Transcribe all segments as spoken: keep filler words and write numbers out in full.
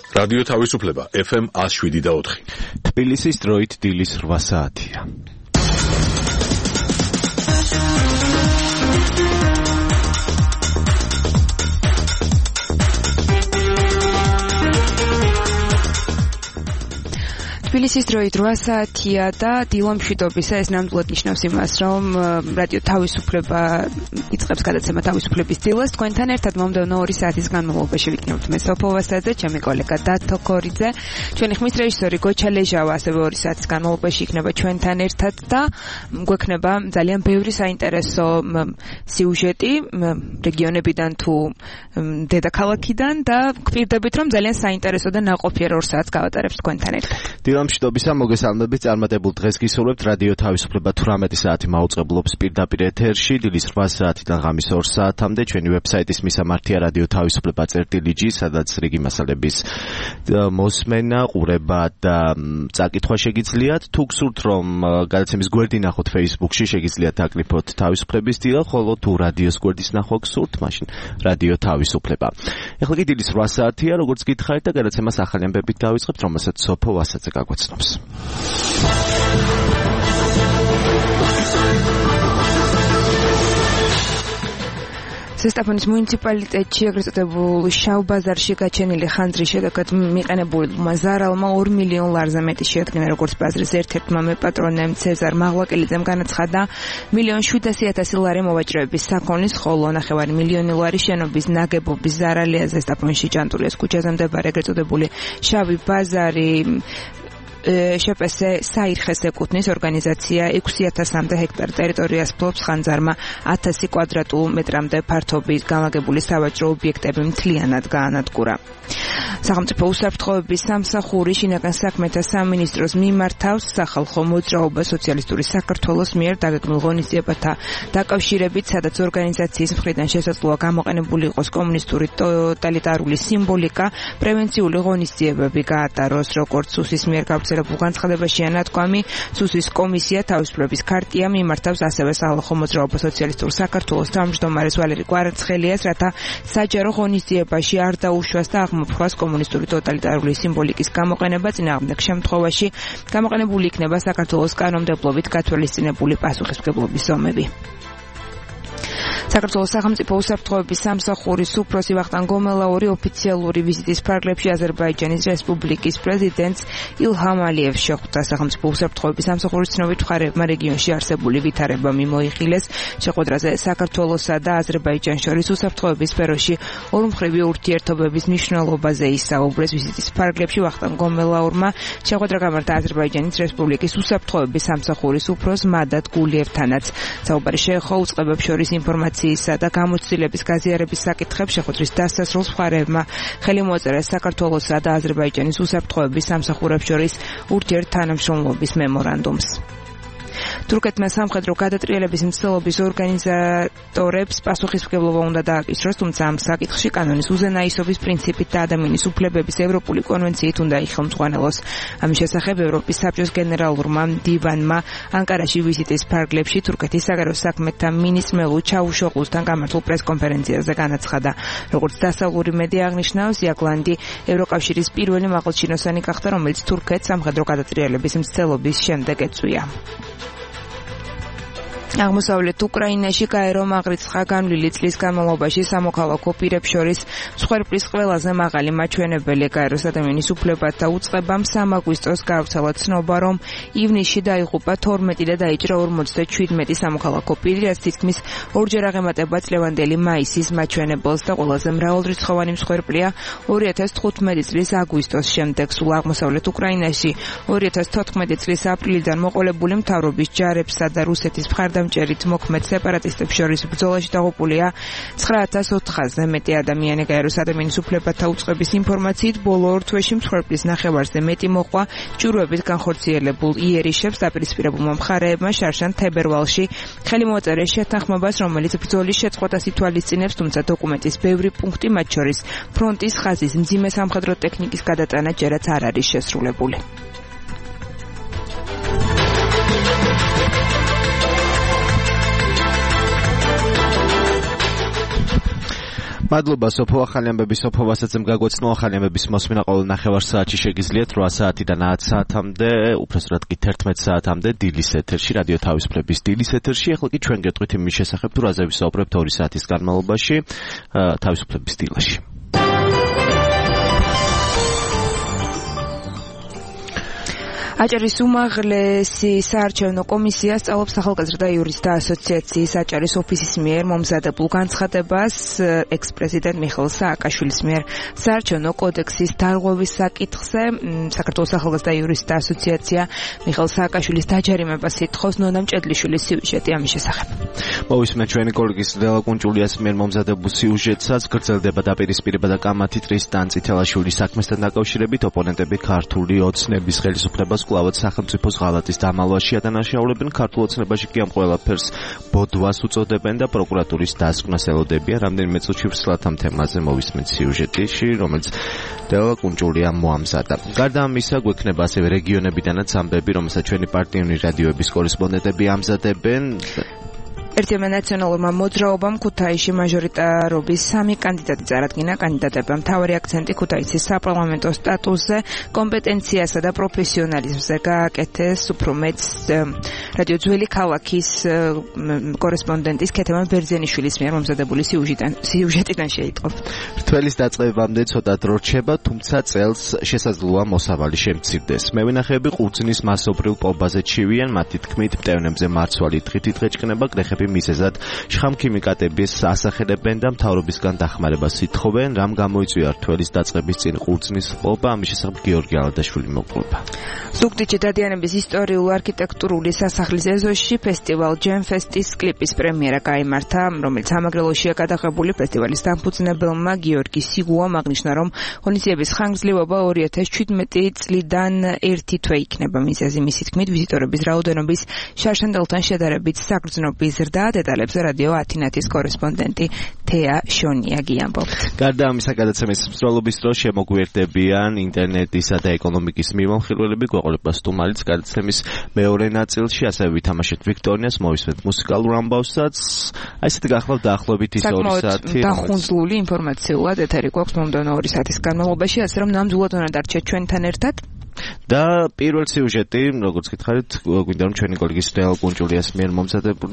რადიო თავისუფლება ეფ ემ one oh seven და four. თბილისის დროით დილის რვა საათია. თბილისის დროით რვა საათია და დილო მშვიდობისა ეს ნამდვილად ნიშნავს იმას, რომ რადიო თავისუფლება იწყებს გადაცემა თავისუფლების დილას. თქვენთან ერთად მომდევნო ორი საათის განმავლობაში ვიქნებთ მე სოფო ვასაძე, ჩემი კოლეგა დათო ქორიძე, ჩვენი ხმის რეჟისორი გოჩა ლეჟავა, ასევე ორი საათის განმავლობაში იქნება ჩვენთან ერთად და გვექნება ძალიან ბევრი საინტერესო სიუჟეტი რეგიონებიდან თუ დედაქალაქიდან და გვპირდებით, რომ ძალიან საინტერესო და ნაყოფიერ ორ საათს გავატარებთ თქვენთან ერთად. მშვიდობისა მოგესალმებით, წარმატებულ დღეს გისურვებთ. რადიო თავისუფლება თვრამეტი საათი მაუწყებლობს პირდაპირ ეთერში, დილის რვა საათიდან ღამის ორ საათამდე. ჩვენი ვებსაიტის მისამართია რადიო თავისუფლება წერტილი ჯი, სადაც რიგი მასალების მოსმენა, ყურება და წაკითხვა შეგიძლიათ. თუ გსურთ, რომ გადაცემის გვერდი ნახოთ Facebook-ში, შეგიძლიათ აკრიფოთ თავისუფლების დილა, ხოლო თუ რადიოს გვერდის ნახვა გსურთ, მაშინ რადიო თავისუფლება. ეხლა კი დილის რვა საათია, როგორც გითხარით და გადაცემას ახალი ამბებით დავიწყებთ, რომელსაც სოფო ვასაძე გაგვაცნობს. ზესტაფონის მუნიციპალიტეტში ეგრეთ წოდებულ შავ ბაზარში გაჩენილი ხანძრის შედეგად მიყენებულმა ზარალმა ორი მილიონ ლარზე მეტი შეადგინა, როგორც ბაზრის ერთ-ერთმა მეპატრონემ ცეზარ მაღლაკელიძემ განაცხადა. მილიონ შვიდასი ათასი ლარი მოვაჭრეების საქონლის, ხოლო ნახევარი მილიონი ლარი შენობის ნაგებობის ზარალია. ზესტაფონში ჭანტურიას ქუჩაზე მდებარე ეგრეთ წოდებული შავი ბაზარი შეპესე საირხეს ეკუთვნის ორგანიზაცია ექვსი ათასამდე ჰექტარ ტერიტორიას ფლობს. ხანძარმა ათასი კვადრატულ მეტრამდე ფართობის განლაგებული სავაჭრო ობიექტები მთლიანად გაანადგურა. სახელმწიფო უსაფრთხოების სამსახური შინაგან საქმეთა სამინისტროს მიმართავს სახალხო მოძრაობა სოციალისტური საქართველოს მიერ დაგეგმილ ღონისძიებათა დაკავშირებით, სადაც ორგანიზაციის მხრიდან შესაძლოა გამოყენებული იყოს კომუნისტური ტოტალიტარული სიმბოლიკა, პრევენციული ღონისძიებები გაატაროს, როგორც სუსის მიერ გავრცელებულ განცხადებაშია ნათქვამი. სუსის კომისია თავისუფლების ქარტია მიმართავს ასევე სახალხო მოძრაობა სოციალისტურ საქართველოს თავმჯდომარეს ვალერი კვარაცხელიას, რათა საჯარო ღონისძიებაში არ დაუშვას და აღმოფხვას კომუნისტური ტოტალიტარული სიმბოლიკის გამოყენება. წინააღმდეგ შემთხვევაში გამოყენებული იქნება საქართველოს კანონმდებლობით გათვალისწინებული პასუხისმგებლობის ზომები. საქართველოს სახელმწიფო უსაფრთხოების სამსახურის უფროსი ვახტანგ გომელაური ოფიციალური ვიზიტის ფარგლებში აზერბაიჯანის რესპუბლიკის პრეზიდენტს ილჰამ ალიევს შეხვდა. სახელმწიფო უსაფრთხოების სამსახურის ცნობით მხარეებმა რეგიონში არსებული ვითარება მიმოიხილეს. შეხვედრაზე საქართველოსა და აზერბაიჯანს შორის უსაფრთხოების სფეროში ორმხრივი ურთიერთობების მნიშვნელობაზე ისაუბრეს. ვიზიტის ფარგლებში ვახტანგ გომელაურმა შეხვედრა გამართა აზერბაიჯანის რესპუბლიკის უსაფრთხოების სამსახურის უფროს მადად გულიევთანაც. საუბარი შეეხო უწყებებს შორის ინფორმაციისა და გამოცდილების გაზიარების საკითხებს. შეხვედრის დასასრულს მხარეებმა ხელი მოაწერეს საქართველოსა და აზერბაიჯანის უსაფრთხოების სამსახურებს შორის ურთიერთთანამშრომლობის მემორანდუმს. თურქეთმა სამხედრო გადატრიალების მცდელობის ორგანიზატორებს პასუხისმგებლობა უნდა დააკისროს, თუმცა ამ საკითხში კანონის უზენაისობის პრინციპით და ადამიანის უფლებების ევროპული კონვენციით უნდა იხელმძღვანელოს. ამის შესახებ ევროპის საბჭოს გენერალურმა დივანმა ანკარაში ვიზიტის ფარგლებში თურქეთის საგარეო საქმეთა მინისტრ მელუთ ჩავუშოღლუსთან გამართულ პრესკონფერენციაზე განაცხადა. როგორც დასავლური მედია აღნიშნავს, იაკლანდი ევროკავშირის პირველი მაღალჩინოსანი გახდა, რომელიც თურქეთს სამხედრო გადატრიალების მცდელობის შემდეგ ეწვია. აღმოსავლეთ უკრაინაში გაერო მაღრიცხა განვლილი წლის განმავლობაში სამოქალაქო პირებს შორის მსხვერპლის ყველაზე მაღალი მაჩვენებელი. გაეროს ადამიანის უფლებათა უწყებამ სამ აგვისტოს გავრცელა ცნობა, რომ ივნისში დაიღუპა თორმეტი და დაიჭრა ორმოცდაშვიდმეტი სამოქალაქო პირი, რაც თითქმის ორჯერ აღემატება წლევანდელი მაისის მაჩვენებელს და ყველაზე მრავალრიცხოვანი მსხვერპლია ორი ათას თხუთმეტი წლის აგვისტოს შემდეგ. სულ აღმოსავლეთ უკრაინაში ორი ათას თოთხმეტი წლის აპრილიდან მოყოლებული მთავრობის ჯარებსა და რუსეთის მხარდამჭერით მოქმედ სეპარატისტებს შორის ბრძოლაში დაღუპულია ცხრა ათას ოთხასზე მეტი ადამიანი. გაეროს ადამიანის უფლებათა უწყების ინფორმაციით ბოლო ორ თვეში მსხვერპლის ნახევარზე მეტი მოყვა ჭურვებით განხორციელებულ იერიშებს. დაპირისპირებულმა მხარეებმა შარშან თებერვალში ხელი მოაწერეს შეთანხმებას, რომელიც ბრძოლის შეწყვეტას ითვალისწინებს, თუმცა დოკუმენტის ბევრი პუნქტი, მათ შორის ფრონტის ხაზის მძიმე სამხედრო ტექნიკის გადატანა ჯერაც არ არის შესრულებული. მადლობა სოფო ახალი ამბები სოფო ვასაძემ გაგვეცნო ახალი ამბების მოსმენა ყოველ ნახევარ საათში შეგიძლიათ რვა საათიდან ათ საათამდე უბრალოდ კი თერთმეტ საათამდე დილის ეთერში რადიო თავისუფლების დილის ეთერში ახლა კი ჩვენ გეტყვით იმის შესახებ თუ რაზე ვისაუბრებთ ორი საათის განმავლობაში თავისუფლების დილაში აჭარის უმაღლესი საარჩევნო კომისია სწავლობს ახალგაზრდა იურისტთა ასოციაციის აჭარის ოფისის მიერ მომზადებულ განცხადებას ექს-პრეზიდენტ მიხეილ სააკაშვილის მიერ საარჩევნო კოდექსის დარღვევის საკითხზე. საქართველოს ახალგაზრდა იურისტთა ასოციაცია მიხეილ სააკაშვილის დაჯარიმებას ითხოვს. ნონა მჭედლიშვილის სიუჟეტი ამის შესახებ. მოვისმენთ ჩვენი კოლეგის ლელა კუნჭულიას მიერ მომზადებულ სიუჟეტსაც. გრძელდება დაპირისპირება და კამათი ტრისტან წითელაშვილის საქმესთან დაკავშირებით. ოპონენტები ქართული ოცნების ხელისუფლებას კლავად სახელმწიფოს ღალატის დამალვაში ადანაშაულებენ. ქართულ ოცნებაში კი ამ ყველაფერს ბოდვას უწოდებენ და პროკურატურის დასკვნას ელოდებიან. რამდენიმე წუთში ვრცლად ამ თემაზე მოვისმენთ სიუჟეტში, რომელიც ლელა კუნჭულიამ მოამზადა. გარდა ამისა, გვექნება ასევე რეგიონებიდანაც ამბები, რომელსაც ჩვენი პარტიული რადიოების კორესპონდენტები ამზადებენ. ერთმა ნაციონალურმა მოძრაობამ ქუთაისში მაჟორიტარობის სამი კანდიდატი წარადგინა. კანდიდატებმა მთავარი აქცენტი ქუთაისის საპარლამენტო სტატუსზე, კომპეტენციასა და პროფესიონალიზმზე გააკეთეს. უფრო მეც რადიო ძველი ქალაქის კორესპონდენტის ქეთევან ბერძენიშვილის მიერ მომზადებული სიუჟეტიდან შეიტყობთ. რთველის დაწყებამდე ცოტა დრო რჩება, თუმცა წელს შესაძლოა მოსავალი შემცირდეს. მევენახეები ყურძნის მასობრივ პობაზე ჩივიან, მათი თქმით მტევნებზე მარცვალი დღით იტყეჭკნება, გლეხები მიზეზად შხამქიმიკატების ასახელებენ და მთავრობისგან დახმარებას ითხოვენ. რამ გამოიწვია რთველის დაწყების წინ ყურძნის ყობა, ამის შესახებ გიორგი ალადაშვილი მოგყვება. ზუგდიდში დადიანების ისტორიულ-არქიტექტურული სასახლის ეზოში ფესტივალ ჯემფესტის კლიპის პრემიერა გაიმართა, რომელიც სამაგრელოშია გადაღებული. ფესტივალის დამფუძნებელმა გიორგი სიგუამ აღნიშნა, რომ ღონისძიების ხანგრძლივობა ორი ათას შვიდმეტი წლიდან ერთი თვე იქნება. მიზეზი მისი თქმით ვიზიტორების რაოდენობის შარშანდელთან შედარებით საგრძნობი ზრდა. დეტალებზე რადიო ათინათის კორესპონდენტი თეა შონიაგი ამბობს. გარდა ამისა, გადაცემის მსვლელობის დროს შემოგვიერთდებიან ინტერნეტისა და ეკონომიკის მიმოხილველები. გვეყოლება სტუმარიც გადაცემის მეორე ნაწილში, ასევე ვითამაშეთ ვიქტორინას, მოვისმენთ მუსიკალურ ამბავსაც. აი ესეთი გახლავთ დაახლოებით ის ორი საათი. დახუნძლული ინფორმაციულად ეთერი გვაქვს მომდევნო ორი საათის განმავლობაში, ასე რომ ნამდვილად უნდა დარჩეთ ჩვენთან ერთად. და პირველ სიუჟეტი, როგორც გითხარით, გვინდა რომ ჩვენი კოლეგის ლელა კუნჭულიას მიერ მომზადებული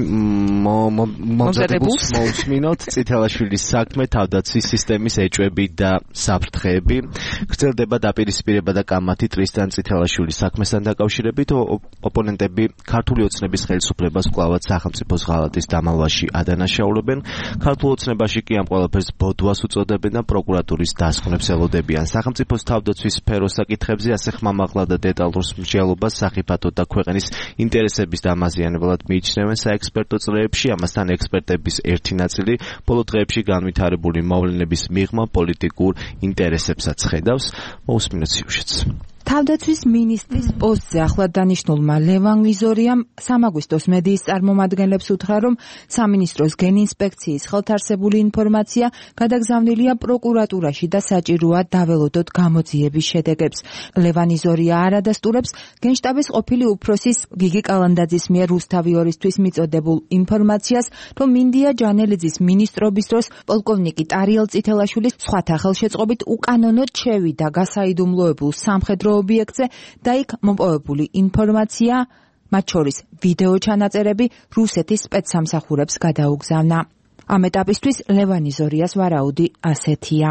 მოусმინოთ წითელაშვილის საქმე, თავდაცვის სისტემის ეჭვები და საფრთხეები. გრძელდება დაპირისპირება და კამათი ტრისტან წითელაშვილის საქმესთან დაკავშირებით. ოპონენტები ქართული ოცნების ხელისუფლებას კლავად სახელმწიფოს ღალატის დამალვაში ადანაშაულებენ. ქართულ ოცნებაში კი ამ ყველაფერს ბოდვას უწოდებენ და პროკურატურის დასკვნებს ელოდებიან. სახელმწიფოს თავდაცვის სფეროს საკითხებზე ასე ხმამაღლა და დეტალურ მსჯელობას სახიფათო და ქვეყნის ინტერესების დამაზიანებლად მიიჩნევენ საექსპერტო წრეებში. ამასთან ექსპერტების ერთი ნაწილი ბოლო დღეებში განვითარებული მოვლენების მიღმა პოლიტიკურ ინტერესებსაც ხედავს. მოусმინოთ სიუჟეტს. თავდაცვის მინისტრის პოსტზე ახლად დანიშნულმა ლევან ვიზორიამ სამაგვისტოს მედიის წარმომადგენლებს უთხრა, რომ სამინისტროს გენინსპექციის ხელთარსებული ინფორმაცია გადაგზავნილია პროკურატურაში და საჭიროა დაველოდოთ გამოძიების შედეგებს. ლევან ვიზორია არ ადასტურებს გენშტაბის ყოფილი უფროსის გიგი კალანდაძის მიერ რუსთავი ორისთვის მიწოდებულ ინფორმაციას, რომ მინდია ჯანელიძის მინისტრობის დროს პოლკოვნიკი ტარიელ წითელაშვილის სხვათა ხელშეწყობით უკანონოდ შევიდა გასაიდუმლოებულ სამხედრო ობიექტზე და იქ მოპოვებული ინფორმაცია, მათ შორის ვიდეო ჩანაწერები, რუსეთის სპეცსამსახურებს გადაუგზავნა. ამ ეტაპისთვის ლევან ვიზორიას ვარაუდი ასეთია.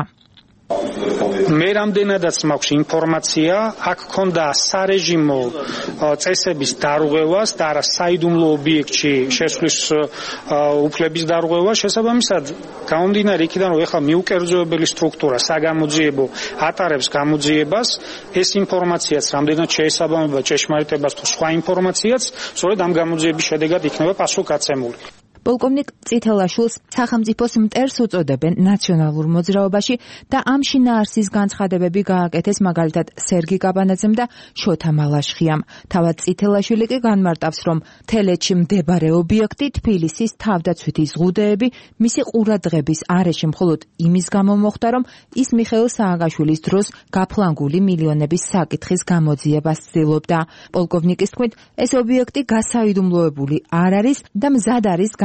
მე რამდენადაც მაქვს ინფორმაცია, აქ ქონდა სარეჟიმო წესების დარღვევას და არა საიდუმლო ობიექტში შესვლის უფლების დარღვევა. შესაბამისად, გამომდინარე იქიდან, რომ ეხლა მიუკერძოებელი სტრუქტურა საგამოძიებო ატარებს გამოძიებას, ეს ინფორმაციაც რამდენად შეესაბამება ჭეშმარიტებას თუ სხვა ინფორმაციაც, სწორედ ამ გამოძიების შედეგად იქნება პასუხგაცემული. პოლკოვნიკ წითელაშვილს სახელმწიფოს მტერს უწოდებენ ნაციონალურ მოძრაობაში და ამ შინაარსის განცხადებები გააკეთეს მაგალითად სერგი კაბანაძემ და შოთა მალაშხიამ. თავად წითელაშვილი კი განმარტავს, რომ თელეთში მდებარე ობიექტი თბილისის თავდაცვითი ზღუდეები მისი ყურადღების არეში მხოლოდ იმის გამო მოხდა, რომ ის მიხეილ სააკაშვილის დროს გაფლანგული მილიონების საკითხის გამოძიებას ცდილობდა. პოლკოვნიკის თქმით, ეს ობიექტი გასაიდუმლოებული არ არის და მზად არის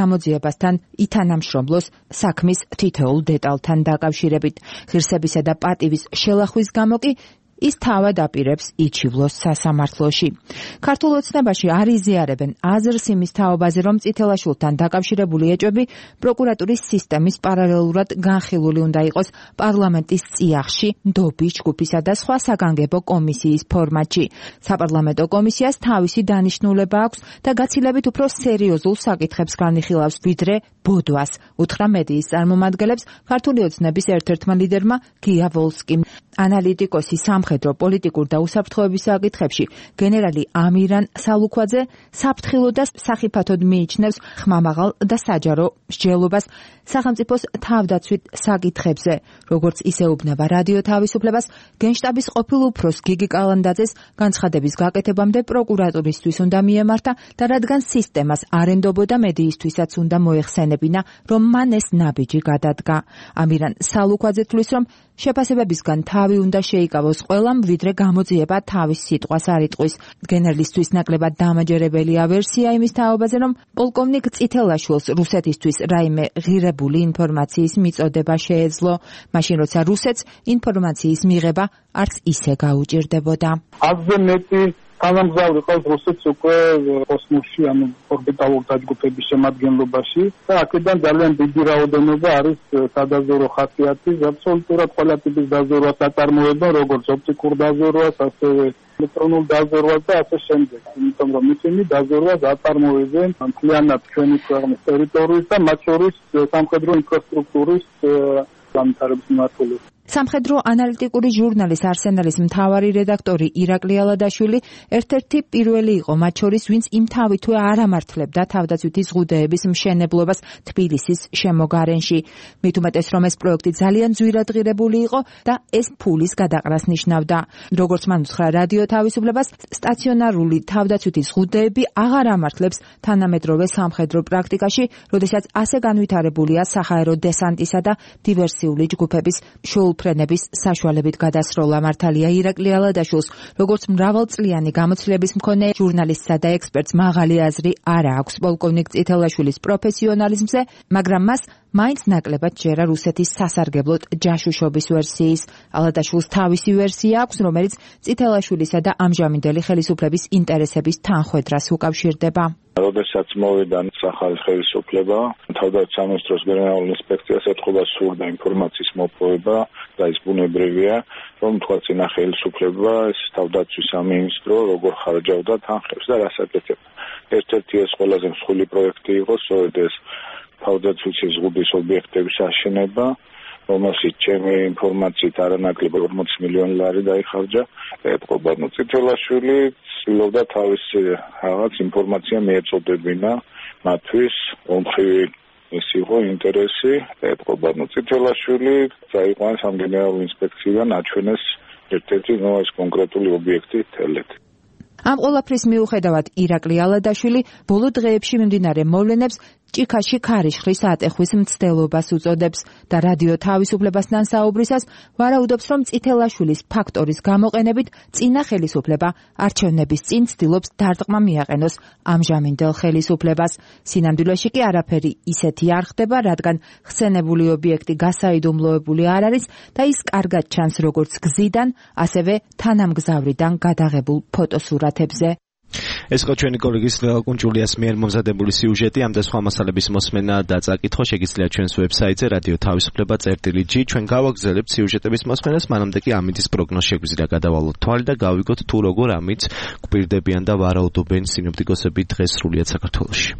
გამოძიებასთან ითანამშრომლოს საქმის თითოეულ დეტალთან დაკავშირებით. ღირსებისა და პატივის შელახვის გამო კი ის თავად აპირებს იჩივლოს სასამართლოში. ქართულ ოცნებაში არ იზიარებენ აზრს იმის თაობაზე, რომ წითელაშვილთან დაკავშირებული ეჭვები პროკურატურის სისტემის პარალელურად განხილული უნდა იყოს პარლამენტის წიაღში, ნდობის ჯგუფისა და სხვა საგანგებო კომისიის ფორმატში. საპარლამენტო კომისიას თავისი დანიშნულება აქვს და გაცილებით უფრო სერიოზულ საკითხებს განიხილავს, ვიდრე ბოდვას, უთხრა მედიის წარმომადგენლებს ქართული ოცნების ერთ-ერთმა ლიდერმა გია ვოლსკიმ. ანალიტიკოსი სამხედრო პოლიტიკურ და უსაფრთხოების საკითხებში გენერალი ამირან სალუქვაძე საფრთხილო და სახიფათოდ მიიჩნევს ხმამაღალ და საჯარო მსჯელობას სახელმწიფოს თავდაცვით საკითხებზე. როგორც ისეუბნება რადიო თავისუფლებას, გენშტაბის ყოფილ უფროს გიგი კალანდაძეს განცხადების გაკეთებამდე პროკურატურისთვის უნდა მიემართა და რადგან სისტემას არ ენდობოდა, მედიისთვისაც უნდა მოეხსენებინა, რომ მან ეს ნაბიჯი გადადგა. ამირან სალუქვაძე თვლის, რომ შეფასებებისგან თავი უნდა შეიკავოს ყველამ, ვიდრე გამოძიება თავის სიტყვას არ იტყვის. გენერლისთვის ნაკლებად დამაჯერებელია ვერსია იმის თაობაზე, რომ პოლკოვნიკ წითელაშვილს რუსეთისთვის რაიმე ღირებული ინფორმაციის მიწოდება შეეძლო, მაშინ როცა რუსეთს ინფორმაციის მიღება არც ისე გაუჭირდებოდა. აზზე მეტი თანამგზავრი ყავს რუსეთს უკვე კოსმოსში, ანუ ორბიტალურ დაჯგუფების შემადგენლობაში და აქედან ძალიან დიდი რაოდენობა არის სადაზვერო ხასიათის, აბსოლუტურად ყველა ტიპის დაზვერვას აწარმოებენ, როგორც ოპტიკურ დაზვერვას, ასევე ელექტრონულ დაზვერვას და ასე შემდეგ. იმიტომ რომ ისინი დაზვერვას აწარმოებენ მთლიანად ჩვენი ქვეყნის ტერიტორიის და მათ შორის სამხედრო ინფრასტრუქტურის განვითარების მიმართულებით. სამხედრო ანალიტიკური ჟურნალის არსენალის მთავარი რედაქტორი ირაკლი ალადაშვილი ერთ-ერთი პირველი იყო მათ შორის, ვინც იმ თავითვე არ ამართლებდა თავდაცვითი ზღუდეების მშენებლობას თბილისის შემოგარენში. მით უმეტეს, რომ ეს პროექტი ძალიან ძვირადღირებული იყო და ეს ფულის გადაყრას ნიშნავდა. როგორც მან უთხრა რადიო თავისუფლებას, სტაციონარული თავდაცვითი ზღუდეები აღარ ამართლებს თანამედროვე სამხედრო პრაქტიკაში, როდესაც ასე განვითარებულია საჰაერო დესანტისა და დივერსიული ჯგუფების შოულ ფრენების საშუალებით გადასროლა. მართალია ირაკლი ალადაშვილს, როგორც მრავალწლიანი გამოცდილების მქონე ჟურნალისტსა და ექსპერტს, მაღალი აზრი არ აქვს პოლკოვნიკ წითელაშვილის პროფესიონალიზმზე, მაგრამ მას მაინც ნაკლებად ჯერა რუსეთის სასარგებლოდ ჯაშუშობის ვერსიის. ალადაშვილს თავისი ვერსია აქვს, რომელიც წითელაშვილისა და ამჟამინდელი ხელისუფლების ინტერესების თანხვედრას უკავშირდება. როდესაც მოვიდა ახალი ხელისუფლება, თავდაცვის სამინისტროს გენერალურ ინსპექციას ეთყობა სურდა ინფორმაციის მოპოვება და ის ბუნებრივია, რომ თქვა წინა ხელისუფლება ეს თავდაცვის სამინისტრო როგორ ხარჯავდა თანხებს და რას აკეთებდა. ერთ-ერთი ეს ყველაზე მსხვილი პროექტი იყო, სწორედ ეს თავდაცვის ზღუდის ობიექტების აშენება, რომელშიც ჩემი ინფორმაციით არანაკლები ორმოცი მილიონი ლარი დაიხარჯა. ეთყობა წითელაშვილი ცდილობდა თავისი რაღაც ინფორმაცია მიეწოდებინა მათთვის, ომხრივი ის იყო ინტერესი. ეთყობა წითელაშვილი წაიყვანეს ამ გენერალურ ინსპექციიდან, აჩვენეს ერთ-ერთი ნუ ეს კონკრეტული ობიექტი თელეთ. ამ ყველაფრის მიუხედავად ირაკლი ალადაშვილი ბოლო დღეებში მიმდინარე მოვლენებს ჭიქაში ქარიშხლის ატეხვის მცდელობას უწოდებს და რადიო თავისუფლებასთან საუბრისას ვარაუდობს, რომ წითელაშვილის ფაქტორის გამოყენებით წინა ხელისუფლება არჩევნების წინ ცდილობს დარტყმა მიაყენოს ამჟამინდელ ხელისუფლებას. სინამდვილეში კი არაფერი ისეთი არ ხდება, რადგან ხსენებული ობიექტი გასაიდუმლოებული არ არის და ის კარგად ჩანს როგორც გზიდან, ასევე თანამგზავრიდან გადაღებულ ფოტოსურათებზე. ეს იყო ჩვენი კოლეგის ლეო კუნჭულიას მიერ მომზადებული სიუჟეტი. ამ და სხვა მასალების მოსმენა და წაკითხვა შეგიძლიათ ჩვენს ვებსაიტზე რადიო თავისუფლება წერტილი ჯი. ჩვენ გავაგზავნებთ სიუჟეტების მოსმენას, მანამდე კი ამითის პროგნოზ შეგვიძლია გადავალოთ თვალი და გავიგოთ თუ როგორ ამით გვპირდებიან და ვარაუდობენ სინოპტიკოსები დღეს სრულიად საქართველოში.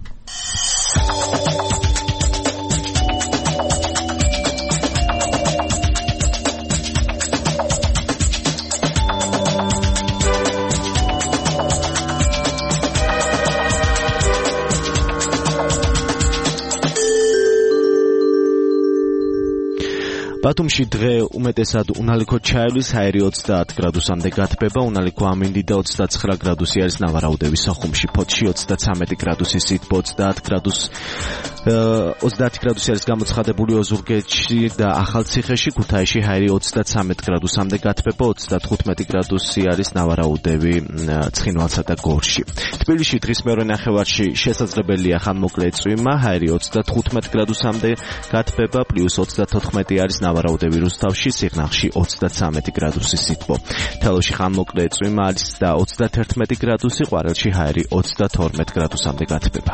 ბათუმში დღე უმეტესად უნალიქო ჩაივლის, ჰაერი ოცდაათ გრადუსამდე გათბება, უნალიქო ამინდი და ოცდაცხრა გრადუსი არის ნავარაუდების სოხუმში, ფოთში ოცდაცამეტი გრადუსი, სითბო ოცდაათ გრადუსს. ოცდაათი გრადუსი არის გამოცხადებული ოზურგეთში და ახალციხეში, ქუთაისში ჰაერი ოცდათრამეტ გრადუსამდე გათბება, ოცდათხუთმეტი გრადუსი არის ნავარაუდევი, ცხინვალსა და გორში. თბილისში დღის მეორე ნახევარში შესაძლებელია ხანმოკლე წვიმა, ჰაერი ოცდათხუთმეტ გრადუსამდე გათბება, პლუს ოცდათოთხმეტი არის ნავარაუდევი რუსთავში, სიღნაღში ოცდაცამეტი გრადუსი სითბო. თელავში ხანმოკლე წვიმა არის და ოცდათერთმეტი გრადუსი, ყვარელში ჰაერი ოცდათორმეტ გრადუსამდე გათბება.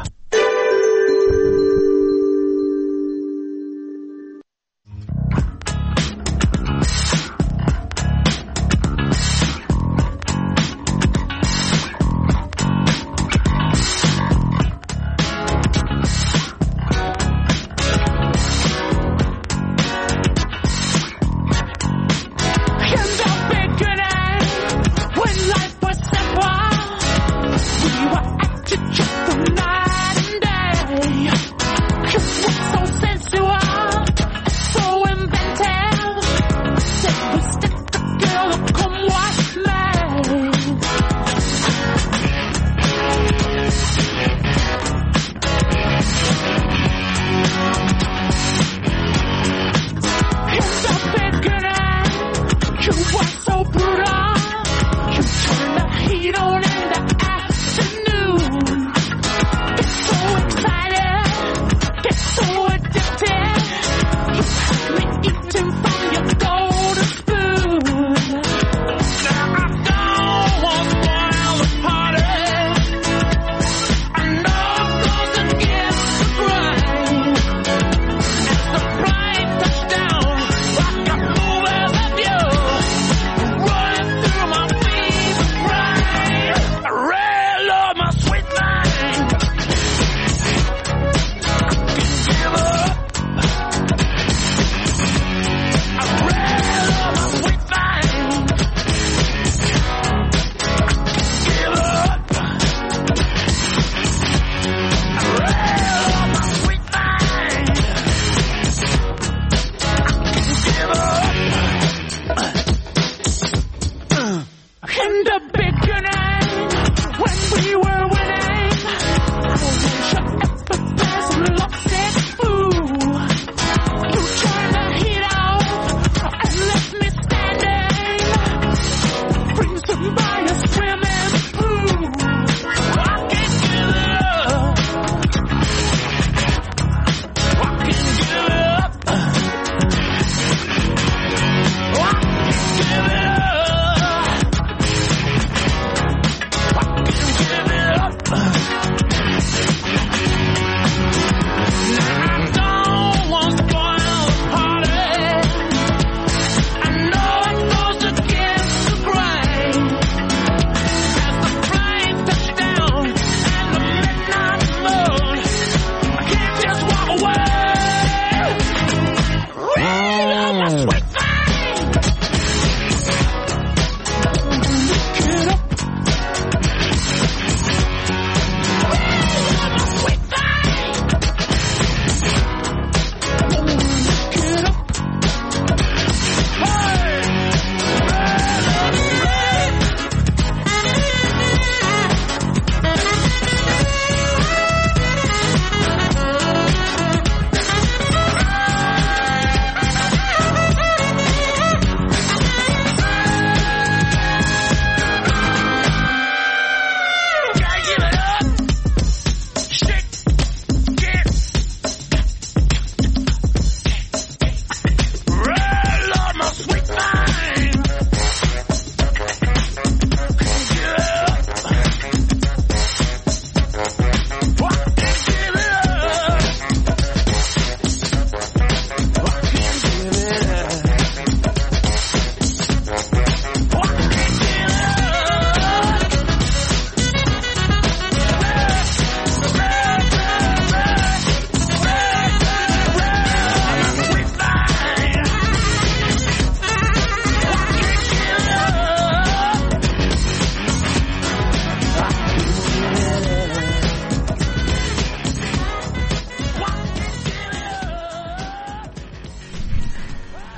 When life was simple, we were at the truth of night.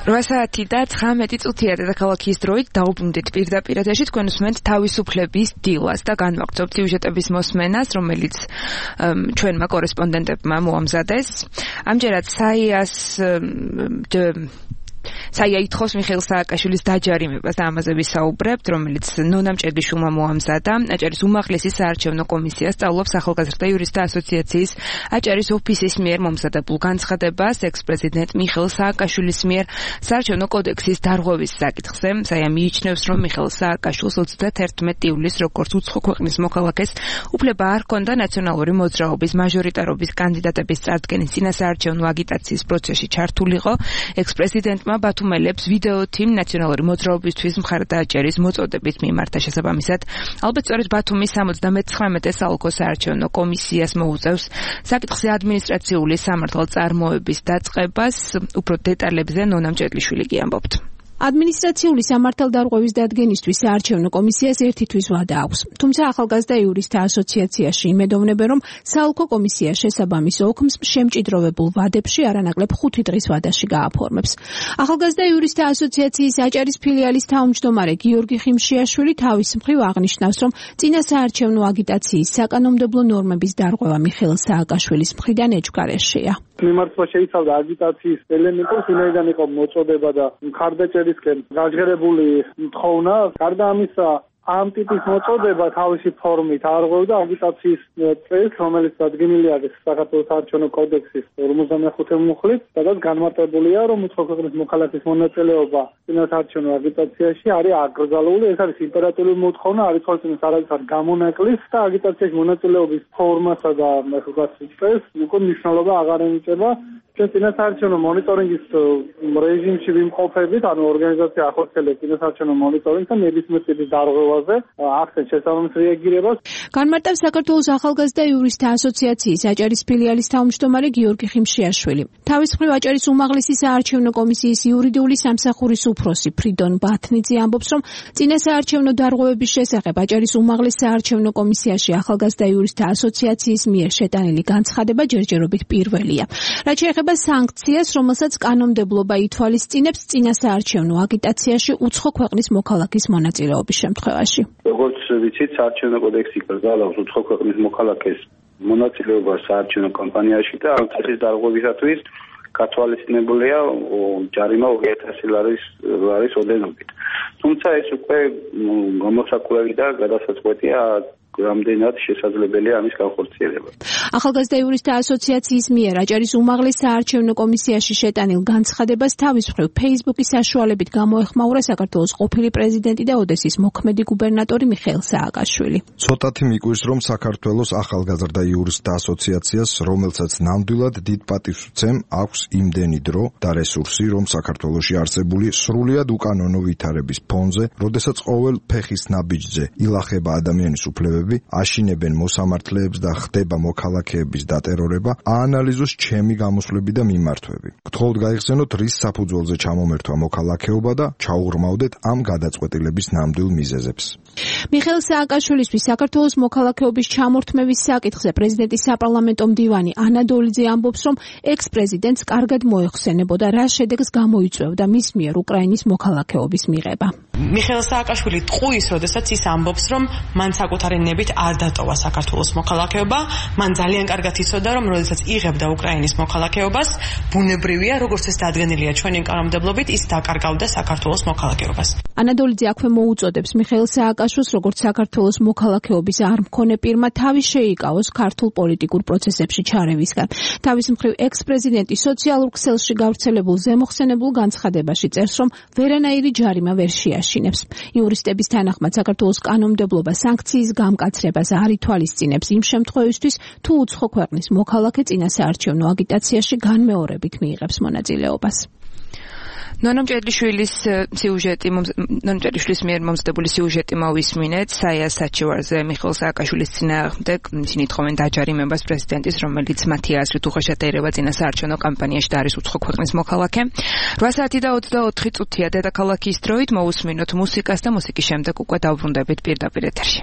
რვა საათი და ცხრამეტი წუთია დედაქალაქის დროით დაუბრუნდით პირდაპირ ეთერში თქვენ უსმენთ თავისუფლების დილას და განვაგრძობთ სიუჟეტების მოსმენას, რომელიც ჩვენმა კორესპონდენტებმა მოამზადეს. ამჯერად საიას საია ითხოვს მიხეილ სააკაშვილის დაჯარიმებას და ამაზე ვისაუბრებთ, რომელიც ნონა მჭედლიშვილმა მოამზადა. აჭარის უმაღლესი საარჩევნო კომისია სწავლობს ახალგაზრდა იურისტთა ასოციაციის აჭარის ოფისის მიერ მომზადებულ განცხადებას ექს-პრეზიდენტ მიხეილ სააკაშვილის მიერ საარჩევნო კოდექსის დარღვევის საკითხზე. საია მიიჩნევს, რომ მიხეილ სააკაშვილს ოცდაათერთმეტი ივლისს როგორც უცხო ქვეყნის მოქალაქეს უფლება არ ჰქონდა ნაციონალური მოძრაობის მაჟორიტარობის კანდიდატების წარდგენის წინასაარჩევნო აგიტაციის პროცესში ჩართულიყო. ექს-პრეზიდენტმა ბათუმელებს ვიდეო თიმ ნაციონალური მოძრაობისთვის მხარდააჭერის მოწოდებით მიმართა შესაბამისად. ალბათ სწორედ ბათუმის სამოცდამეცხრამეტე საოლქო საარჩევნო კომისიას მოუწევს საკითხზე ადმინისტრაციული სამართალწარმოების დაწყებას. უფრო დეტალებზე ნონა მჭედლიშვილი კი ამბობთ. ადმინისტრაციული სამართალდარღვევის დადგენისთვის საარჩევნო კომისიას ერთი თვის ვადა აქვს. თუმცა ახალგაზრდა იურისტთა ასოციაციაში იმედოვნებენ, რომ საოლქო კომისია შესაბამის ოქმს შემჭიდროვებულ ვადებში არანაკლებ ხუთი დღის ვადაში გააფორმებს. ახალგაზრდა იურისტთა ასოციაციის აჭარის ფილიალის თავმჯდომარე გიორგი ხიმშიაშვილი თავის მხრივ აღნიშნავს, რომ წინა საარჩევნო აგიტაციის საკანონმდებლო ნორმების დარღვევა მიხეილ სააკაშვილის მხრიდან ეჭვგარეშეა. მიმართვა შეიცავდა აგიტაციის ელემენტებს, ვინაიდან იყო მოწოდება და მხარდაჭერისკენ გაჟღერებული თხოვნა. გარდა ამისა, ამ ტიპის მოწოდება თავისი ფორმით არღვევდა აგიტაციის წესს, რომელიც დადგენილი არის საქართველოს საარჩევნო კოდექსის ორმოცდამეხუთე მუხლით, სადაც განმარტებულია, რომ უცხო ქვეყნის მოქალაქის მონაწილეობა წინასაარჩევნო აგიტაციაში არის აკრძალული. ეს არის იმპერატიული მოთხოვნა, არის ხოლმე არაერთად გამონაკლის და აგიტაციაში მონაწილეობის ფორმასა და წესს უკვე მნიშვნელობა აღარ ენიჭება. ჩვენ წინასაარჩევნო მონიტორინგის რეჟიმში ვიმყოფებით, ანუ ორგანიზაცია ახორციელებს წინასაარჩევნო მონიტორინგს და ნებისმიერ ტიპის დარღვევაზე ახდენს შესაბამის რეაგირებას. განმარტავს საქართველოს ახალგაზრდა იურისტთა ასოციაციის აჭარის ფილიალის თავმჯდომარე გიორგი ხიმშიაშვილი. თავის მხრივ აჭარის უმაღლესი საარჩევნო კომისიის იურიდიული სამსახურის უფროსი ფრიდონ ბათნიძე ამბობს, რომ წინასაარჩევნო დარღვევების შესახებ აჭარის უმაღლეს საარჩევნო კომისიაში ახალგაზრდა იურისტთა ასოციაციის მიერ შეტანილი განცხადება ჯერჯერობით პირველია. რაც შეეხება სანქციას, რომელსაც კანონმდებლობა ითვალისწინებს წინასაარჩევნო აგიტაციაში უცხო ქვეყნის მოქალაქის მონაწილეობის შემთხვევაში. როგორც ვიცით, საარჩევნო კოდექსი კრძალავს უცხო ქვეყნის მოქალაქეს მონაწილეობას საარჩევნო კამპანიაში და ამ წესის დარღვევისათვის გათვალისწინებულია ჯარიმა ორი ათასი ლარის ოდენობით. თუმცა ეს უკვე გამოსაკვლევი და გადასაწყვეტია რამდენად შესაძლებელია ამის განხორციელება. ახალგაზრდა იურისტთა ასოციაციის მიერ აჭარის უმაღლეს საარჩევნო კომისიაში შეტანილ განცხადებას თავის მხრივ Facebook-ის საშუალებით გამოეხმაურა საქართველოს ყოფილი პრეზიდენტი და ოდესის მოქმედი გუბერნატორი მიხეილ სააკაშვილი. ცოტათი მიკვირს, რომ საქართველოს ახალგაზრდა იურისტთა ასოციაციას, რომელსაც ნამდვილად დიდ პატივს ვცემ, აქვს იმდენი დრო და რესურსი, რომ საქართველოში არსებული სრულიად უკანონო ვითარების ფონზე, როდესაც ყოველ ფეხის ნაბიჯზე ილახება ადამიანის უფლებები, აშინებენ მოსამართლეებს და ხდება მოქალაქეების დატერორება, აანალიზოს ჩემი გამოსვლები და მიმართვები. გთხოვთ გაიხსენოთ, რის საფუძველზე ჩამომერთვა მოქალაქეობა და ჩაუღრმავდეთ ამ გადაწყვეტილების ნამდვილ მიზეზებს. მიხეილ სააკაშვილისთვის საქართველოს მოქალაქეობის ჩამორთმევის საკითხზე პრეზიდენტის საპარლამენტო მდივანი ანა დოლიძე ამბობს, რომ ექს-პრეზიდენტს კარგად მოეხსენებოდა, რა შედეგს გამოიწვევდა მის მიერ უკრაინის მოქალაქეობის მიღება. მიხეილ სააკაშვილი ტყუის, როდესაც ის ამბობს, რომ მან საკუთარი ნებით არ დატოვა საქართველოს მოქალაქეობა, მან ძალიან კარგად იცოდა, რომ როდესაც იღებდა უკრაინის მოქალაქეობას, ბუნებრივია, როგორც ეს დადგენილია ჩვენი კანონმდებლობით, ის დაკარგავდა საქართველოს მოქალაქეობას. ანა დოლიძე აქვე მოუწოდებს მიხეილ სააკაშვილს, როგორც საქართველოს მოქალაქეობის არ მქონე პირმა თავი შეიკავოს ქართულ პოლიტიკურ პროცესებში ჩარევისგან. თავის მხრივ ექს-პრეზიდენტი სოციალურ ქსელში გავრცელებულ ზემოხსენებულ განცხადებაში წერს, რომ ვერანაირი ჯარიმა ვერ შეაშინებს. იურისტების თანახმად საქართველოს კანონმდებლობა სანქციის გამკაცრებას არ ითვალისწინებს იმ შემთხვევისთვის, თუ უცხო ქვეყნის მოქალაქე წინასაარჩევნო აგიტაციაში განმეორებით მიიღებს მონაწილეობას. ნონა მჭედლიშვილის სიუჟეტი ნონა მჭედლიშვილის მიერ მომზადებული სიუჟეტი მოვისმინეთ საიას საჩივარზე მიხეილ სააკაშვილის წინააღმდეგ. ისინი თხოვენ დაჯარიმებას პრეზიდენტის, რომელიც მათი აზრით უხეშად ერევა წინასაარჩევნო კამპანიაში და არის უცხო ქვეყნის მოქალაქე. რვა საათი და ოცდაოთხი წუთია დედაქალაქის დროით. მოვუსმინოთ მუსიკას და მუსიკის შემდეგ უკვე დავბრუნდებით პირდაპირ ეთერში.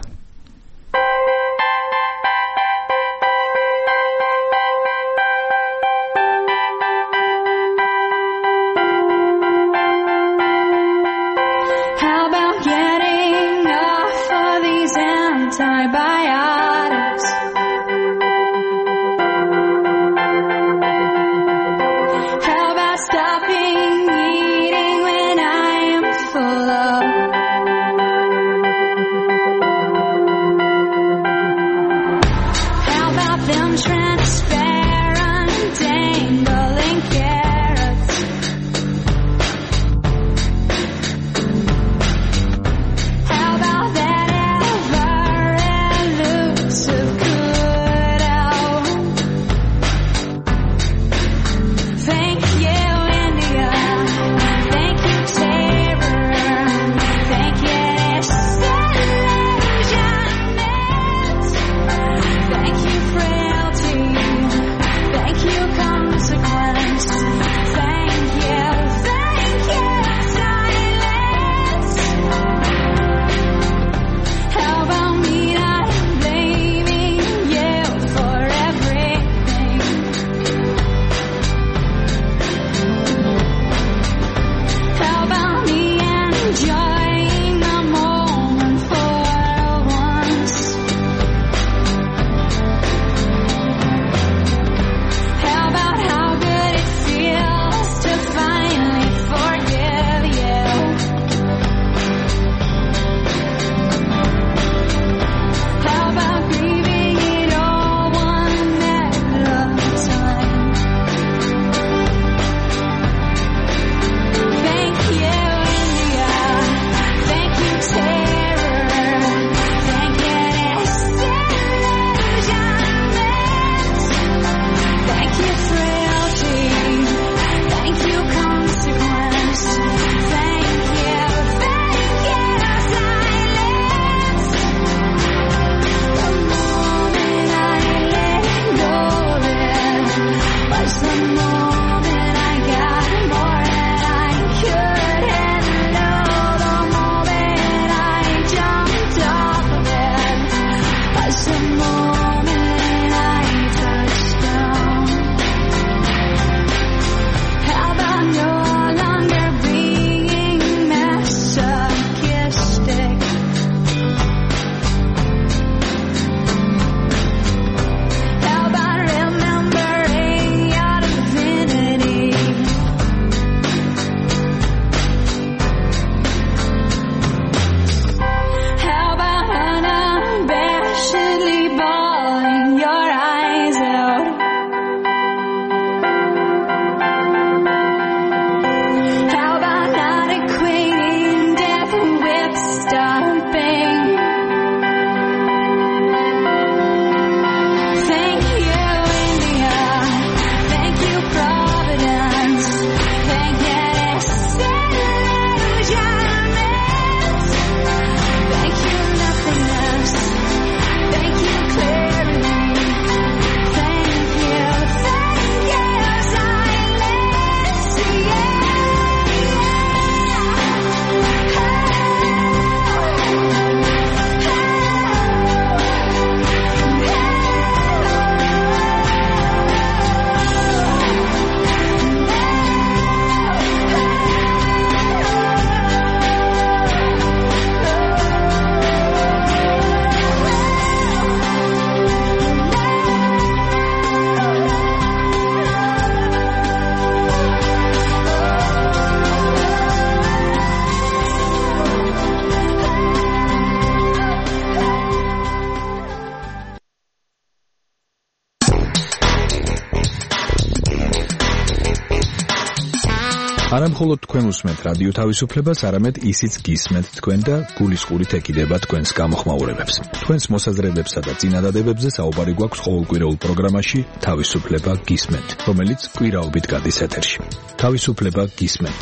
არა მხოლოდ თქვენ უსმენთ რადიო თავისუფლებას, არამედ ისიც გისმენთ თქვენ და გულისყურით ეკიდება თქვენს გამოხმაურებებს. თქვენს მოსაზრებებსა და წინადადებებზე საუბარი გვაქვს ყოველკვირეულ პროგრამაში თავისუფლება გისმენთ, რომელიც კვირაობით გადის ეთერში. თავისუფლება გისმენთ.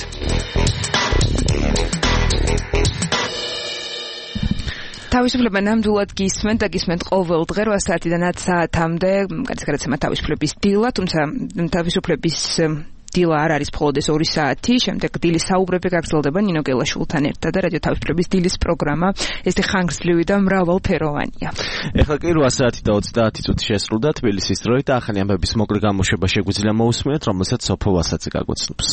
თავისუფლება ნამდვილად გისმენთ და გისმენთ ყოველ დღე რვა საათიდან ათ საათამდე, გადაცემა თავისუფლების დილა, თუმცა თავისუფლების დილა არ არის მხოლოდ ეს ორი საათი, შემდეგ დილის საუბრები გაგრძელდება ნინო გელაშვილთან ერთად და რადიო თავისუფლების დილის პროგრამა ეს ხანგრძლივი და მრავალფეროვანია. ეხლა კი რვა საათი და ოცდაათი წუთი შესრულდა თბილისის დროით და ახალი ამბების მოკლე გამოშვება შეგვიძლია მოусმინოთ, რომელსაც სოფო ვასაძე გაგვაცნობს.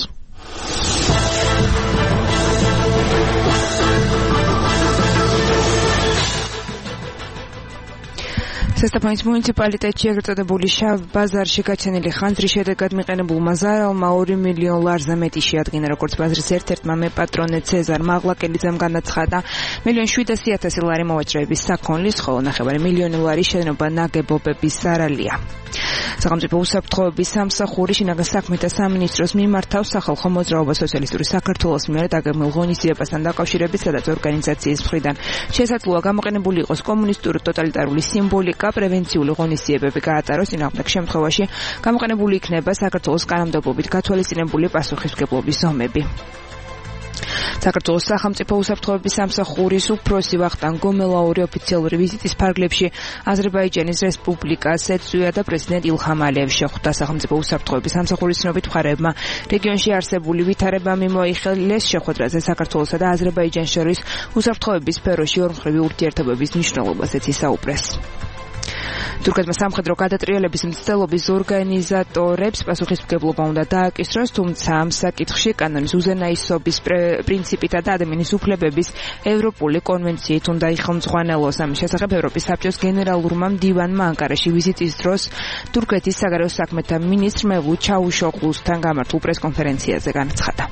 სასტაფანის მუნიციპალიტეტში ეგრეთ წოდებული შავ ბაზარში გაჩენილი ხანძრის შედეგად მიყენებულმა ზარალმა ორი მილიონ ლარზე მეტი შეადგინა, როგორც ბაზრის ერთ-ერთმა მეპატრონე ცეზარ მაღლაკელიძემ განაცხადა. მილიონ შვიდასი ათასი ლარი მოვაჭრეების საქონლის, ხოლო ნახევარი მილიონი ლარი შენობა ნაგებობების ზარალია. სახელმწიფო უსაფრთხოების სამსახური შინაგან საქმეთა სამინისტროს მიმართავს სახალხო მოძრაობა სოციალისტური საქართველოს მიერ დაგეგმილ ღონისძიებასთან დაკავშირებით, სადაც ორგანიზაციის მხრიდან შესაძლოა გამოყენებული იყოს კომუნისტური ტოტალიტარული სიმბოლიკა, პრევენციული ღონისძიებები გაატაროს, წინააღმდეგ შემთხვევაში გამოყენებული იქნება საქართველოს კანონმდებლობით გათვალისწინებული პასუხისმგებლობის ზომები. საქართველოს სახელმწიფო უსაფრთხოების სამსახურის უფროსი ვახტანგ გომელაური ოფიციალური ვიზიტის ფარგლებში აზერბაიჯანის რესპუბლიკას ეწვია და პრეზიდენტ ილჰამ ალიევს შეხვდა. სახელმწიფო უსაფრთხოების სამსახურის ცნობით მხარეებმა რეგიონში არსებული ვითარება მიმოიხილეს, შეხვედრაზე საქართველოსა და აზერბაიჯანს შორის უსაფრთხოების სფეროში ორმხრივი ურთიერთობების მნიშვნელობაზეც ისაუბრეს. თურქეთმა სამხედრო გადატრიალების მცდელობის ორგანიზატორებს პასუხისმგებლობა უნდა დააკისროს, თუმცა ამ საკითხში კანონის უზენაესობის პრინციპითა და ადამიანის უფლებების ევროპული კონვენციით უნდა იხელმძღვანელოს. ამის შესახებ ევროპის საბჭოს გენერალურმა მდივანმა ანკარაში ვიზიტის დროს თურქეთის საგარეო საქმეთა მინისტრ მევლութ ჩავუშოღლუსთან გამართულ პრესკონფერენციაზე განაცხადა.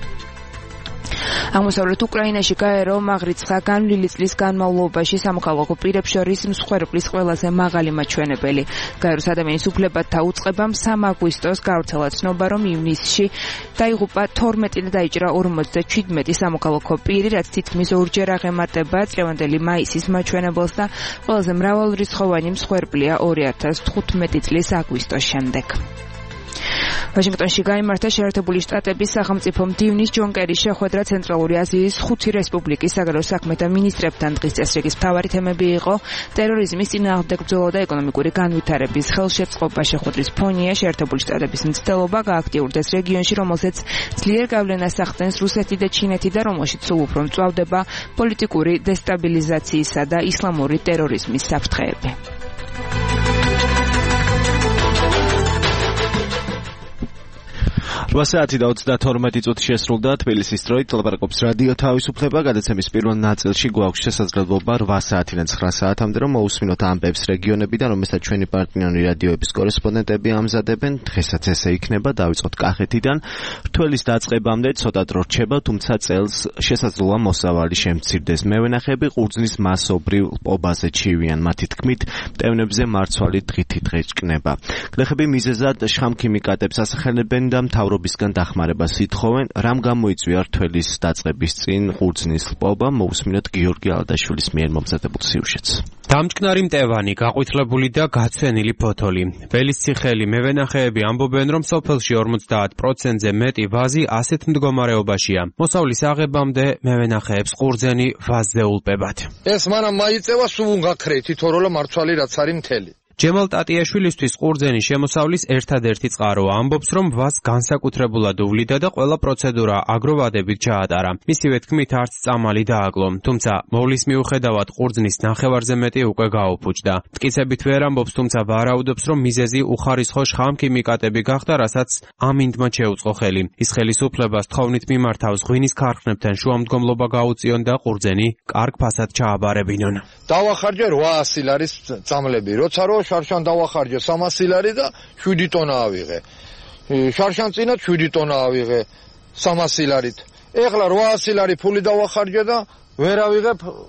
აღმოსავლეთ უკრაინაში გაერო მაღრიცხა განვლილი წლის განმავლობაში სამოქალაქო პირებს შორის მსხვერპლის ყველაზე მაღალი მაჩვენებელი. გაეროს ადამიანის უფლებათა უწყებამ სამი აგვისტოს გავრცელა ცნობა, რომ ივნისში დაიღუპა თორმეტი და დაიჭრა ორმოცდაჩვიდმეტი სამოქალაქო პირი, რაც თითქმის ორჯერ აღემატება წლევანდელი მაისის მაჩვენებელს და ყველაზე მრავალრიცხოვანი მსხვერპლია ორი ათას თხუთმეტი წლის აგვისტოს შემდეგ. ვაშინგტონში გაიმართა შეერთებული შტატების სახელმწიფო მდივნის ჯონ კერის შეხვედრა ცენტრალური აზიის ხუთი რესპუბლიკის საგარეო საქმეთა მინისტრებთან. დღის წესრიგის მთავარი თემები იყო ტერორიზმის წინააღმდეგ ბრძოლა და ეკონომიკური განვითარების ხელშეწყობა. შეხვედრის ფონია შეერთებული შტატების მცდელობა გააქტიურდეს რეგიონში, რომელზეც ძლიერ გავლენას ახდენს რუსეთი და ჩინეთი და რომელშიც სულ უფრო მწვავდება პოლიტიკური დესტაბილიზაციისა და ისლამური ტერორიზმის საფრთხეები. რვა საათი და ოცდათორმეტი წუთი შესრულდა თბილისის დროით. ლაპარაკობს რადიო თავისუფლება. გადაცემის პირველ ნაწილში გვაქვს შესაძლებლობა რვა საათიდან ცხრა საათამდე რომ მოусმინოთ ამბებს რეგიონებიდან, რომელსაც ჩვენი პარტნიორი რადიოების კორესპონდენტები ამზადებენ. დღესაც ესე იქნება. დავიწყოთ კახეთიდან. რთველის დაწყებამდე ცოტა დრო რჩება, თუმცა წელს შესაძლოა მოსავალი შემცირდეს. მევენახეები ყურძნის მასობრივ პობაზე ჩივიან. მათი თქმით, მტევნებზე მარცვალი დღითი დღე ჭკნება. გლეხები მიზეზად შხამქიმიკატებს ასახელებენ და მთავრობისგან დახმარებას ითხოვენ. რამ გამოიწვია რთველის დაწყების წინ ყურძნის პობა? მოусმინოთ გიორგი ალდაშვილის მიერ მომზადებულ სიუჟეტს. დამჭკნარი მტევანი, გაყვითლებული და გაცვენილი ფოთოლი. ველისციხელი მევენახეები ამბობენ, რომ სოფელში ორმოცდაათ პროცენტზე მეტი ვაზი ასეთ მდგომარეობაშია. მოსავლის აღებამდე მევენახეებს ყურძენი ვაზზე ულპებათ. ეს მანამ მაიწევა სულ გაქრე თითოროლა მარცვალი რაც არის მთელი. ჯემალ ტატიაშვილისთვის ყურძენი შემოსავლის ერთადერთი წყაროა. ამბობს, რომ ვაზ განსაკუთრებულად უვლიდა და ყველა პროცედურა აგროვადებით ჩაატარა. მისივე თქმით, არც წამალი დააკლო. თუმცა მოვლის მიუხედავად ყურძნის ნახევარზე მეტი უკვე გაუფუჭდა. მტკიცებით ვერ ამბობს, თუმცა ვარაუდობს, რომ მიზეზი უხარისხო შხამქიმიკატები გახდა, რასაც ამინდმა შეუწყო ხელი. ის ხელისუფლებას თხოვნით მიმართავს ღვინის ქარხნებთან შუამდგომლობა გაუწიონ და ყურძენი კარგ ფასად ჩააბარებინონ. დავახარჯე რვაასი ლარის წამლები, როცა რო შარშან დავახარჯე სამასი ლარი და შვიდი ტონა ავიღე. შარშან წინა შვიდი ტონა ავიღე სამასი ლარით. ეხლა რვაასი ლარი ფული დავახარჯე და ვერ ავიღებ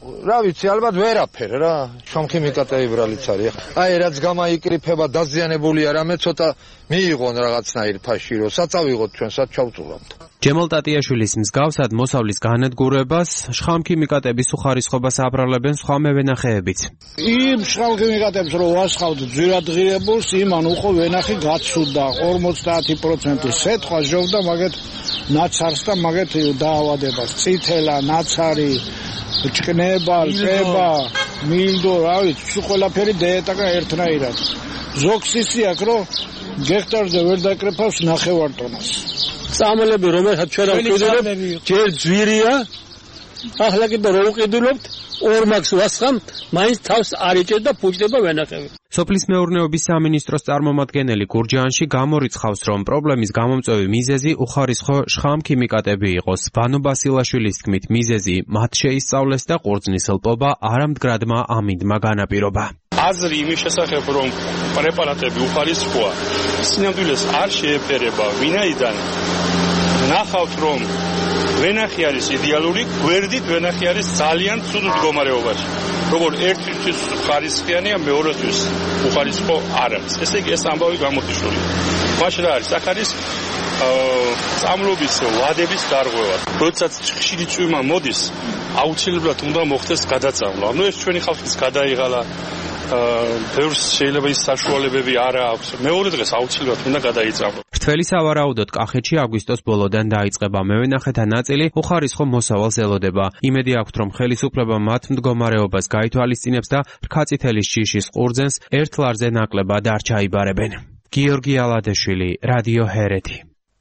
რა ვიცი, ალბათ ვერაფერ რა, შრომქიმიკატები ბრალიც არის. აი რაც გამაიკრიფება დაზიანებულია რამე ცოტა მიიღონ რაღაცნაირ ფაში, რომ საწავიღოთ ჩვენსაც ჩავწულებთ. ჯემალ ტატიაშვილის მსგავსად მოსავლის განადგურებას შხამქიმიკატების უხარისხობას აბრალებენ სხვა მევენახეებიც. იმ შხამქიმიკატებს რო ვასხავთ ძვირადღირებულს, იმან უყო ვენახი გაცუდა ორმოცდაათი პროცენტი სეტყვა ჟოვდა მაგეთ ნაცარს და მაგეთ დაავადებას, წითელა, ნაცარი, ჭკნება, წება, მილდო, რა ვიცი, სულ ყველაფერი დაეტაკა ერთნაირად. ზოგს ისი აქვს, რომ გექტარზე ვერ დაკრეფავს ნახევარ ტონას. წამლები რომელსაც ჩვენ ვყიდულობთ, ჯერ ძვირია, ახლა კიდე რო ვყიდულობთ, ორ მაგს ვასხამთ, მაინც თავს არ იჭერს და ფუჭდება ვენახები. სოფლის მეურნეობის სამინისტროს წარმომადგენელი გურჯაანში გამორიცხავს, რომ პრობლემის გამომწვევი მიზეზი უხარისხო შხამქიმიკატები იყოს. ბანო ბასილაშვილის თქმით, მიზეზი მათ შეისწავლეს და ყურძნის ლპობა არამდგრადმა ამინდმა განაპირობა. აზრი იმის შესახებ, რომ პრეპარატები უხარისხოა, სინამდვილეს არ შეეფერება, ვინაიდან ნახავთ, რომ ვენახი არის იდეალური, გვერდით ვენახი არის ძალიან ცუდ მდგომარეობაში. როგორ ერთისთვის ხარისხიანია, მეორეთვის უხარისხო არ არის. ესე იგი ეს ამბავი გამოტიშული. მაშინ რა არის? აქ არის წამლობის ვადების დარღვევა. როდესაც ხშირი წვიმა მოდის, აუცილებლად უნდა მოხდეს გადაწამლა. ანუ ეს ჩვენი ხალხის გადაიღალა ბევრს შეიძლება ის საშუალებები არ აქვს. მეორე დღეს აუცილებლად უნდა გადაიწამლო. რთველი სავარაუდოდ კახეთში აგვისტოს ბოლოდან დაიწყება მევენახეთა ნაწილი უხარისხო მოსავალს ელოდება. იმედი აქვთ, რომ ხელისუფლება მათ მდგომარეობას გაითვალისწინებს და რქაწითელის ჯიშის ყურძენს ერთ ლარზე ნაკლებად არ ჩაიბარებენ. გიორგი ალადეშვილი, რადიო ჰერეთი.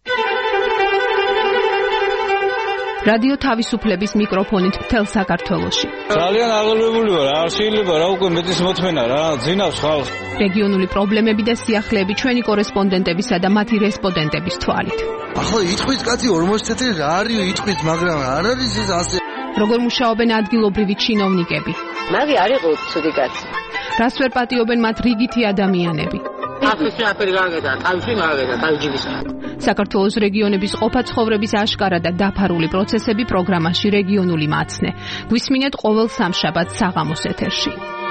რადიო თავისუფლების მიკროფონით მთელ საქართველოში. ძალიან აღელვებული ვარ, არ შეიძლება რა უკვე მეტის მოთმენა რა, ძინავს ხალხს. რეგიონული პრობლემები და სიახლეები ჩვენი კორესპონდენტებისა და მათი რესპონდენტების თვალით. ახლა იტყვის კაცი ორმოცი წელი რა არის იტყვის, მაგრამ არ არის ეს ასე. როგორ მუშაობენ ადგილობრივი ჩინოვნიკები? მაგი არ იყო ცუდი კაცი. რას ვერ პატიობენ მათ რიგითი ადამიანები? აფრიკა აფერი გაგედა, თავში მაგედა, თავჯიბისა. საქართველოს რეგიონების ყოფა ცხოვრების აშკარა და დაფარული პროცესები პროგრამაში რეგიონული მაცნე. გვისმინეთ ყოველ სამშაბათს საღამოს ეთერში.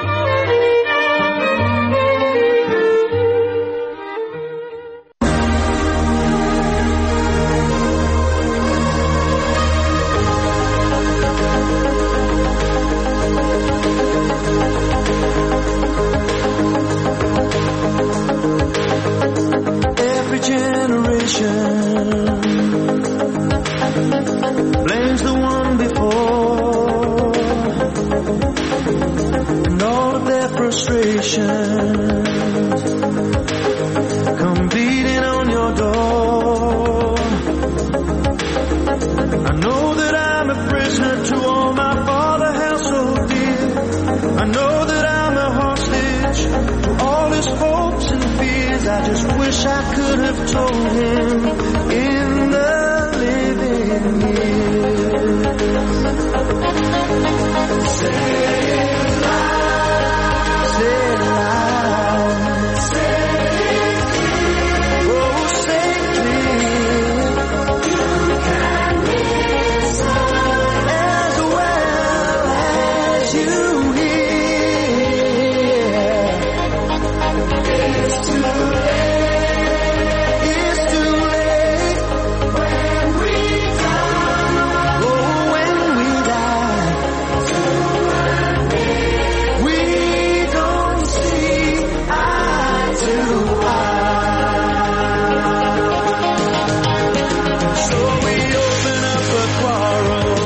Blames the one before and all of their frustrations come beating on your door. I know that I'm a prisoner to all my father held so dear. I know that I'm a hostage to all his hopes and fears. I just wish I could have told him in the living years. Say it loud, say it loud, say it clear, oh say it clear. You can listen as well as you hear. It's too late, it's too late when we die, oh when we die. We don't see eye to eye. So we open up a quarrel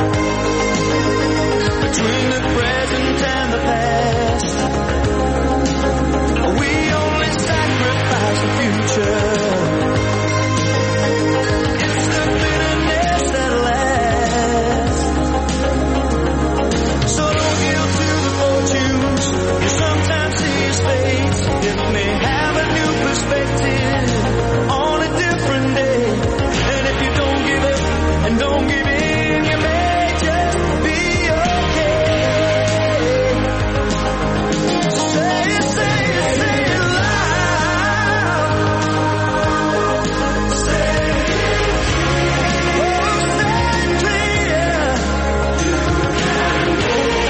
between the present and the past. We only sacrifice the future. It's the bitterness that lasts. So don't yield to the fortunes you sometimes see as fates. It may have a new perspective on a different day. And if you don't give up and don't give in, you may just be okay. Say it, say it, say it loud. Say it clear, oh say it clear. You can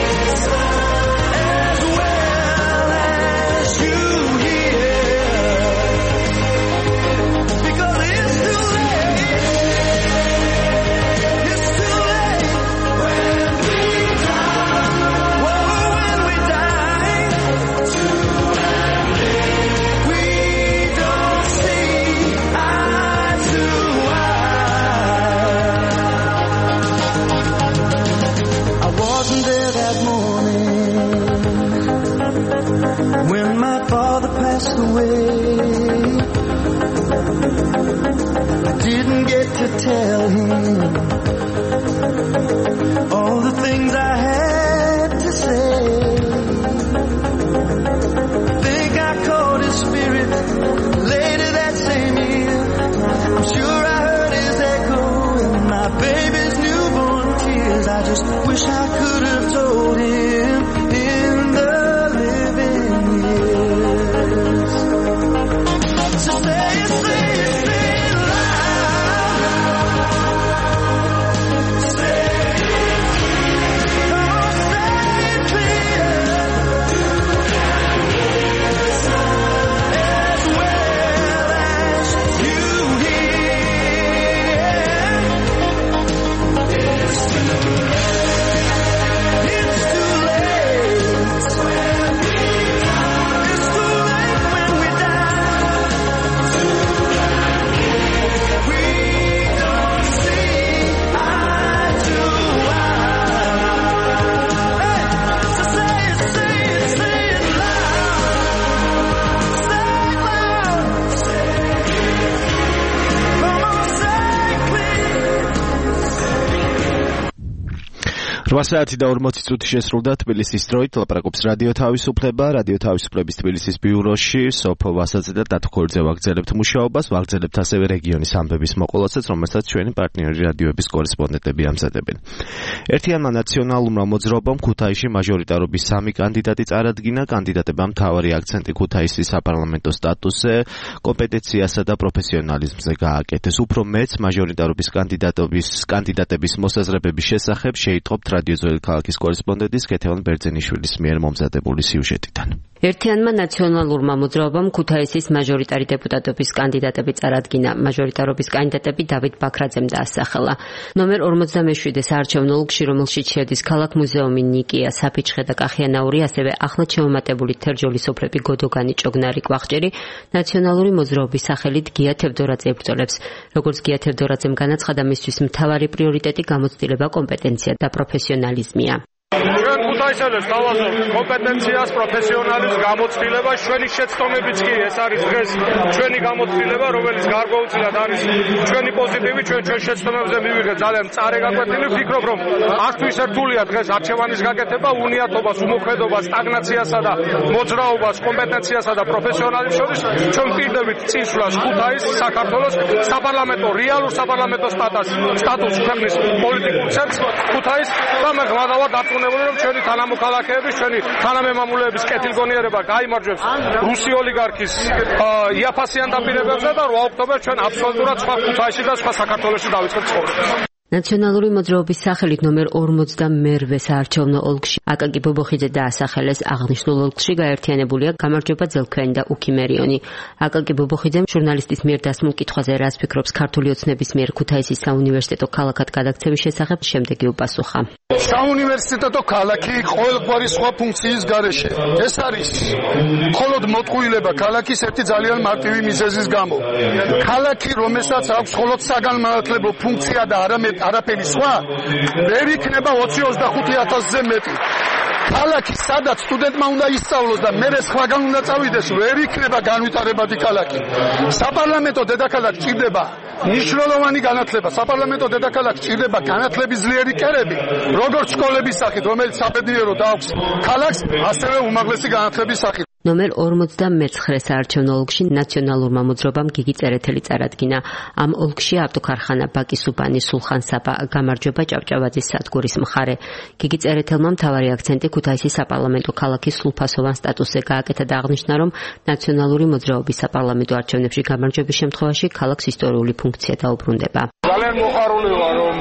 რვა საათი და ორმოცი წუთი შესრულდა თბილისის დროით. ლაპარაკობს რადიო თავისუფლება, რადიო თავისუფლების თბილისის ბიუროში სოფო ვასაძე და დათო ქორიძე ვაგრძელებთ მუშაობას, ვაგრძელებთ ასევე რეგიონის ამბების მოყოლასაც, რომელსაც ჩვენი პარტნიორი რადიოების კორესპონდენტები ამზადებენ. ერთიანმა ნაციონალურმა მოძრაობამ ქუთაისში მაჟორიტარობის სამი კანდიდატი წარადგინა. კანდიდატებმა მთავარი აქცენტი ქუთაისის საპარლამენტო სტატუსზე, კომპეტენციასა და პროფესიონალიზმზე გააკეთეს. უფრო მეც მაჟორიტარობის კანდიდატობის კანდიდატების მოსაზრებების შესახებ შეიტყობთ რადიო ძველი ქალაქის კორესპონდენტის კეთევან ბერძენიშვილის მიერ მომზადებული სიუჟეტიდან. ერთიანმა ნაციონალურმა მოძრაობამ ქუთაისის მაჟორიტარი დეპუტატობის კანდიდატები წარადგინა. მაჟორიტარობის კანდიდატები დავით ბაქრაძემ დაასახელა. ნომერ ორმოცდამეშვიდე საარჩევნო ოლქში, რომელშიც შედის ქალაქ მუზეუმი, ნიკია, საფიჩხე და კახიანაური, ასევე ახლად შემომატებული თერჯოლის სოფლები გოდოგანი, ჭოგნარი, კვახჭერი, ნაციონალური მოძრაობის სახელით გია თევდორაძე ებრძოლებს. როგორც გია თევდორაძემ განაცხადა, მისთვის მთავარი პრიორიტეტი გამოცდილება, კომპეტენცია და პროფესიონალიზმია. ჩვენ ქუთაისელებს დავაზრობთ კომპეტენციას, პროფესიონალიზმს, გამოცდილებას, ჩვენი შეცდომებიც კი ეს არის დღეს ჩვენი გამოცდილება, რომელიც გარკვეულწილად არის ჩვენი პოზიტივი, ჩვენ ჩვენ შეცდომებზე მივიღეთ ძალიან მწარე გაკვეთილი. ვფიქრობ, რომ არცთვის ერთულია დღეს არჩევანის გაკეთება, უნიათობას, უმოქმედობას, სტაგნაციასა და მოძრაობას, კომპეტენციასა და პროფესიონალიზმს შორის. ჩვენ ვპირდებით წინსვლას ქუთაის საქართველოს საპარლამენტო, რეალურ საპარლამენტო სტატუსს, სტატუსს ქვეყნის პოლიტიკურ ცენტრს ქუთაის და მე ღვადავარ დარწმუნებული, რომ ჩვენი თანამოქალაქეების, ჩვენი თანამემამულეების კეთილგონიერება გაიმარჯვებს რუსი ოლიგარქის იაფასიან დაპირებებზე და რვა ოქტომბერს ჩვენ აბსოლუტურად სხვა ქუთაისში და სხვა საქართველოში დავიწყებთ ცხოვრებას. ნაციონალური მოძრაობის სახელით ნომერ ორმოცდამეერთე საარჩევნო ოლქში აკაკი ბობოხიძე დაასახელეს. აღნიშნულ ოლქში გაერთიანებულია გამარჯვება ძელქვიანი და უქიმერიონი. აკაკი ბობოხიძემ ჟურნალისტის მიერ დასმულ კითხვაზე რას ფიქრობს ქართული ოცნების მიერ ქუთაისის საუნივერსიტეტო ქალაქად გადაქცევის შესახებ, შემდეგი უპასუხა. საუნივერსიტეტო ქალაქი ყოველგვარი სხვა ფუნქციის გარეშე. ეს არის მხოლოდ მოტყუილება ქალაქის ერთი ძალიან მარტივი მიზეზის გამო. ქალაქი, რომელსაც აქვს მხოლოდ საგანმანათლებლო ფუნქცია და არამედ არაფერი სხვა, ვერ იქნება ოცი ოცდახუთი ათასზე მეტი. ქალაქი, სადაც სტუდენტმა უნდა ისწავლოს და მერე სხვაგან უნდა წავიდეს, ვერ იქნება განვითარებადი ქალაქი. საპარლამენტო დედაქალაქს ჭირდება მნიშვნელოვანი განათლება. საპარლამენტო დედაქალაქს ჭირდება განათლების ძლიერი კერები, როგორც სკოლების სახით, რომელიც საბედნიეროდ აქვს ქალაქს, ასევე უმაღლესი განათლების სახით. ნომერ ორმოცდამეცხრე საარჩევნო ოლქში ნაციონალურმა მოძრაობამ გიგი წერეთელი წარადგინა. ამ ოლქში ავტოქარხანა ბაკის უბანი, სულხან-საბა, გამარჯვება ჭავჭავაძის სადგურის მხარე. გიგი წერეთელმა მთავარი აქცენტი ქუთაისის საპარლამენტო ქალაქის სრულფასოვან სტატუსზე გააკეთა და აღნიშნა, რომ ნაციონალური მოძრაობის საპარლამენტო არჩევნებში გამარჯვების შემთხვევაში ქალაქს ისტორიული ფუნქცია დაუბრუნდება. ძალიან მოხარული ვარ, რომ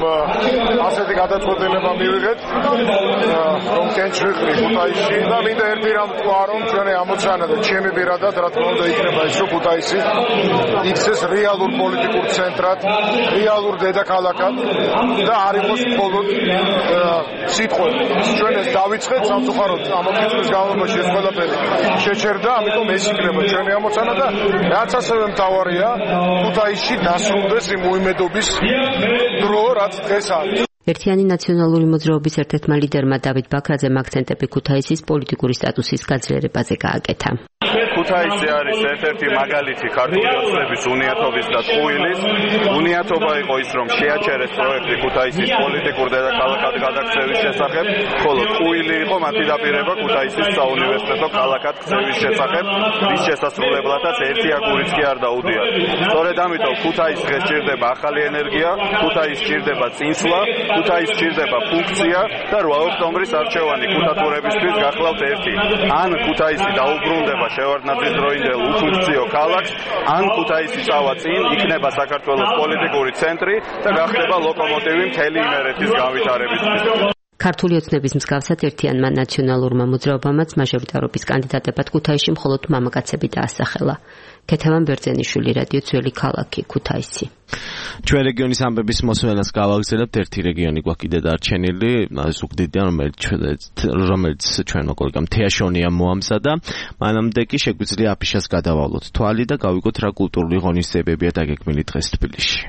ასეთი გადაწყვეტილება მივიღეთ, რომ კენჭრიხრი ქუთაისში და მინდა ერთი რამ თქვა, რომ ჩვენი ამოცანა და ჩემი პირადად რა თქმა უნდა იქნება ის, რომ ქუთაისი იქცეს რეალურ პოლიტიკურ ცენტრად, რეალურ დედაქალაქად და არ იყოს მხოლოდ სიტყვები. ჩვენ ეს დავიწყეთ სამწუხაროდ ამოქმედების განმავლობაში ეს ყველაფერი შეჩერდა, ამიტომ ეს იქნება ჩვენი ამოცანა და რაც ასევე მთავარია, ქუთაისში დასრულდეს იმ უიმედობის დრო, რაც დღეს არის. ერთიანი ნაციონალური მოძრაობის ერთ-ერთმა ლიდერმა დავით ბაქრაძემ აქცენტები ქუთაისის პოლიტიკური სტატუსის გაძლიერებაზე გააკეთა. ქუთაისი არის ერთ-ერთი მაგალითი ქართული ოცნების უნიათობის და ტყუილის. უნიათობა იყო ის, რომ შეაჩერეს პროექტი ქუთაისის პოლიტიკურ დედაქალაქად გადაქცევის შესახებ, ხოლო ტყუილი იყო მათი დაპირება ქუთაისის საუნივერსიტეტო ქალაქად ქცევის შესახებ, რის შესასრულებლადაც ერთი აგურიც კი არ დაუდიათ. სწორედ ამიტომ ქუთაისს დღეს ჭირდება ახალი ენერგია, ქუთაისს ჭირდება წინსვლა, ქუთაისს ჭირდება ფუნქცია და რვა ოქტომბრის არჩევანი ქუთათურებისთვის გახლავთ ერთი. ან ქუთაისი დაუბრუნდება შევარდნაძის დროინდელ უფუნქციო ქალაქს, ან ქუთაისი წავა წინ, იქნება საქართველოს პოლიტიკური ცენტრი და გახდება ლოკომოტივი მთელი იმერეთის განვითარებისთვის. ქართული ოცნების მსგავსად ერთიანმა ნაციონალურმა მოძრაობამაც მაჟორიტარობის კანდიდატებად ქუთაისში მხოლოდ მამაკაცები დაასახელა. კეთევან ბერძენიშვილი, რადიო ძველი ქალაქი, ქუთაისი. ჩვენ რეგიონის ამბების მოსმენას გავაგრძელებთ. ერთი რეგიონი გვაქვს კიდე დარჩენილი, ზუგდიდიდან, რომელიც ჩვენმა კოლეგამ თეაშონია მოამზადა. მანამდე კი შეგვიძლია აფიშას გადავალოთ თვალი და გავიგოთ რა კულტურული ღონისძიებებია დაგეგმილი დღეს თბილისში.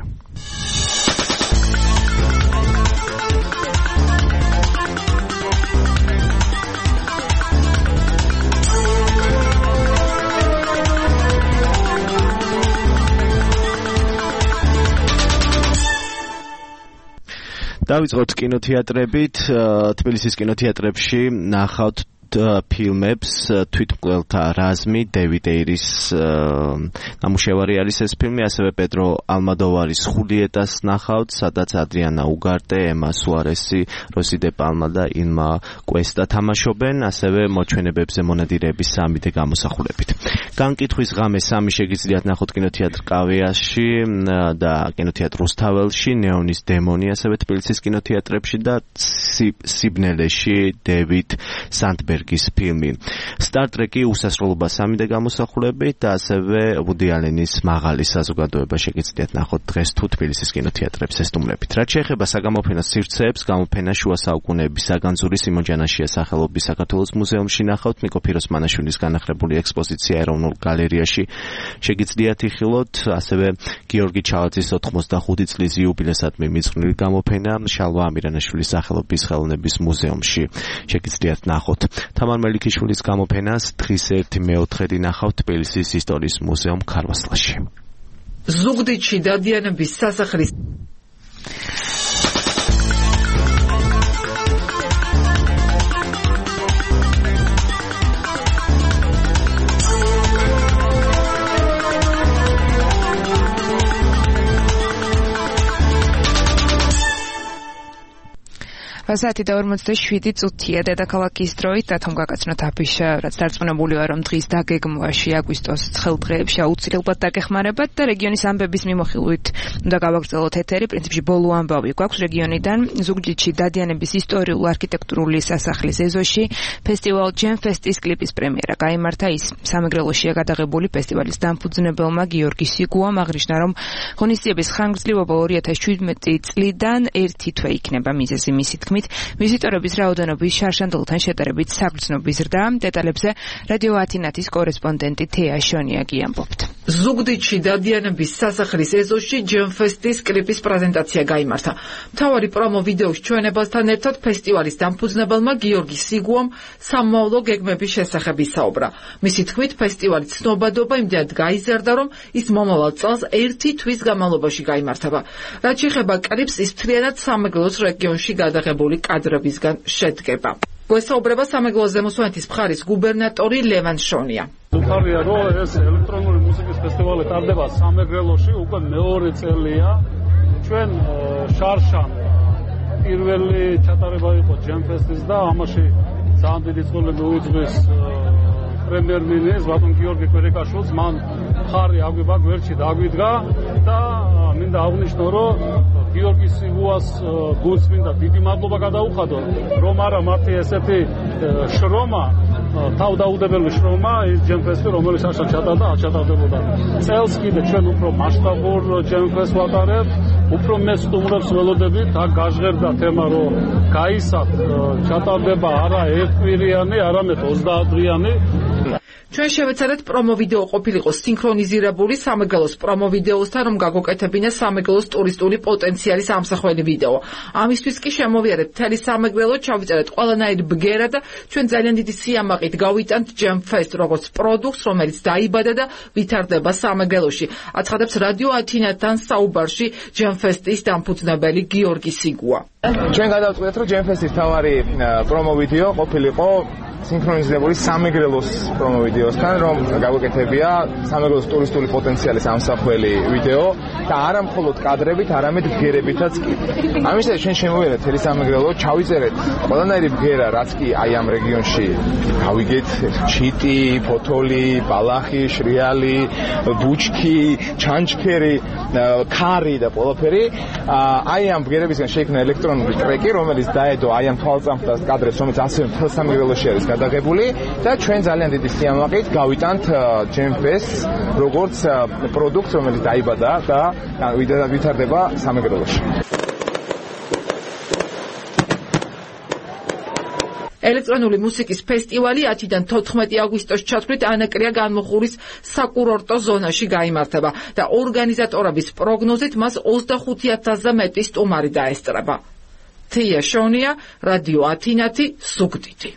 დავიწყოთ კინოთეატრებით. თბილისის კინოთეატრებში ნახავთ ფილმებს თვითმკვლელთა რაზმი, დევიდ ეირის ნამუშევარი არის ეს ფილმი, ასევე პედრო ალმოდოვარის ხულიეტას ნახავთ, სადაც ადრიანა უგარტე, ემა სუარესი, როსი დე პალმა და ილმა კვესტა თამაშობენ, ასევე მოჩვენებებზე მონადირეების სამი დე გამოსახულებით. განკითხვის ღამე სამი შეგიძლიათ ნახოთ კინოთეატრ კავეაში და კინოთეატრ რუსთაველში, ნეონის დემონი ასევე თბილისის კინოთეატრებში და სიბნელეში დევიდ სანდბერგის ფილმი. Star Trek-ი უსასრულობა სამი დე გამოსახულებით და ასევე ვუდი ალენის მაღალი საზოგადოება შეგიძლიათ ნახოთ დღეს თუ თბილისის კინოთეატრებს ესტუმრებით. რაც შეეხება საგამოფენო სივრცეებს, გამოფენა შუა საუკუნეების საგანძური სიმონ ჯანაშიას სახელობის საქართველოს მუზეუმში ნახავთ, ნიკო ფიროსმანაშვილის განახლებული ექსპოზიცია ეროვნულ გალერეაში შეგიძლიათ იხილოთ, ასევე გიორგი ჩალაძის ოთხმოცდახუთი წლის იუბილესადმი მიძღვნილი გამოფენა შალვა ამირანაშვილის სახელობის ხელოვნების მუზეუმში შეგიძლიათ ნახოთ. თამარ მელიქიშვილის გამოფენას დღის ერთი მეოთხედი ნახავთ თბილისის ისტორიის მუზეუმ ქარვასლაში. ზუგდიდში დადიანების სასახლის საათი და ორმოცდაშვიდი წუთია დედაქალაქის დროით დათომ გაკაცნოთ აფიშა, რაც დარწმუნებული ვარ, რომ დღის დაგეგმვაში აგვისტოს ცხელდღეებში აუცილებლად დაგეხმარებათ და რეგიონის ამბების მიმოხილვით უნდა გავაგრძელოთ ეთერი. პრინციპში ბოლო ამბავი გვაქვს რეგიონიდან. ზუგდიდში დადიანების ისტორიულ-არქიტექტურული სასახლის ეზოში ფესტივალ ჯემფესტის კლიპის პრემიერა გაიმართა. ის სამეგრელოშია გადაღებული. ფესტივალის დამფუძნებელმა გიორგი სიგუამ აღნიშნა, რომ ღონისძიების ხანგრძლივობა ორი ათას შვიდმეტი წლიდან ერთი თვე იქნება მიზეზი. მისი თქმით, ვიზიტორების რაოდენობის შარშანდელთან შედარებით საგრძნობი ზრდა. დეტალებზე რადიო ათინათის კორესპონდენტი თეა შონიაგი ამბობთ. ზუგდიდში დადიანების სასახლის ეზოში ჯემფესტის კლიპის პრეზენტაცია გაიმართა. მთავარი პრომო ვიდეოს ჩვენებასთან ერთად ფესტივალის დამფუძნებელმა გიორგი სიგუამ სამომავლო გეგმების შესახებ ისაუბრა. მისი თქმით, ფესტივალის ცნობადობა იმდენად გაიზარდა, რომ ის მომავალ წელს ერთი თვის განმავლობაში გაიმართება. რაც შეეხება კლიპს, ის მთლიანად სამეგრელოს რეგიონში გადაღებული კადრებისგან შედგება. გვესაუბრება სამეგრელოს ზემოსვანეთის მხარის გუბერნატორი ლევან შონია. უხარია, რომ ეს ელექტრონული მუსიკის ფესტივალი ტარდება სამეგრელოში უკვე მეორე წელია. ჩვენ შარშან პირველი ჩატარება იყო ჯემფესტის და ამაში ძალიან დიდი წყობილები უძღვის პრემიერ-მინისტრს ბატონ გიორგი კვირიკაშვილს. მან მხარი აგვიბა გვერდში დაგვიდგა და მინდა აღვნიშნო, რომ გიორგი სიგუას გულს მინდა დიდი მადლობა გადაუხადო, რომ არა მართი ესეთი შრომა, თავდაუდებელი შრომა, ის ჯემფესტი, რომელიც ახლა ჩატარდა, არ ჩატარდებოდა. წელს კიდე ჩვენ უფრო მასშტაბურ ჯემფესტს ვატარებთ, უფრო მეც სტუმრებს ველოდებით, აქ გაჟღერდა თემა, რომ გაისახ ჩატარდება არა ერთკვირიანი, არამედ ოცდაათდღიანი. ჩვენ შევეცადეთ პრომო ვიდეო ყოფილიყო სინქრონიზირებული სამეგრელოს პრომო ვიდეოსთან, რომ გაგუკეთებინა სამეგრელოს ტურისტული პოტენციალის ამსახველი ვიდეო. ამისთვის კი შემოვიარეთ მთელი სამეგრელო, ჩავიწერეთ ყველანაირი ბგერა და ჩვენ ძალიან დიდი სიამაყით გავიტანთ ჯემფესტ როგორც პროდუქტს, რომელიც დაიბადა და ვითარდება სამეგრელოში. აცხადებს რადიო ათინათთან საუბარში ჯემფესტის დამფუძნებელი გიორგი სიგუა. ჩვენ გადავწყვეტეთ, რომ ჯემფესტის თავარი პრომო ვიდეო ყოფილიყო სინქრონიზებული სამეგრელოს პრომო ვიდეოსთან, რომ გავუკეთებია სამეგრელოს ტურისტული პოტენციალის ამსახველი ვიდეო და არა მხოლოდ კადრებით, არამედ ბგერებითაც კი. ამისათვის ჩვენ შემოვიარეთ მთელი სამეგრელო, ჩავიწერეთ ყველანაირი ბგერა, რაც კი აი ამ რეგიონში გავიგეთ, ჩიტი, ფოთოლი, ბალახი, შრიალი, ბუჩქი, ჩანჩქერი, ქარი და ყველაფერი. აი ამ ბგერებისგან შეიქმნა ელექტრონული ტრეკი, რომელიც დაედო აი ამ თვალწამხდას კადრებს, რომელიც ასევე მთელ სამეგრელოში არის გადაღებული და ჩვენ ძალიან დიდი სიამაყით გავიტანთ ჯემფესტს როგორც პროდუქტს, რომელიც დაიბადა და ვითარდება სამეგრელოში. ელექტრონული მუსიკის ფესტივალი ათიდან თოთხმეტი აგვისტოს ჩათვლით ანაკრია განმოხურის საკურორტო ზონაში გაიმართება და ორგანიზატორების პროგნოზით მას ოცდახუთი ათასზე მეტი სტუმარი დაესწრება. თეა შონია, რადიო ათინათი, ზუგდიდი.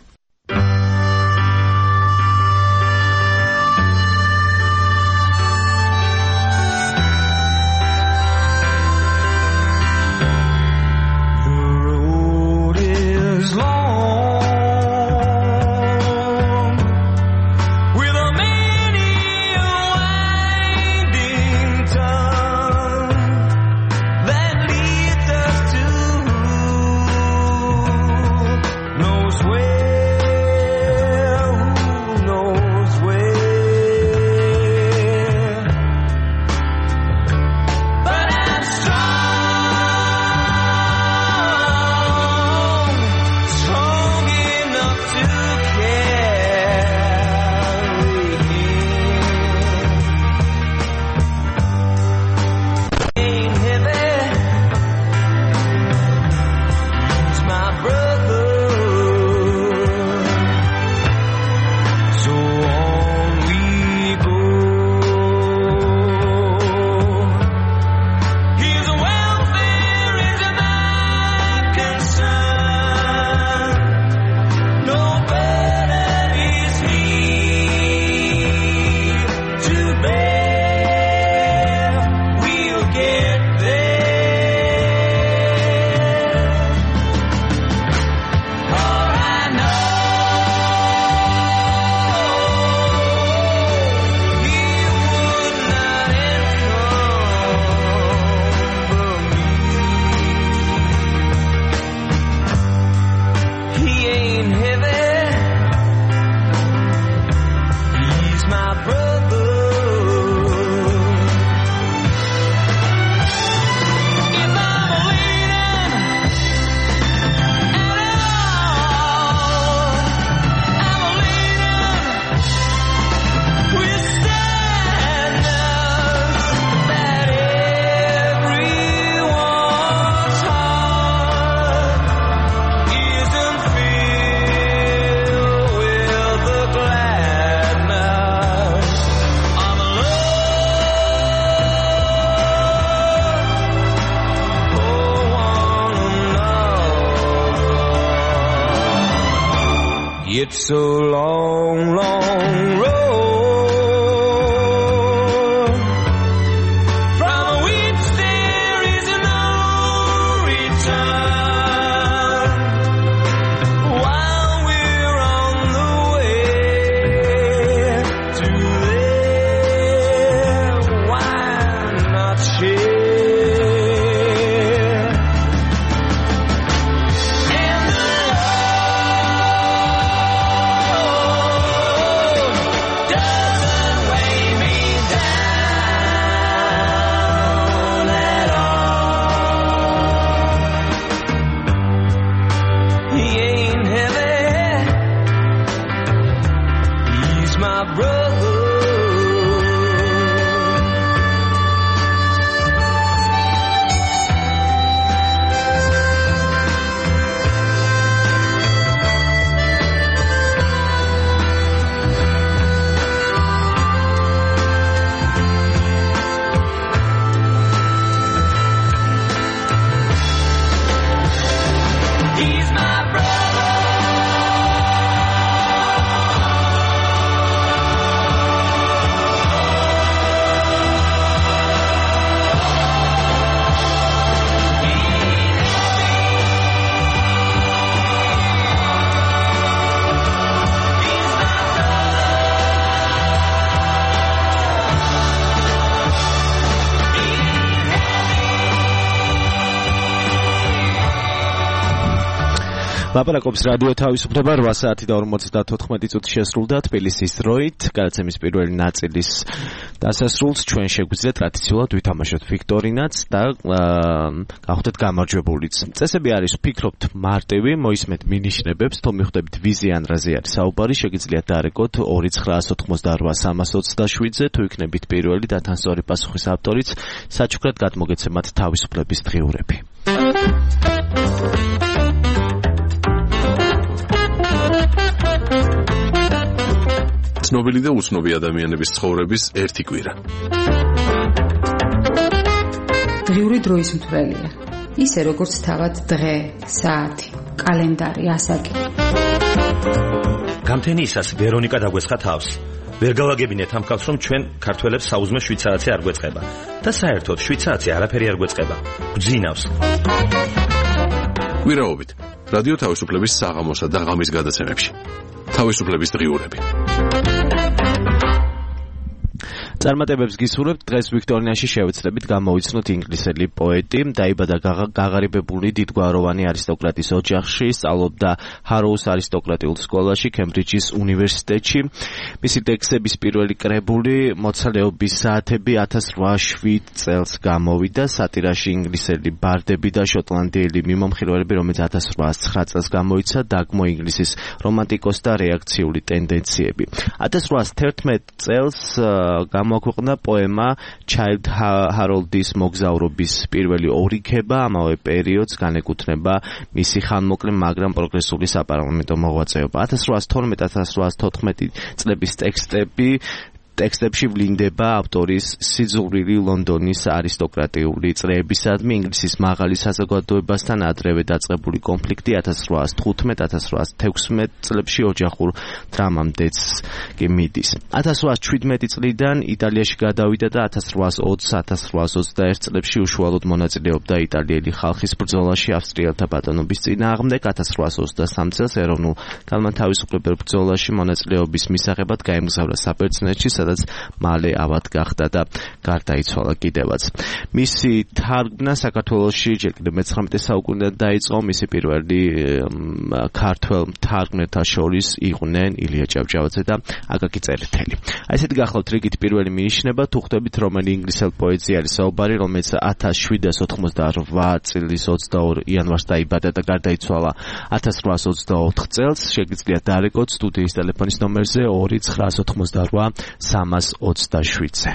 It's a long, long road from which there is no return. While we're on the way to there, why not share? ლაპარაკობს რადიო თავისუფლება რვა საათი და ორმოცდათოთხმეტი წუთი შესრულდა თბილისის დროით. გადაცემის პირველი ნაწილის დასასრულს ჩვენ შეგვიძლია ტრადიციულად ვითამაშოთ ვიქტორინაც და გავხდეთ გამარჯვებულიც. წესები არის ვფიქრობთ მარტივი, მოისმენთ მინიშნებებს, თუ მიხვდებით ვიზე ან რაზე არის საუბარი, შეგიძლიათ დაარეკოთ ორი ცხრაას ოთხმოცდაარბა სამას ოცდაშვიდზე, თუ იქნებით პირველი და თან სწორი პასუხის ავტორიც, საჩუქრად გადმოგეცემათ თავისუფლების დღიურები. ცნობილი და უცნობი ადამიანების ცხოვრების ერთი კვირა. დღიური დროის მთვრელია. ისე როგორც თავად დღე, საათი, კალენდარი, ასაკი. გამთენიისას ვერონიკა დაგვესხა თავს. ვერ გავაგებინეთ ამ ხალხს, რომ ჩვენ ქართველებს საუზმე შვიდ საათზე არ გვეწყება. და საერთოდ შვიდ საათზე არაფერი არ გვეწყება. გვძინავს. კვირაობით რადიო თავისუფლების საღამოსა და ღამის გადაცემებში. თავისუფლების დღიურები. წარმატებებს გისურვებთ. დღეს ვიქტორინაში შევეცდებით გამოვიცნოთ ინგლისელი პოეტი. დაიბადა გაღარიბებული დიდგვაროვანი არისტოკრატის ოჯახში, სწავლობდა ჰაროუს არისტოკრატიულ სკოლაში, კემბრიჯის უნივერსიტეტში. მისი ტექსტების პირველი კრებული მოცალეობის საათები ათას რვაასი წელს გამოვიდა. სატირაში ინგლისელი ბარდები და შოტლანდიელი მიმომხილველები, რომელიც ათას რვაასი ცხრა წელს გამოიცა, დაგმო ინგლისის რომანტიკოს და რეაქციული ტენდენციები. ათას რვაასი თერთმეტ წელს გამოაქვეყნა პოემა Child Harold-ის მოგზაურობის პირველი ორი ქება, ამავე პერიოდს განეკუთვნება მისი ხანმოკლე, მაგრამ პროგრესული საპარლამენტო მოღვაწეობა. ათას რვაასი თორმეტ ათას რვაასი თოთხმეტი წლების ტექსტები ტექსტებში ვლინდება ავტორის სიძულვილი ლონდონის არისტოკრატიული წრეებისადმი, ინგლისის მაღალი საზოგადოებასთან ადრევე დაწყებული კონფლიქტი ათას რვაასი თხუთმეტ ათას რვაასი თექვსმეტ წლებში ოჯახურ დრამამდეც კი მიდის. ათას რვაასი შვიდმეტი წლიდან იტალიაში გადავიდა და ათას რვაასი ოცი ათას რვაასი ოცდაერთი წლებში უშუალოდ მონაწილეობდა იტალიელი ხალხის ბრძოლაში ავსტრიელთა ბატონობის წინააღმდეგ. ათას რვაასი ოცდასამი წელს ეროვნულ განმათავისუფლებელ ბრძოლაში მონაწილეობის მისაღებად გაემგზავრა საბერძნეთში, სადაც მალე ავად გახდა და გარდაიცვალა კიდევაც. მისი თარგმნა საქართველოში ჯერ კიდევ მეცხრამეტე საუკუნიდან დაიწყო. მისი პირველი ქართველ თარგმნელთა შორის იყვნენ ილია ჭავჭავაძე და აკაკი წერეთელი. აი ესეთი გახლავთ რიგით პირველი მინიშნება, თუ ხვდებით რომელი ინგლისელ პოეტზე არის საუბარი, რომელიც ათას შვიდას ოთხმოცდაარბა წლის ოცდაორ იანვარს დაიბადა და გარდაიცვალა ათას რვაასი ოცდაოთხ წელს. შეგიძლიათ დაარეკოთ სტუდიის ტელეფონის ნომერზე ორი ცხრაას ოთხმოცდაარბა სამას ოცდაშვიდზე.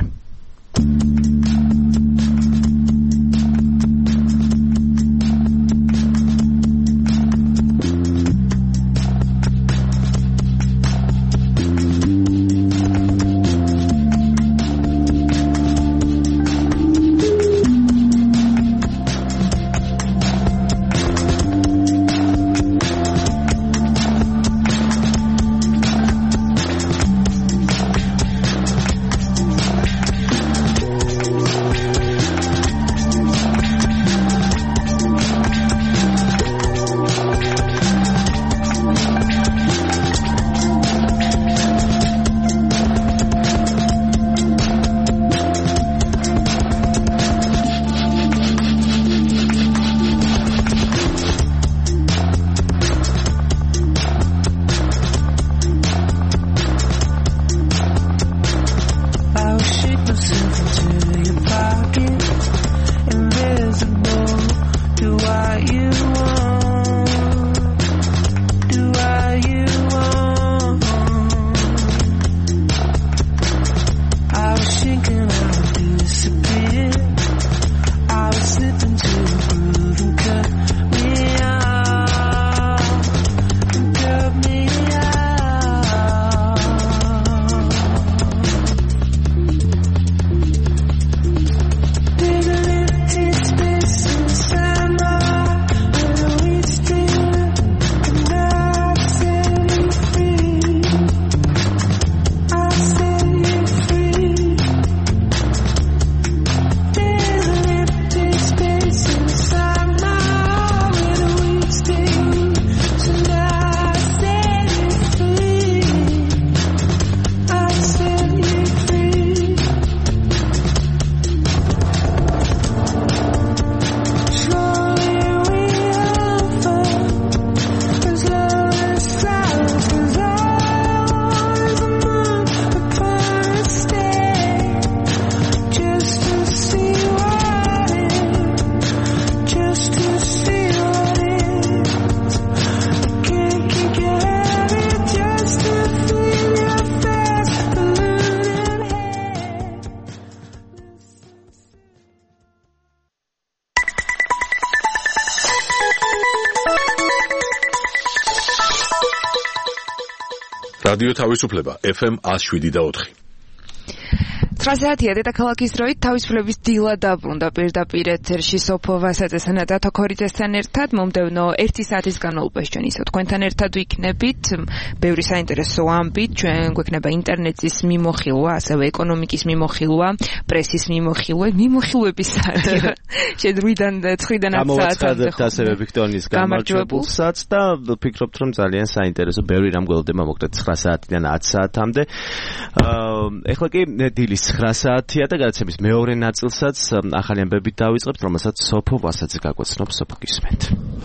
რადიო თავისუფლება ეფ ემ one oh seven და four. ცხრა საათია დედაქალაქის დროით თავისუფლების დილა დაბრუნდა პირდაპირ ეთერში სოფო ვასაძესთან და თოქორიძესთან ერთად მომდევნო ერთი საათის განმავლობაში ჩვენ ისევ თქვენთან ერთად ვიქნებით ბევრი საინტერესო ამბით ჩვენ გვექნება ინტერნეტის მიმოხილვა ასევე ეკონომიკის მიმოხილვა პრესის მიმოხილვა მიმოხილვების საათია შედრიდან ცხრიდან ათ საათამდე ასევე ვიქტორიის გამარჯვებულსაც და ვფიქრობთ რომ ძალიან საინტერესო ბევრი რამ გველდება მოკლედ ცხრა საათიდან ათ საათამდე ეხლა კი დილის ცხრა საათია და გადაცემის მეორე ნაწილსაც ახალი ამბებით დავიწყებთ, რომელსაც სოფო ვასაძე გაგვაცნობს. სოფო გისმენთ.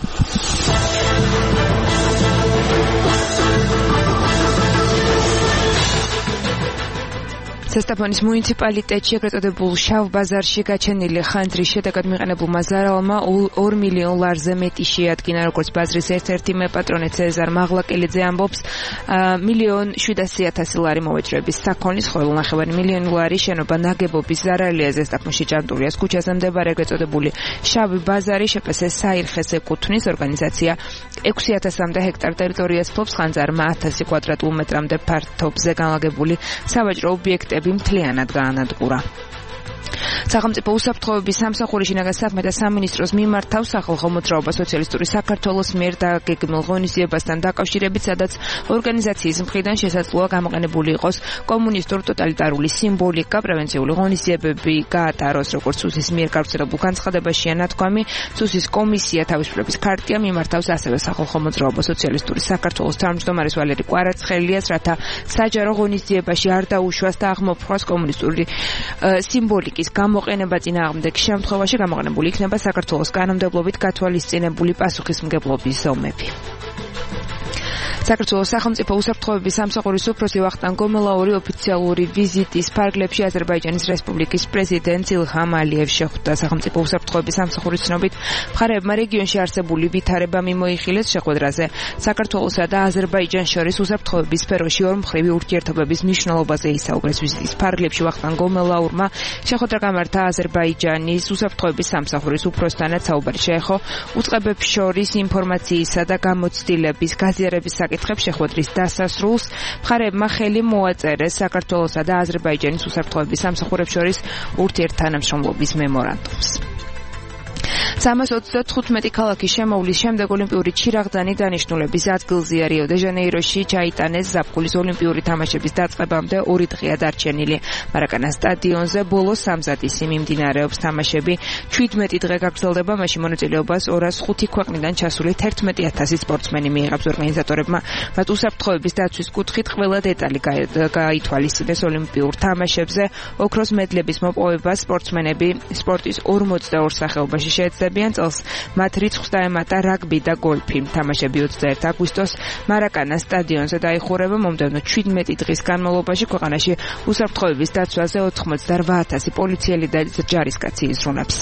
ზესტაფონის მუნიციპალიტეტში ეგრეთ წოდებულ შავ ბაზარში გაჩენილი ხანძრის შედეგად მიყენებულმა ზარალმა ორ მილიონ ლარზე მეტი შეადგინა, როგორც ბაზრის ერთ-ერთი მეპატრონე ცეზარ მაღლაკელიძე ამბობს, მილიონ შვიდასი ათასი ლარი მოვეჭრების საქონლის, ხოლო ნახევარი მილიონი ლარი შენობა ნაგებობის ზარალია ზესტაფონში ჭანტურიას ქუჩაზე მდებარე ეგრეთ წოდებული შავი ბაზარი შეპესე საირხეს ეკუთვნის ორგანიზაცია ექვსი ათასამდე ჰექტარ ტერიტორიას ფლობს ხანძარმა ათასი კვადრატულ მეტრამდე ფართობზე განლაგებული სავაჭრო ობიექტები მთლიანად გაანადგურა. სახელმწიფო უსაფრთხოების სამსახური შინაგან საქმეთა სამინისტროს მიმართავს სახალხო მოძრაობა სოციალისტური საქართველოს მიერ დაგეგმილ ღონისძიებასთან დაკავშირებით, სადაც ორგანიზაციის მხრიდან შესაძლოა გამოყენებული იყოს კომუნისტურ ტოტალიტარული სიმბოლიკა, პრევენციული ღონისძიებები გაატაროს, როგორც სუსის მიერ გავრცელებულ განცხადებაშია ნათქვამი. სუსის კომისია თავისუფლების ქარტია მიმართავს ასევე სახალხო მოძრაობა სოციალისტური საქართველოს თავმჯდომარეს ვალერი კვარაცხელიას, რათა საჯარო ღონისძიებაში არ დაუშვას და აღმოფხვას კომუნისტური სიმბოლიკის გამოყენება წინააღმდეგ შემთხვევაში გამოყენებული იქნება საქართველოს კანონმდებლობით გათვალისწინებული პასუხისმგებლობის ზომები. საქართველოს სახელმწიფო უსაფრთხოების სამსახურის უფროსი ვახტანგ გომელაური ოფიციალური ვიზიტის ფარგლებში აზერბაიჯანის რესპუბლიკის პრეზიდენტ ილჰამ ალიევს შეხვდა. სახელმწიფო უსაფრთხოების სამსახურის ცნობით, მხარეებმა რეგიონში არსებული ვითარება მიმოიხილეს შეხვედრაზე. საქართველოსა და აზერბაიჯანს შორის უსაფრთხოების სფეროში ორმხრივი ურთიერთობების მნიშვნელობაზე ისაუბრეს. ვიზიტის ფარგლებში ვახტანგ გომელაურმა შეხვედრა გამართა აზერბაიჯანის უსაფრთხოების სამსახურის უფროსთანაც საუბარი შეეხო უწყებებს შორის ინფორმაციისა და გამოცდილების გაზიარების საკითხებს შეხვედრის დასასრულს. მხარეებმა ხელი მოაწერეს საქართველოსა და აზერბაიჯანის უსაფრთხოების სამსახურებს შორის ურთიერთთანამშრომლობის მემორანდუმს. სამას ოცდათხუთმეტი ქალაქის შემოვლის შემდეგ ოლიმპიური ჩირაღდანი დანიშნულების ადგილზეა. რიო დე ჟანეიროში ჩაიტანეს ზაფხულის ოლიმპიური თამაშების დაწყებამდე ორი დღეა დარჩენილი. მარაკანას სტადიონზე ბოლოს სამზადისი მიმდინარეობს. თამაშები შვიდმეტი დღე გაგრძელდება, მაშინ მონაწილეობას ორას ხუთი ქვეყნიდან ჩასული თერთმეტი ათასი სპორტსმენი მიიღებს. ორგანიზატორებმა მათ უსაფრთხოების დაცვის კუთხით ყველა დეტალი გაითვალისწინეს ოლიმპიურ თამაშებზე. ოქროს მედლების მოპოვება სპორტსმენები სპორტის ორმოცდაორ სახეობაში შეეცდებიან. წელს მათ რიცხვს დაემატა რაგბი და გოლფი. თამაშები ოცდაერთი აგვისტოს მარაკანას სტადიონზე დაიხურება. მომდევნო შვიდმეტი დღის განმავლობაში ქვეყანაში უსაფრთხოების დაცვაზე ოთხმოცდარბა ათასი პოლიციელი და ჯარისკაცი იზრუნებს.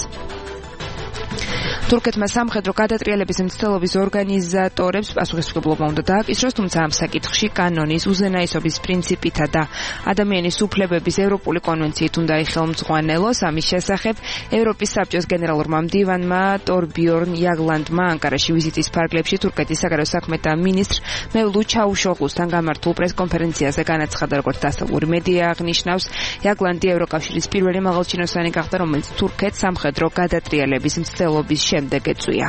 თურქეთმა სამხედრო გადატრიალების მცდელობის ორგანიზატორებს პასუხისმგებლობა უნდა დააკისროს, თუმცა ამ საკითხში კანონის უზენაესობის პრინციპითა და ადამიანის უფლებების ევროპული კონვენციით უნდა იხელმძღვანელოს. ამის შესახებ ევროპის საბჭოს გენერალურმა მდივანმა ტორბიორნ იაგლანდმა ანკარაში ვიზიტის ფარგლებში თურქეთის საგარეო საქმეთა მინისტრ მევლუდ ჩავუშოღლუსთან გამართულ პრესკონფერენციაზე განაცხადა, როგორც დასავლური მედია აღნიშნავს, იაგლანდი ევროკავშირის პირველი მაღალჩინოსანი გახდა, რომელიც თურქეთს სამხედრო გადატრიალების მცდელობის შემდეგ ეწვია.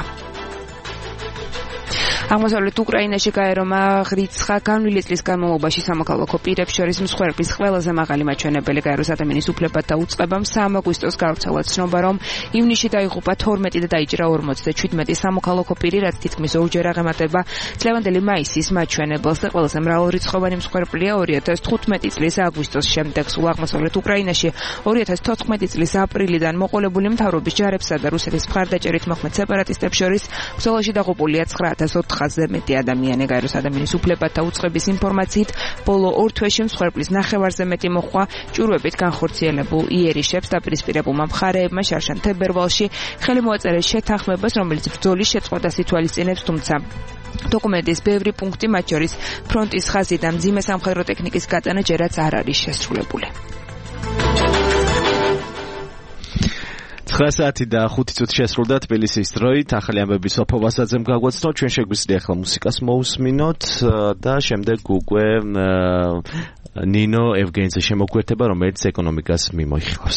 აღმოსავლეთ უკრაინაში გაერომა ღრიცხა განვლილი წლის განმავლობაში სამოქალაქო პირებს შორის მსხვერპლის ყველაზე მაღალი მაჩვენებელი გაეროს ადამიანის უფლებათა უწყებამ სამ აგვისტოს გავრცელა ცნობა, რომ ივნისში დაიღუპა თორმეტი და დაიჭრა ორმოცდაშვიდმეტი სამოქალაქო პირი, რაც თითქმის ორჯერ აღემატება წლევანდელი მაისის მაჩვენებელს და ყველაზე მრავალრიცხოვანი მსხვერპლია ორი ათას თხუთმეტი წლის აგვისტოს შემდეგ. სულ აღმოსავლეთ უკრაინაში ორი ათას თოთხმეტი წლის აპრილიდან მოყოლებული მთავრობის ჯარებსა და რუსეთის მხარდაჭერით მოხმედ სეპარატისტებს შორის ბრძოლაში დაღუპულია ცხრა ათას ოთხასზე მეტი ადამიანი. გაეროს ადამიანის უფლებათა უწყების ინფორმაციით, ბოლო ორ თვეში მსხვერპლის ნახევარზე მეტი მოხვა ჭურვებით განხორციელებულ იერიშებს დაპირისპირებულმა მხარეებმა შარშან თებერვალში ხელი მოაწერეს შეთანხმებას, რომელიც ბრძოლის შეწყვეტას ითვალისწინებს, თუმცა დოკუმენტის ბევრი პუნქტი, მათ შორის ფრონტის ხაზი და მძიმე სამხედრო ტექნიკის გატანა ჯერაც არ არის შესრულებული. ცხრა საათი და ხუთი წუთი შესრულდა თბილისის დროით. ახალი ამბები სოფო ვასაძემ გაგვაცნო. ჩვენ შეგვიძლია ახლა მუსიკას მოусმინოთ და შემდეგ უკვე ნინო ევგენიძე შემოგვერთება, რომელიც ეკონომიკას მიმოიხილავს.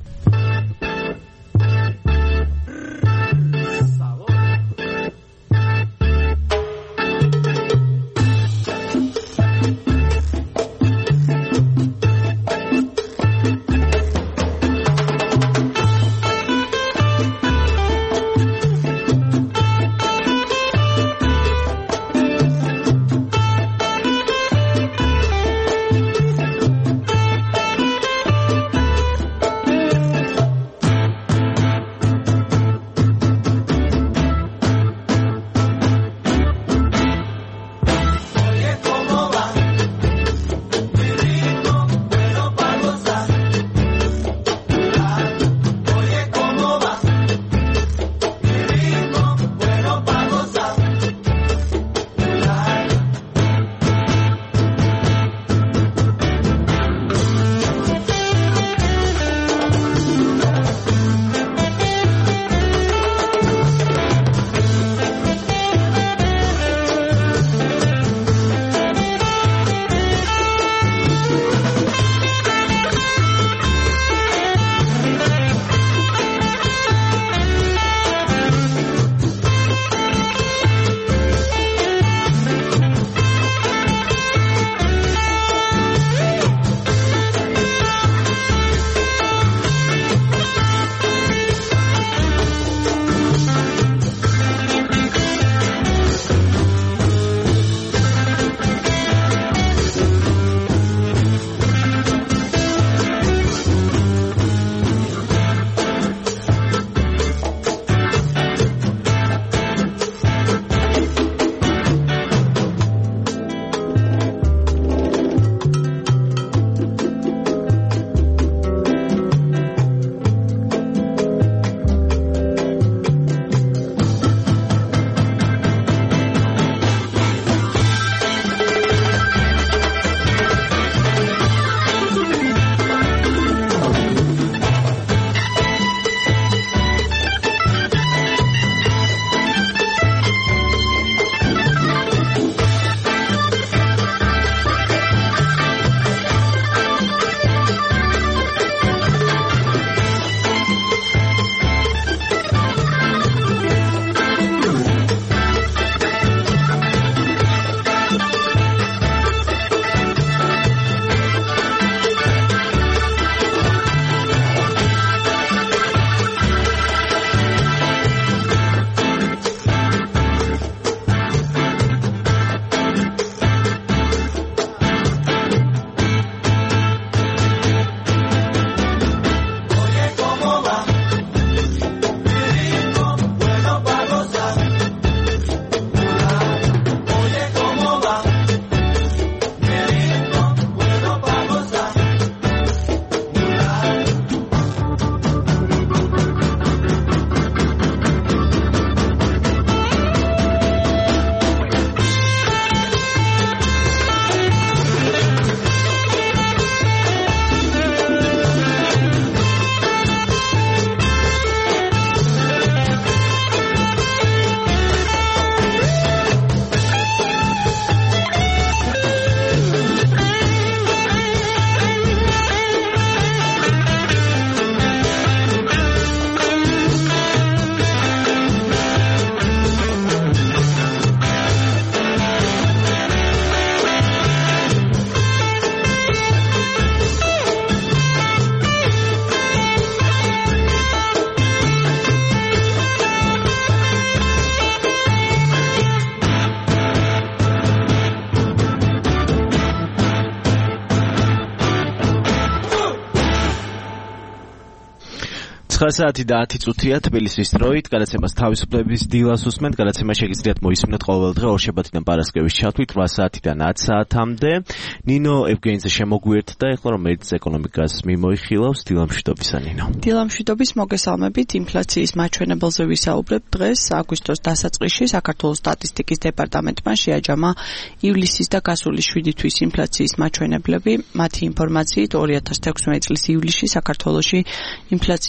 ცხრა საათი და ათი წუთია თბილისის დროით. გადაცემას თავისუფლების დილას უსმენთ. გადაცემა შეგიძლიათ მოისმინოთ ყოველ დღე ორშაბათიდან პარასკევის ჩათვლით რვა საათიდან ათ საათამდე. ნინო ევგენიძე შემოგვიერთდა ეხლა, რომელიც ეკონომიკას მიმოიხილავს. დილამშვიდობისა ნინო. დილამშვიდობის, მოგესალმებით. ინფლაციის მაჩვენებელზე ვისაუბრებ დღეს. აგვისტოს დასაწყისში საქართველოს სტატისტიკის დეპარტამენტმა შეაჯამა ივლისის და გასული შვიდი თვის ინფლაციის მაჩვენებლები. მათი ინფორმაციით ორი ათას თექვსმეტი წლის ივლისში საქართველოში ინფლაციის დონე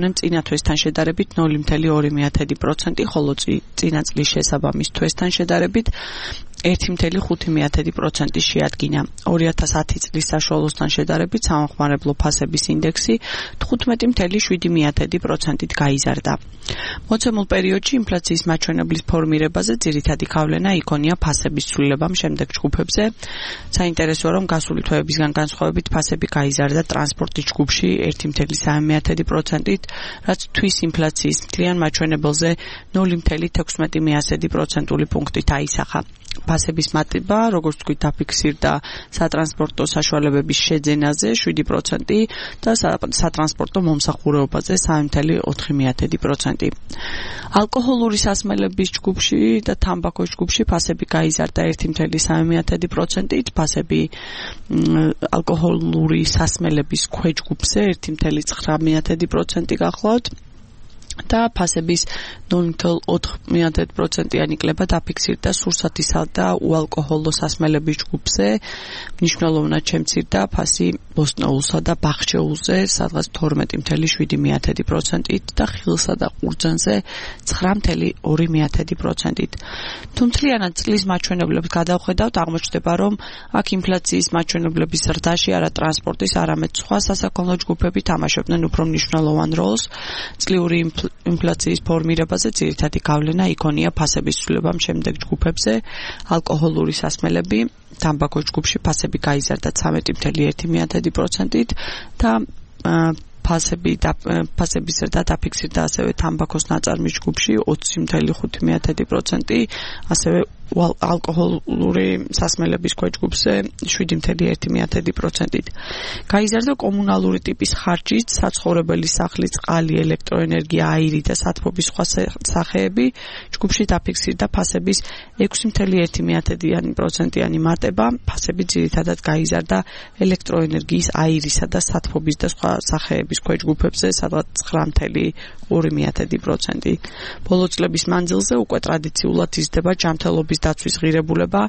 იღებდნენ წინა თვესთან შედარებით ნული ფاصლე ორი პროცენტი, ხოლო წინა წლის შესაბამის თვესთან შედარებით ერთი ფاصლე ხუთი პროცენტი შეადგინა. ორი ათას ათი წლის საშუალოსთან შედარებით სამხმარებლო ფასების ინდექსი თხუთმეტი ფاصლე შვიდი პროცენტით გაიზარდა. მოცემულ პერიოდში ინფლაციის მაჩვენებლის ფორმირებაზე ძირითადი გავლენა იქონია ფასების ცვლილებამ შემდეგ ჯგუფებზე. საინტერესოა, რომ გასული თვეებისგან განსხვავებით ფასები გაიზარდა ტრანსპორტის ჯგუფში ერთი ფاصლე სამი პროცენტით, რაც თვის ინფლაციის მთლიან მაჩვენებელზე ნული ფاصლე თექვსმეტი პროცენტული პუნქტით აისახა. ფასების მატება, როგორც თქვით, დაფიქსირდა სატრანსპორტო საშუალებების შეძენაზე შვიდი პროცენტი და სატრანსპორტო მომსახურებაზე სამი ფاصლე ოთხი პროცენტი. ალკოჰოლური სასმელების ჯგუფში და თამბაქოს ჯგუფში ფასები გაიზარდა ერთი ფاصლე სამი პროცენტით, ფასები ალკოჰოლური სასმელების ქვეჯგუფზე ერთი ფاصლე ცხრა პროცენტი გახლავთ. და ფასების ნული ფაصლე ოთხი პროცენტიანი კლება დაფიქსირდა სურსათისა და უალკოჰოლო სასმელების ჯგუფზე. მნიშვნელოვნად შემცირდა ფასი ბოსტნეულსა და ბახჩეულზე, სადღაც თორმეტი ფاصლე შვიდი პროცენტით და ხილსა და ყურძანზე ცხრა ფاصლე ორი პროცენტით. თუმთლიანად წლის მაჩვენებლებს გადავხედავთ, აღმოჩნდება, რომ აქ ინფლაციის მაჩვენებლების ზრდაში არა ტრანსპორტის, არამედ სხვა სასაქონლო ჯგუფები თამაშობდნენ უფრო მნიშვნელოვან როლს. წლიური ინფლაციის ფორმირებაზე ძირითადი გავლენა იქონია ფასების ცვლილებამ შემდეგ ჯგუფებზე. ალკოჰოლური სასმელები, თამბაქოს ჯგუფში ფასები გაიზარდა ცამეტი ფاصლე ერთი პროცენტით და ფასები და ფასების ზრდა დაფიქსირდა ასევე თამბაქოს ნაწარმის ჯგუფში ოცი ფاصლე ხუთი პროცენტი, ასევე ალკოჰოლური სასმელების ქვეჯგუფზე შვიდი ფاصლე ერთი პროცენტით. გაიზარდა კომუნალური ტიპის ხარჯით, საცხოვრებელი სახლის წყალი, ელექტროენერგია, აირი და სათბობის სხვა სახეები. ჯგუფში დაფიქსირდა ფასების ექვსი ფاصლე ერთი პროცენტიანი მატება. ფასები ძირითადად გაიზარდა ელექტროენერგიის, აირისა და სათბობის და სხვა სახეების ქვეჯგუფებზე, სადღაც ცხრა ფاصლე ორი პროცენტი. ბოლო წლების მანძილზე უკვე ტრადიციულად იზრდება ჯანმრთელობის დაცვის ღირებულება,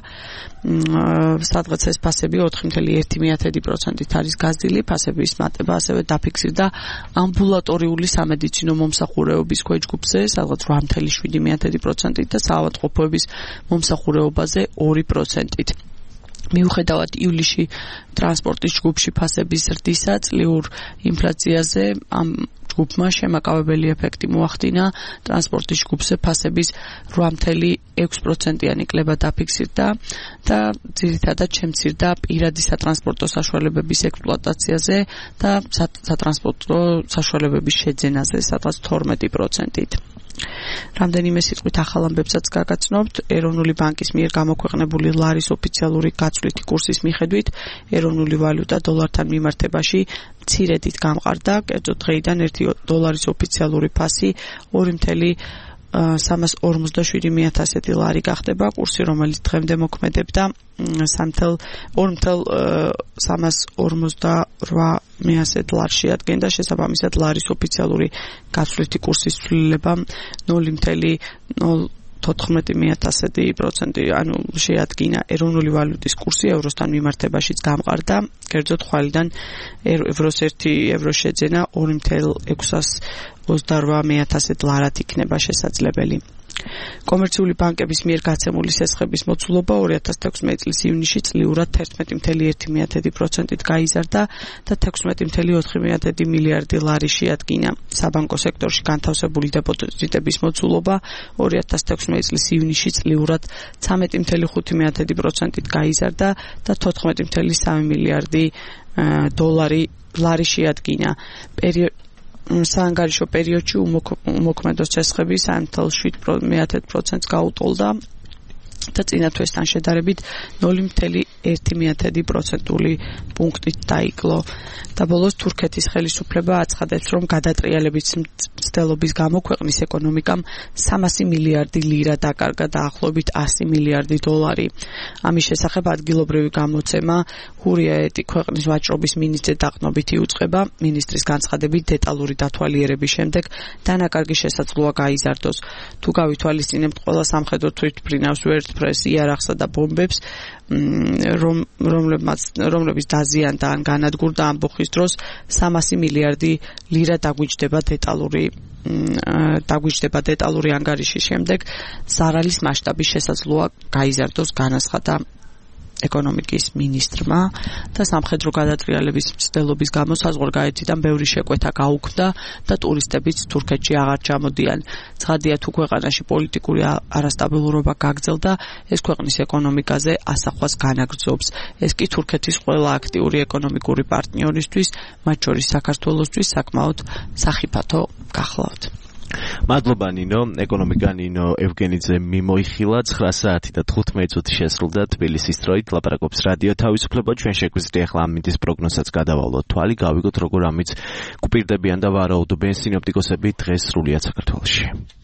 სადღაც ეს ფასები ოთხი ფاصლე ერთი პროცენტით არის გაზრდილი. ფასების მატება ასევე დაფიქსირდა ამბულატორიული სამედიცინო მომსახურებების ქვეჯგუფზე, სადღაც რვა ფاصლე შვიდი პროცენტით და საავადმყოფოების მომსახურებაზე ორი პროცენტით. მიუხედავად ივლისში ტრანსპორტის ჯგუფში ფასების ზრდისა, წლიურ ინფლაციაზე ამ ჯგუფმა შემაკავებელი ეფექტი მოახდინა. ტრანსპორტის ჯგუფზე ფასების რვა ფاصლე ექვსი პროცენტიანი კლება დაფიქსირდა და ძირითადად შემცირდა პირადი სატრანსპორტო საშუალებების ექსპლუატაციაზე და სატრანსპორტო საშუალებების შეძენაზე, სადღაც თორმეტი პროცენტით. რამდენიმე სიტყვით ახალ ამბებსაც გაგაცნობთ. ეროვნული ბანკის მიერ გამოქვეყნებული ლარის ოფიციალური გაცვლითი კურსის მიხედვით ეროვნული ვალუტა დოლართან მიმართებაში მცირედით გამყარდა. კერძოდ დღეიდან ერთი დოლარის ოფიციალური ფასი ორი ფاصლე სამას ორმოცდაშვიდი ასეთი ლარი გახდება. კურსი, რომელიც დღემდე მოქმედებდა ორი ფاصლე სამას ორმოცდარვა ასეთ ლარში ადგენდა. შესაბამისად ლარის ოფიციალური გაცვლითი კურსის ცვლილება ნული ფاصლე ნული თოთხმეტი ასეთი პროცენტი, ანუ შეადგინა. ეროვნული ვალუტის კურსი ევროსთან მიმართებაშიც გამყარდა. კერძოდ ხვალიდან ევროს ერთი ევრო შეძენა ორი ფاصლე ექვსას ოცდარვა ასეთ ლარად იქნება შესაძლებელი. კომერციული ბანკების მიერ გაცემული სესხების მოცულობა ორი ათას თექვსმეტი წლის ივნისში წლიურად თერთმეტი ფاصლე ერთი პროცენტით გაიზარდა და თექვსმეტი ფاصლე ოთხი მილიარდი ლარი შეადგინა. საბანკო სექტორში განთავსებული დეპოზიტების მოცულობა ორი ათას თექვსმეტი წლის ივნისში წლიურად ცამეტი ფاصლე ხუთი პროცენტით გაიზარდა და თოთხმეტი ფاصლე სამი მილიარდი დოლარი ლარი შეადგინა. პერიოდ საანგარიშო პერიოდში უმოქმედო სესხები სამი ფاصლე შვიდ პროცენტს გაუტოლდა და წინა თვესთან შედარებით ნული ფاصლე ერთი პროცენტული პუნქტით დაიკლო. და ბოლოს თურქეთის ხელისუფლება აცხადებს, რომ გადატრიალების მცდელობის გამო ქვეყნის ეკონომიკამ სამასი მილიარდი ლირა დაკარგა, დაახლოებით ასი მილიარდი დოლარი. ამის შესახებ ადგილობრივი გამოცემა ჰურიეტი ქვეყნის ვაჭრობის მინისტრის დაყრდნობით იუწყება. მინისტრის განცხადებით დეტალური დათვალიერების შემდეგ დანაკარგის შესაძლოა გაიზარდოს. თუ გავითვალისწინებთ ყველა სამხედრო თვითმფრინავს, ვერტმფრენს, იარაღსა და ბომბებს, რომ რომლებმაც რომლების დაზიანდა ან განადგურდა ამბოხის დროს სამასი მილიარდი ლირა დაგვიჯდება დეტალური დაგვიჯდება დეტალური ანგარიშის შემდეგ ზარალის მასშტაბი შესაძლოა გაიზარდოს განაცხადა ეკონომიკის მინისტრმა და სამხედრო გადატრიალების მცდელობის გამო საზღვარგარეთიდან ბევრი შეკვეთა გაუქმდა და ტურისტებიც თურქეთში აღარ ჩამოდიან. ცხადია თუ ქვეყანაში პოლიტიკური არასტაბილურობა გაგრძელდა, ეს ქვეყნის ეკონომიკაზე ასახვას განაგრძობს. ეს კი თურქეთის ყველა აქტიური ეკონომიკური პარტნიორისთვის, მათ შორის საქართველოსთვის საკმაოდ სახიფათო გახლავთ. მადლობა ნინო, ეკონომიკა ნინო ევგენიძე მიმოიხილა ცხრა საათი და თხუთმეტი წუთი შესრულდა თბილისის დროით. ლაპარაკობს რადიო თავისუფლება. ჩვენ შეგვიძლია ახლა ამ მინდის პროგნოზსაც გადავალოთ თვალი, გავიგოთ როგორ ამით გვპირდებიან და ვარაუდობენ სინოპტიკოსები დღეს სრულიად საქართველოში.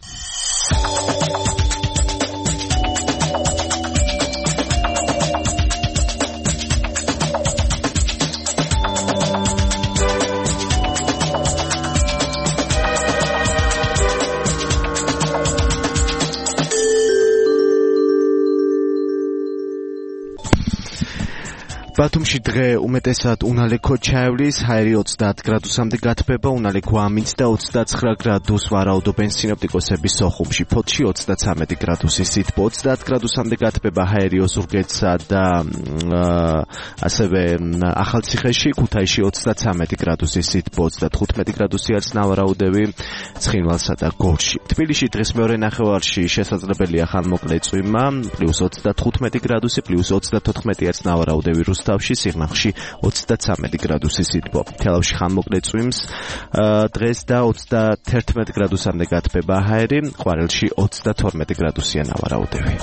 ბათუმში დღე უმეტესად უნალექო ჩაევლის, ჰაერი ოცდაათ გრადუსამდე გათბება, უნალექო ამინც და ოცდაცხრა გრადუს ვარაუდობენ სინოპტიკოსები სოხუმში. ფოთში ოცდაცამეტი გრადუსი სითბო, ოცდაათ გრადუსამდე გათბება ჰაერი ოზურგეთსა და ასევე ახალციხეში, ქუთაისში ოცდაცამეტი გრადუსი სითბო, ოცდათხუთმეტი გრადუსი არის ნავარაუდები ცხინვალსა და გორში. თბილისში დღეს მეორე ნახევარში შესაძლებელია ხანმოკლე წვიმა, პლუს ოცდათხუთმეტი გრადუსი, პლუს ოცდათოთხმეტი არის ნავარაუდები თავში სიღნაღში ოცდაცამეტი გრადუსი სითბო. თელავში ხანმოკლე წვიმს დღეს და ოცდათერთმეტი გრადუსამდე გათბება ჰაერი, ყვარელში ოცდათორმეტი გრადუსია ნავარაუდები.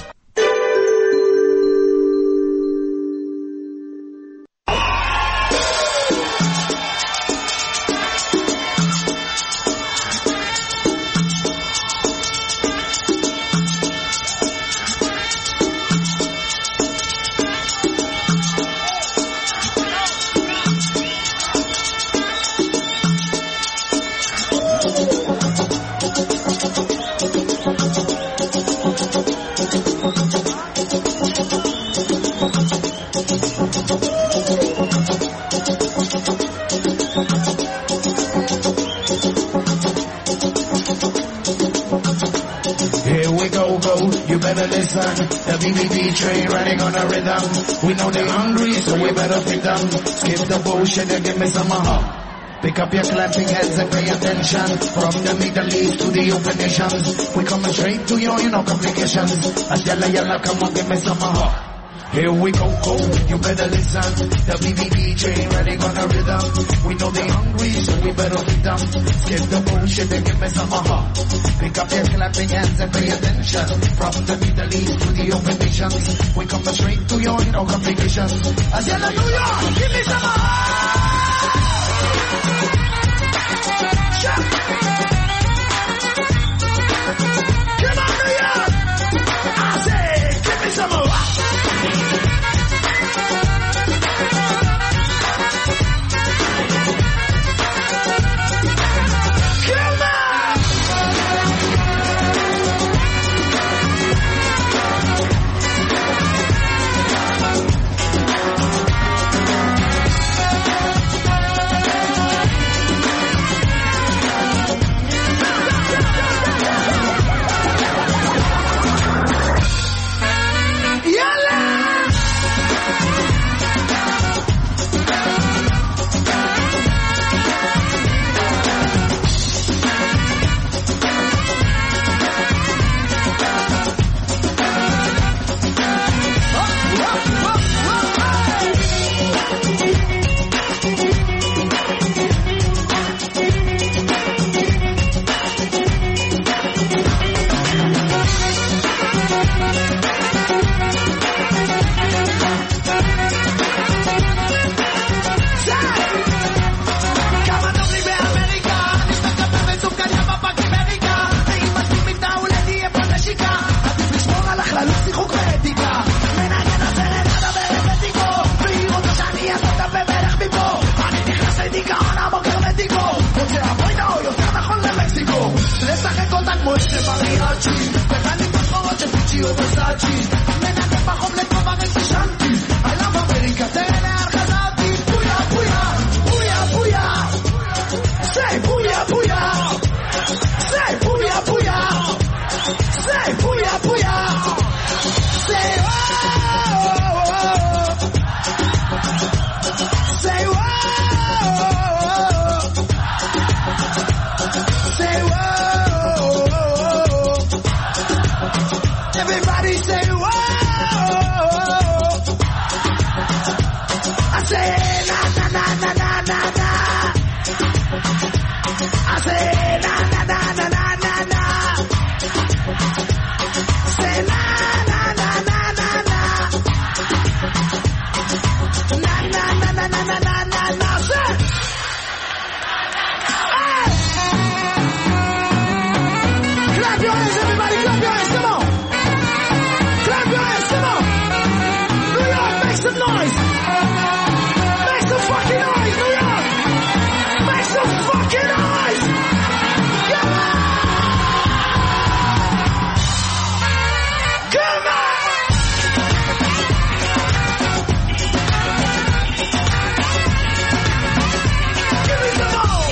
The B B B train running on a rhythm. We know they're hungry, so we better feed them. Skip the bullshit and give me some uh-huh. Pick up your clapping hands and pay attention. From the Middle East to the open nations, we coming straight to you, you know, complications. As yalla yalla, come on, give me some uh-huh. Here we go, go, you better listen. The B B B train running on a rhythm. We know they hungry, so we better feed them. Skip the bullshit and give me some uh-huh. Pick up your clapping hands and pay attention. From the Middle East to the open nations, we come straight to you, you know, complications. As yalla New York, give me some uh-huh. Come on, New York. I say, give me some uh-huh. I love say whoa. Everybody say whoa. I say na na na na na na na. I say na na na na na na na. Say na na na na na na. Na na na na na na na na na. Say. Hey! Clap your hands, everybody! Clap your hands! Come on! Clap your hands! Come on! New York, make some noise! Make some fucking noise, New York! Make some fucking noise! Come on! Come on! Give me some more!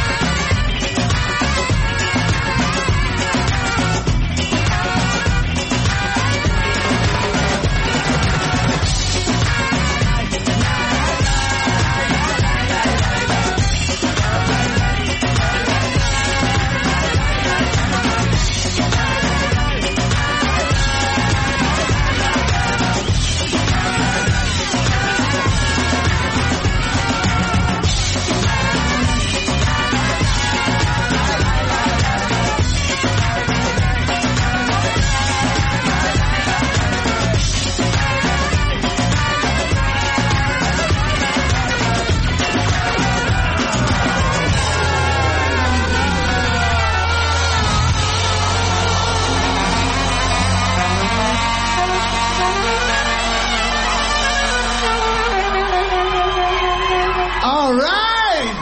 All right!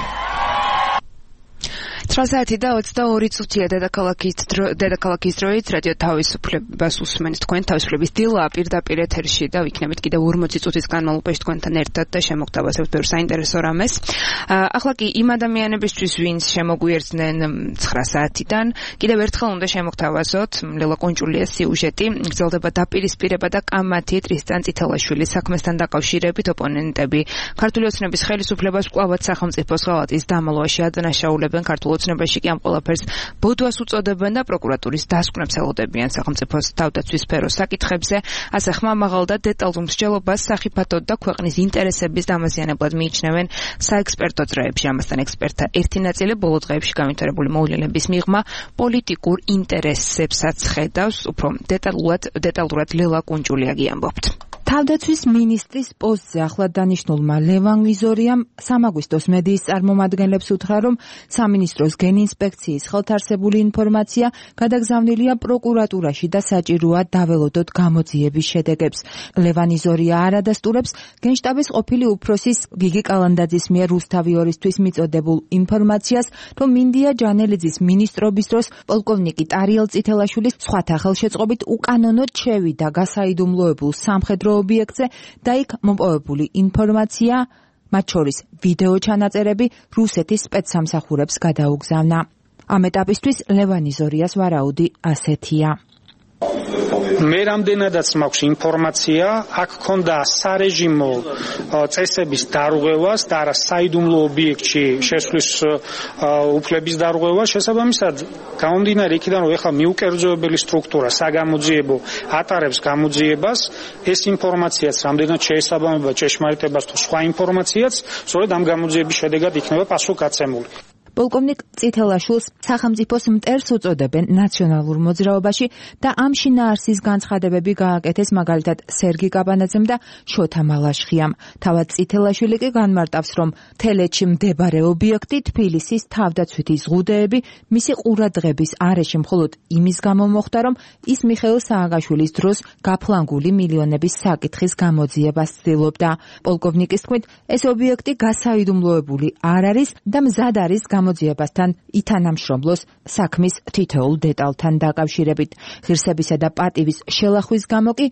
ოცდაათი და ოცდაორი წუთია დედაქალაქის დრო დედაქალაქის დროით რადიო თავისუფლებას უსმენთ თქვენ თავისუფლების დილა პირდაპირ ეთერში და ვიქნებით კიდევ ორმოცი წუთის განმავლობაში თქვენთან ერთად და შემოგთავაზებთ ბევრ საინტერესო რამეს. ახლა კი იმ ადამიანებისთვის ვინც შემოგვიერთდნენ ცხრა საათიდან კიდევ ერთხელ უნდა შემოგთავაზოთ ლელა კონჭულიას სიუჟეტი გრძელდება დაპირისპირება და კამათი ტრისტან წითელაშვილის საქმესთან დაკავშირებით ოპონენტები ქართული ოცნების ხელისუფლებას კვლავაც სახელმწიფოს ღალატის დამალვაში ადანაშაულებენ ქართულ ოცნებაში კი ამ ყველაფერს ბოდვას უწოდებენ და პროკურატურის დასკვნებს ელოდებიან სახელმწიფოს თავდაცვის სფეროს საკითხებზე ასე ხმამაღალ და დეტალურ მსჯელობას სახიფათოდ და ქვეყნის ინტერესების დამაზიანებლად მიიჩნევენ საექსპერტო წრეებში ამასთან ექსპერტთა ერთი ნაწილი ბოლო დღეებში განვითარებული მოვლენების მიღმა პოლიტიკურ ინტერესებსაც ხედავს უფრო დეტალურად დეტალურად ლელა კუნჭულიაგი ამბობთ. თავდაცვის მინისტრის პოსტზე ახლად დანიშნულმა ლევან ვიზორიამ სამაგვისტოს მედიის წარმომადგენლებს უთხრა, რომ სამინისტროს გენინსპექციის ხელთარსებული ინფორმაცია გადაგზავნილია პროკურატურაში და საჭიროა დაველოდოთ გამოძიების შედეგებს. ლევან ვიზორია არ ადასტურებს გენშტაბის ყოფილი უფროსის გიგი კალანდაძის მიერ რუსთავი ორისთვის მიწოდებულ ინფორმაციას, რომ მინდია ჯანელიძის მინისტრობის დროს პოლკოვნიკი ტარიელ წითელაშვილის სხვათა ხელშეწყობით უკანონოდ შევიდა გასაიდუმლოებულ სამხედრო ობიექტზე და იქ მოპოვებული ინფორმაცია, მათ შორის ვიდეო ჩანაწერები რუსეთის სპეცსამსახურებს გადაუგზავნა. ამ ეტაპისთვის ლევან ვიზორიას ვარაუდი ასეთია. მე რამდენადაც მაქვს ინფორმაცია, აქ ქონდა სარეჟიმო წესების დარღვევას და არა საიდუმლო ობიექტში შესვლის უფლების დარღვევა, შესაბამისად გამომდინარე იქიდან, რომ ეხლა მიუკერძოებელი სტრუქტურა საგამოძიებო ატარებს გამოძიებას, ეს ინფორმაციაც რამდენად შეესაბამება ჭეშმარიტებას თუ სხვა ინფორმაციაც, სწორედ ამ გამოძიების შედეგად იქნება პასუხგაცემული. პოლკოვნიკ წითელაშვილს სახელმწიფოს მტერს უწოდებენ ნაციონალურ მოძრაობაში და ამ შინაარსის განცხადებები გააკეთეს მაგალითად სერგი კაბანაძემ და შოთა მალაშხიამ. თავად წითელაშვილი კი განმარტავს, რომ თელეთში მდებარე ობიექტი თბილისის თავდაცვითი ზღუდეები მისი ყურადღების არეში მხოლოდ იმის გამო მოხდა, რომ ის მიხეილ სააკაშვილის დროს გაფლანგული მილიონების საკითხის გამოძიებას ცდილობდა. პოლკოვნიკის თქმით, ეს ობიექტი გასაიდუმლოებული არ არის და მზად არის გამოძიებასთან ითანამშრომლოს საქმის თითოეულ დეტალთან დაკავშირებით. ღირსებისა და პატივის შელახვის გამო კი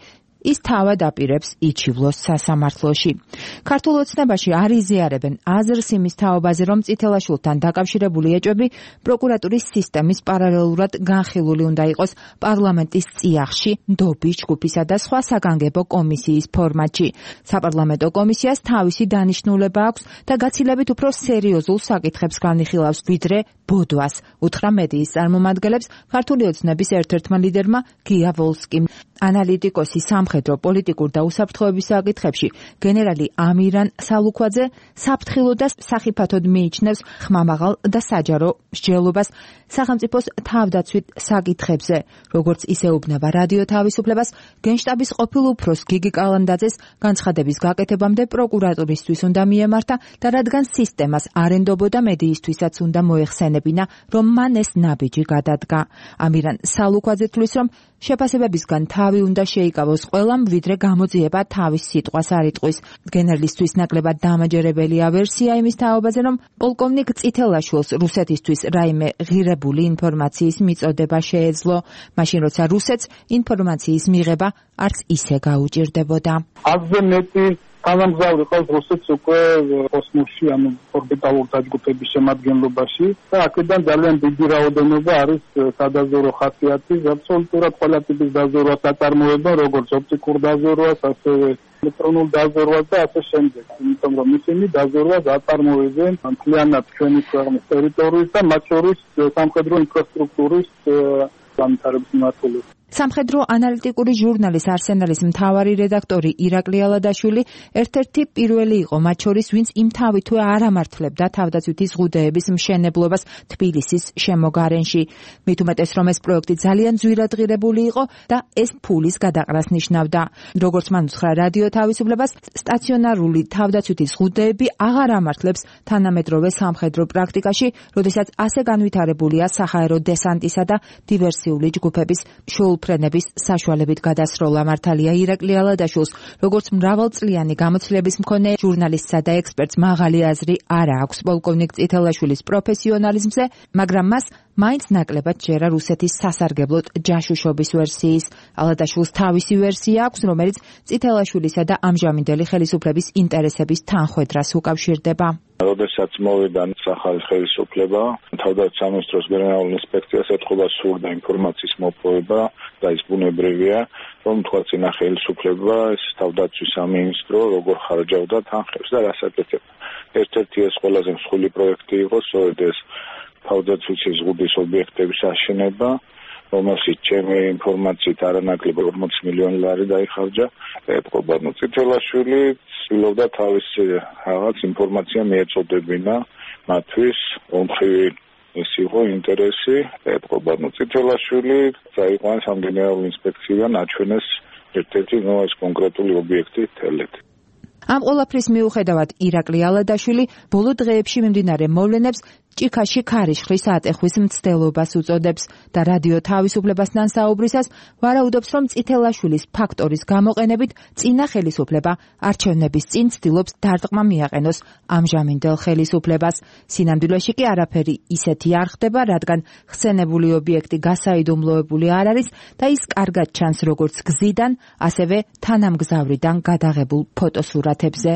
ის თავად აპირებს იჩივლოს სასამართლოში. ქართულ ოცნებაში არ იზიარებენ აზრს იმის თაობაზე, რომ წითელაშვილთან დაკავშირებული ეჭვები პროკურატურის სისტემის პარალელურად განხილული უნდა იყოს პარლამენტის წიაღში, ნდობის ჯგუფისა და სხვა საგანგებო კომისიის ფორმატში. საპარლამენტო კომისიას თავისი დანიშნულება აქვს და გაცილებით უფრო სერიოზულ საკითხებს განიხილავს, ვიდრე ბოდვას, უთხრა მედიის წარმომადგენლებს ქართული ოცნების ერთ-ერთმა ლიდერმა გია ვოლსკიმ. ანალიტიკოსი სამხედრო, პოლიტიკურ და უსაფრთხოების საკითხებში გენერალი ამირან სალუქვაძე საფრთხილო და სახიფათოდ მიიჩნევს ხმამაღალ და საჯარო მსჯელობას სახელმწიფოს თავდაცვით საკითხებზე. როგორც ისეუბნება რადიო თავისუფლებას, გენშტაბის ყოფილ უფროს გიგი კალანდაძეს განცხადების გაკეთებამდე პროკურატურისთვის უნდა მიემართა და რადგან სისტემას არ ენდობოდა, მედიისთვისაც უნდა მოეხსენებინა, რომ მან ეს ნაბიჯი გადადგა. ამირან სალუქვაძე თვლის, რომ შეფასებებისგან თავი უნდა შეიკავოს ყველამ, ვიდრე გამოძიება თავის სიტყვას არ იტყვის. გენერლისთვის ნაკლებად დამაჯერებელია ვერსია იმის თაობაზე, რომ პოლკოვნიკ წითელაშვილს რუსეთისთვის რაიმე ღირებული ინფორმაციის მიწოდება შეეძლო, მაშინ როცა რუსეთს ინფორმაციის მიღება არც ისე გაუჭირდებოდა. აზრზე მეტი თანამგზავრი ყავს რუსეთს უკვე კოსმოსში, ანუ ორბიტალურ დაჯგუფების შემადგენლობაში და აქედან ძალიან დიდი რაოდენობა არის სადაზვერო ხასიათის, აბსოლუტურად ყველა ტიპის დაზვერვას აწარმოება, როგორც ოპტიკურ დაზვერვას, ასევე ელექტრონულ დაზვერვას და ასე შემდეგ. იმიტომ რომ ისინი დაზვერვას აწარმოებენ მთლიანად ჩვენი ქვეყნის ტერიტორიის და მათ შორის სამხედრო ინფრასტრუქტურის განვითარების მიმართულებით. სამხედრო ანალიტიკური ჟურნალის არსენალის მთავარი რედაქტორი ირაკლი ალადაშვილი ერთ-ერთი პირველი იყო მათ შორის, ვინც იმ თავითვე არ ამართლებდა თავდაცვითი ზღუდეების მშენებლობას თბილისის შემოგარენში. მით უმეტეს, რომ ეს პროექტი ძალიან ძვირადღირებული იყო და ეს ფულის გადაყრას ნიშნავდა. როგორც მან უთხრა რადიო თავისუფლებას, სტაციონარული თავდაცვითი ზღუდეები აღარ ამართლებს თანამედროვე სამხედრო პრაქტიკაში, როდესაც ასე განვითარებულია საჰაერო დესანტისა და დივერსიული ჯგუფების შეულფრენების საშუალებით გადასროლა. მართალია ირაკლი ალადაშვილს, როგორც მრავალწლიანი გამოცდილების მქონე ჟურნალისტსა და ექსპერტს, მაღალი აზრი არ აქვს პოლკოვნიკ წითელაშვილის პროფესიონალიზმზე, მაგრამ მას მაინც ნაკლებად ჯერა რუსეთის სასარგებლოდ ჯაშუშობის ვერსიის. ალადაშვილს თავისი ვერსია აქვს, რომელიც წითელაშვილისა და ამჟამინდელი ხელისუფლების ინტერესების თანხვედრას უკავშირდება. როდესაც მოვიდა ახალი ხელისუფლება, თავდაცვის სამინისტროს გენერალურ ინსპექციას ეთყობა სურდა ინფორმაციის მოპოვება და ის ბუნებრივია, რომ თქვა წინა ხელისუფლება ეს თავდაცვის სამინისტრო როგორ ხარჯავდა თანხებს და რას აკეთებდა. ერთ-ერთი ეს ყველაზე მსხვილი პროექტი იყო, სწორედ ეს თავდაცვის ზღუდის ობიექტების აშენება, რომელშიც ჩემი ინფორმაციით არანაკლებ ორმოცი მილიონი ლარი დაიხარჯა. ეთყობა ნუ წითელაშვილი ცდილობდა თავის რაღაც ინფორმაცია მიეწოდებინა მათთვის, ომხრივი ეს იყო ინტერესი. ეთყობა ნუ წითელაშვილი წაიყვანეს ამ გენერალურ ინსპექციიდან, აჩვენეს ერთ-ერთი ნუ ეს კონკრეტული ობიექტი თელეთი. ამ ყველაფრის მიუხედავად ირაკლი ალადაშვილი ბოლო დღეებში მიმდინარე მოვლენებს ჭიქაში ქარიშხლის ატეხვის მცდელობას უწოდებს და რადიო თავისუფლებასთან საუბრისას ვარაუდობს, რომ წითელაშვილის ფაქტორის გამოყენებით წინა ხელისუფლება არჩევნების წინ ცდილობს დარტყმა მიაყენოს ამჟამინდელ ხელისუფლებას. სინამდვილეში კი არაფერი ისეთი არ ხდება, რადგან ხსენებული ობიექტი გასაიდუმლოებული არ არის და ის კარგად ჩანს როგორც გზიდან, ასევე თანამგზავრიდან გადაღებულ ფოტოსურათებზე.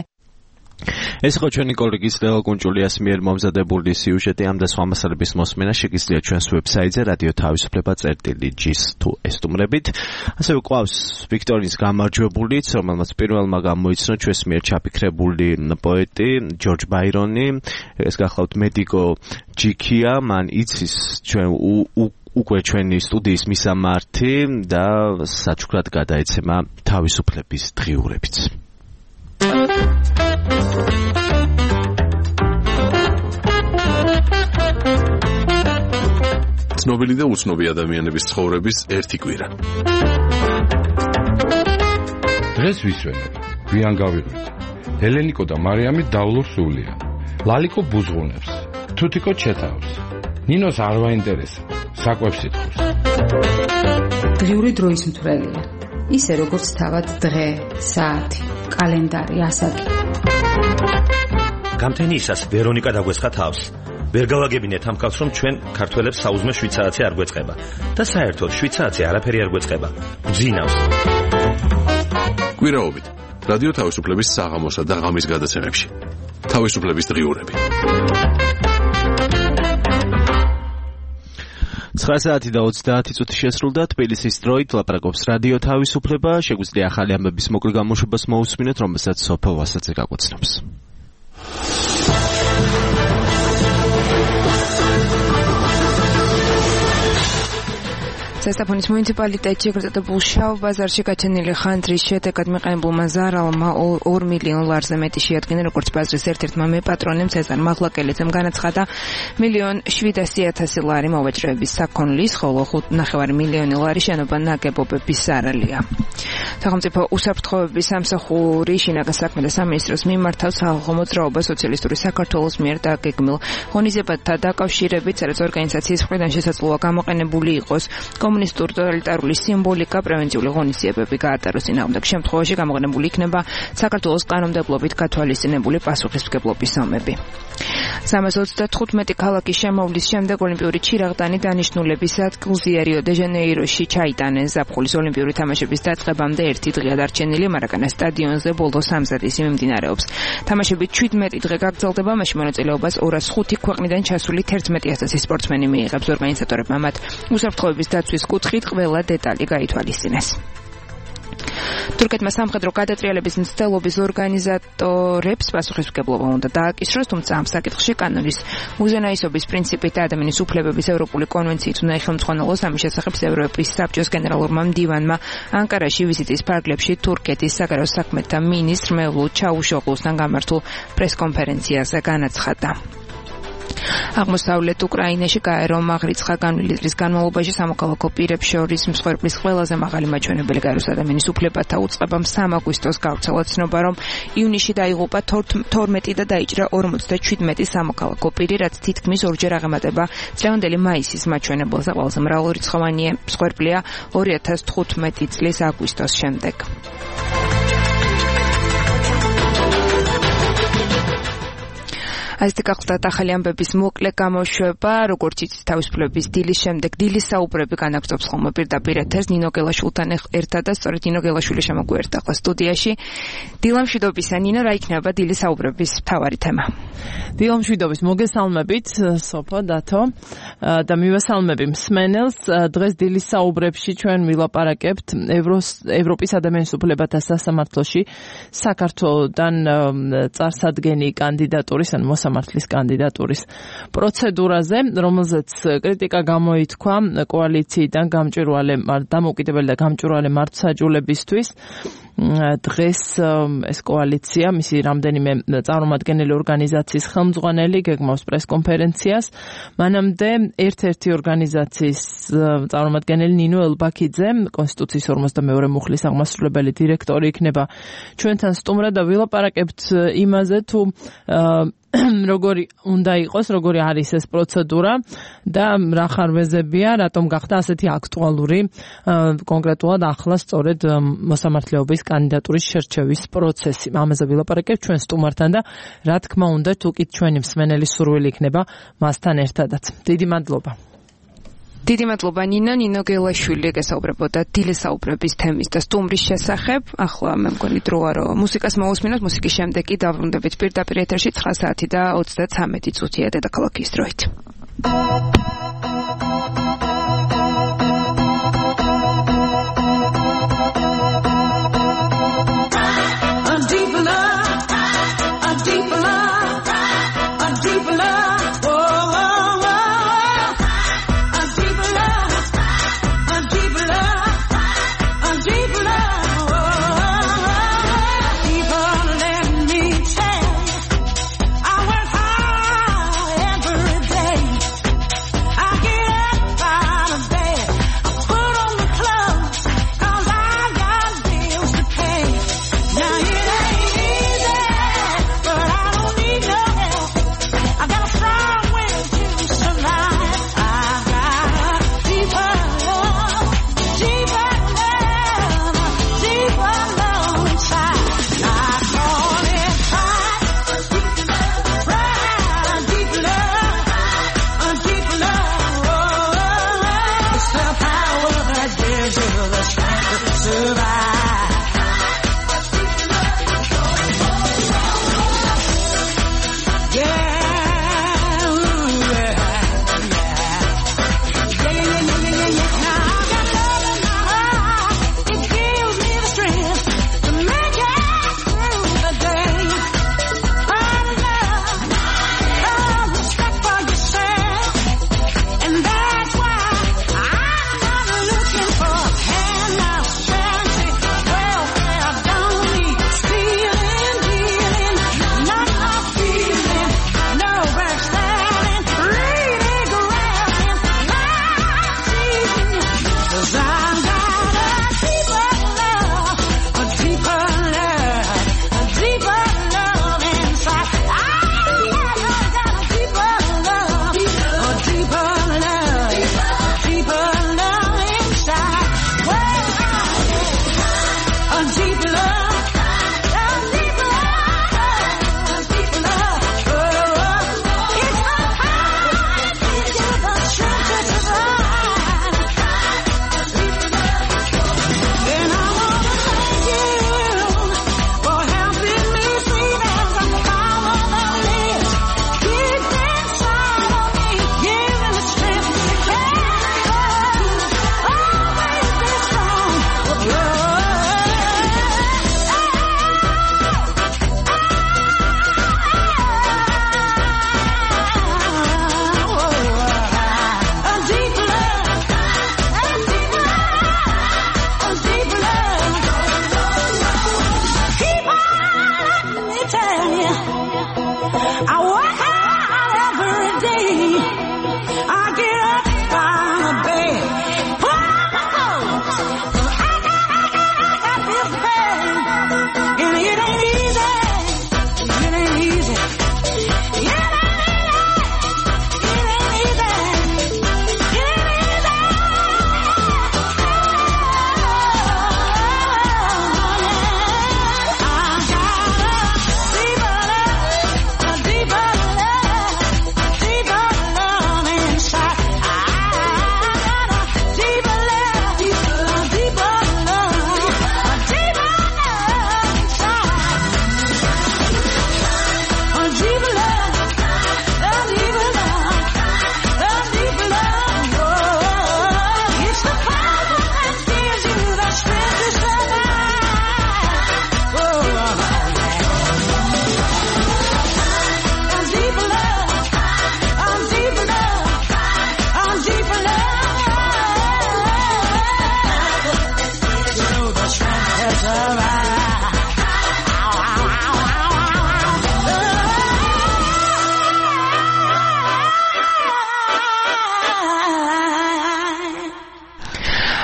ეს იყო ჩვენი კოლეგის ლეო კუნჭულიას მიერ მომზადებული სიუჟეტი. ამ და სხვა მასალების მოსმენა შეგიძლიათ ჩვენს ვებსაიტზე რადიო თავისუფლება წერტილი ჯის თუ ესტუმრებით. ასევე ყავს ვიქტორიის გამარჯვებულიც, რომელმაც პირველმა გამოიცნო ჩვენს მიერ ჩაფიქრებული პოეტი ჯორჯ ბაირონი. ეს გახლავთ მედიკო ჯიქია, მან იცის ჩვენ უკვე ჩვენი სტუდიის მისამართი და საჩუქრად გადაეცემა თავისუფლების დღიურებიც. ცნობილი და უცნობი ადამიანების ცხოვრების ერთი კვირა. დღეს ვისვენებ, გვიან გავიღვიძ. ელენიკო და მარიამი დავლურ სულია. ლალიკო ბუზღუნებს, თუთიკო ჩეთავს. ნინოს არ ვაინტერესებს, საკვებს ითხოვს. დღიური დროის მთვრელია. ისე როგორც თავად დღე, საათი, კალენდარი, ასაკი. გამთენიისას ვერონიკა დაგვესხა თავს. ვერ გავაგებინეთ ამ კაცს, რომ ჩვენ ქართველებს საუზმე შვიცარიცი არ გვეწყება და საერთოდ შვიცარიცი არაფერი არ გვეწყება. გძინავს. კვირაობით რადიო თავისუფლების საღამოსა და ღამის გადაცემებში. თავისუფლების დღიურები. ცხრა საათი და ოცდაათი წუთი შესრულდა თბილისის დროით ლაპარაკობს რადიო თავისუფლება. შეგვიძლია ახალი ამბების მოკლე გამოშვებას მოусმინოთ, რომელსაც სოფელ ვასაძე გაგვაცნობს. ზესტაფონის მუნიციპალიტეტში ეგრეთ წოდებულ შავ ბაზარში გაჩენილი ხანძრის შედეგად მიყენებულმა ზარალმა ორ მილიონ ლარზე მეტი შეადგინა, როგორც ბაზრის ერთ-ერთმა მეპატრონემ ცეზარ მაღლაკელიძემ განაცხადა. მილიონ შვიდასი ათასი ლარი მოვაჭრეების საქონლის, ხოლო ხუთ ნახევარი მილიონი ლარი შენობა ნაგებობების ზარალია. სახელმწიფო უსაფრთხოების სამსახური შინაგან საქმეთა სამინისტროს მიმართავ სახალხო მოძრაობა სოციალისტური საქართველოს მიერ დაგეგმილ ღონისძიებათა დაკავშირებით, სადაც ორგანიზაციის მხრიდან შესაძლოა გამოყენებული იყოს კომუნისტური ტოტალიტარული სიმბოლიკა, პრევენციული ღონისძიებები გაატაროს. წინააღმდეგ შემთხვევაში გამოყენებული იქნება საქართველოს კანონმდებლობით გათვალისწინებული პასუხისმგებლობის ზომები. სამას ოცდათხუთმეტი ქალაქის შემოვლის შემდეგ ოლიმპიური ჩირაღდანი დანიშნულების ადგილზე რიო-დე-ჟანეიროში ჩაიტანეს. ზაფხულის ოლიმპიური თამაშების დაწყებამდე ერთი დღეა დარჩენილი. მარაკანას სტადიონზე ბოლო სამზადისი მიმდინარეობს. თამაშები ჩვიდმეტი დღე გაგრძელდება, მაშინ მონაწილეობას ორას ხუთი ქვეყნიდან ჩასული თერთმეტი ათასი სპორტსმენი მიიღებს. ორგანიზატორებმა მათ უსაფრთხოების დაცვის კუთხით ყველა დეტალი გაითვალისწინეს. თურქეთმა სამხედრო გადატრიალების მცდელობის ორგანიზატორებს პასუხისმგებლობა უნდა დააკისროს, თუმცა ამ საკითხში კანონის უზენაესობის პრინციპით და ადამიანის უფლებების ევროპული კონვენციით უნდა იხელმძღვანელოს. ამის შესახებ ევროპის საბჭოს გენერალურმა მდივანმა ანკარაში ვიზიტის ფარგლებში თურქეთის საგარეო საქმეთა მინისტრ მევლუდ ჩავუშოღლუსთან გამართულ პრესკონფერენციაზე განაცხადა. აღმოსავლეთ უკრაინაში გაერო მაღრიცხა განვლილი წლის განმავლობაში სამოქალაქო პირებს შორის მსხვერპლის ყველაზე მაღალი მაჩვენებელი გაეროს ადამიანის უფლებათა უწყებამ სამ აგვისტოს გავრცელა ცნობა, რომ ივნისში დაიღუპა თორმეტი და დაიჭრა ორმოცდაშვიდმეტი სამოქალაქო პირი, რაც თითქმის ორჯერ აღემატება წლევანდელი მაისის მაჩვენებელს. ყველაზე მრავალრიცხოვანი მსხვერპლია ორი ათას თხუთმეტი წლის აგვისტოს შემდეგ. ასეთი გახლდათ ახალი ამბების მოკლე გამოშვება, როგორც იცით, თავისუფლების დილის შემდეგ დილის საუბრები განაგრძობს ხოლმე პირდაპირ ეთერს ნინო გელაშვილთან ერთად და სწორედ ნინო გელაშვილი შემოგვიერთდა ახლა სტუდიაში. დილამშვიდობისა ნინო, რა იქნება დილის საუბრების მთავარი თემა? დილამშვიდობის მოგესალმებით სოფო დათო და მივესალმები მსმენელს. დღეს დილის საუბრებში ჩვენ ვილაპარაკებთ ევროპის ადამიანის უფლებათა სასამართლოში საქართველოდან წარსადგენი კანდიდატურის ან მოსამართლის კანდიდატურის პროცედურაზე, რომელზეც კრიტიკა გამოითქვა კოალიციიდან გამჭვირვალე დამოუკიდებელი და გამჭვირვალე მართლმსაჯულებისთვის. დღეს ეს კოალიცია, მისი რამდენიმე წარმომადგენელი ორგანიზაციის ხელმძღვანელი გეგმავს პრესკონფერენციას. მანამდე ერთ-ერთი ორგანიზაციის წარმომადგენელი ნინო ელბაქიძე, კონსტიტუციის ორმოცდამეორე მუხლის აღმასრულებელი დირექტორი იქნება ჩვენთან სტუმრად და ვილაპარაკებთ იმაზე, თუ როგორი უნდა იყოს, როგორი არის ეს პროცედურა და რა ხარვეზებია, რატომ გახდა ასეთი აქტუალური კონკრეტულად ახლა სწორედ მოსამართლეობის კანდიდატურის შერჩევის პროცესი. ამაზე ვილაპარაკებთ ჩვენ სტუმართან და რა თქმა უნდა, თუ კი ჩვენი მსმენელი სურვილი იქნება მასთან ერთადაც. დიდი მადლობა. დიდი მადლობა ნინო. ნინო გელაშვილი გესაუბრებოდა დილის საუბრების თემის და სტუმრის შესახებ. ახლა მე მგონი დროა რომ მუსიკას მოусმინოთ, მუსიკის შემდეგ კი დავბრუნდებით პირდაპირ ეთერში ცხრა საათი და ოცდათრამეტი წუთია დედაქალაქის დროით. I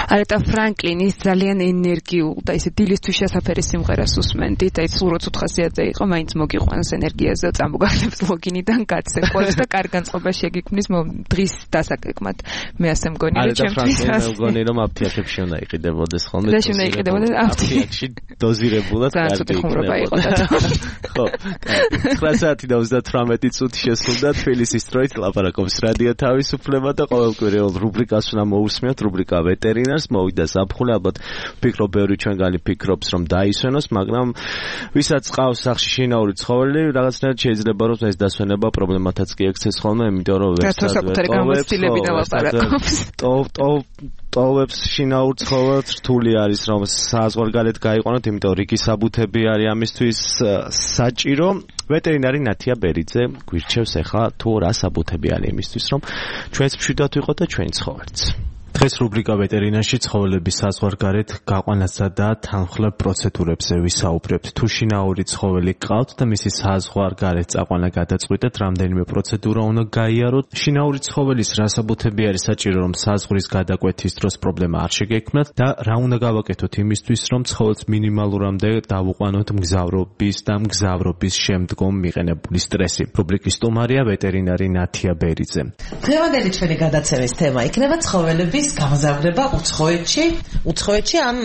არეტა ფრანკლინის ძალიან ენერგიულ და ისე დილისთვის შესაფერი სიმღერას უსმენდით, აი სულ როცა ხასიათზე იყო, მაინც მოგიყვანს ენერგიაზე წამოგახლებს ლოგინიდან გაცეკვებს და კარგ განწყობას შეგიქმნის დღის დასაკეკმად. მე ასე მგონი რომ ჩემთვის ასე მგონი რომ აფთიაქებში უნდა იყიდებოდეს ხოლმე. და შეიძლება იყიდებოდეს აფთიაქში დოზირებულად კარგი ხუმრობა იყო და ხო, ცხრა საათი და ოცდათვრამეტი წუთი შესრულდა თბილისის დროით ლაპარაკობს რადიო თავისუფლება და ყოველკვირეულ რუბრიკას უნდა მოусმიოთ, რუბრიკა ვეტერინარს მოვიდა საფხული, ალბათ ფიქრობ ბევრი ჩვენგანი ფიქრობს რომ დაისვენოს, მაგრამ ვისაც ყავს სახში შინაური ცხოველი, რაღაცნაირად შეიძლება რომ ეს დასვენება პრობლემათაც კი ექცეს ხოლმე, იმიტომ რომ ტოვებს შინაურ ცხოველს, რთული არის რომ საზღვარგარეთ გაიყვანოთ, იმიტომ რიგი საბუთები არის ამისთვის საჭირო. ვეტერინარი ნათია ბერიძე გვირჩევს ახლა თუ რა საბუთები არის იმისთვის რომ ჩვენს მშვიდად ვიყოთ და ჩვენი ცხოველიც. დღეს რუბრიკა ვეტერინარში ცხოველების საზღვარგარეთ გაყვანასა და თანხმლებ პროცედურებზე ვისაუბრებთ. თუ შინაური ცხოველი გყავთ და მისი საზღვარგარეთ წაყვანა გადაწყვიტეთ, რამდენიმე პროცედურა უნდა გაიაროთ. შინაური ცხოველის რა საბუთები არის საჭირო რომ საზღვრის გადაკვეთის დროს პრობლემა არ შეგექმნათ და რა უნდა გავაკეთოთ იმისთვის რომ ცხოველს მინიმალურამდე დავუყვანოთ მგზავრობის და მგზავრობის შემდგომ მიყენებული სტრესი. რუბრიკის სტუმარია ვეტერინარი ნათია ბერიძე. დღევანდელი ჩვენი გადაცემის თემა იქნება ცხოველების გამზარდება უცხოეთში, უცხოეთში ან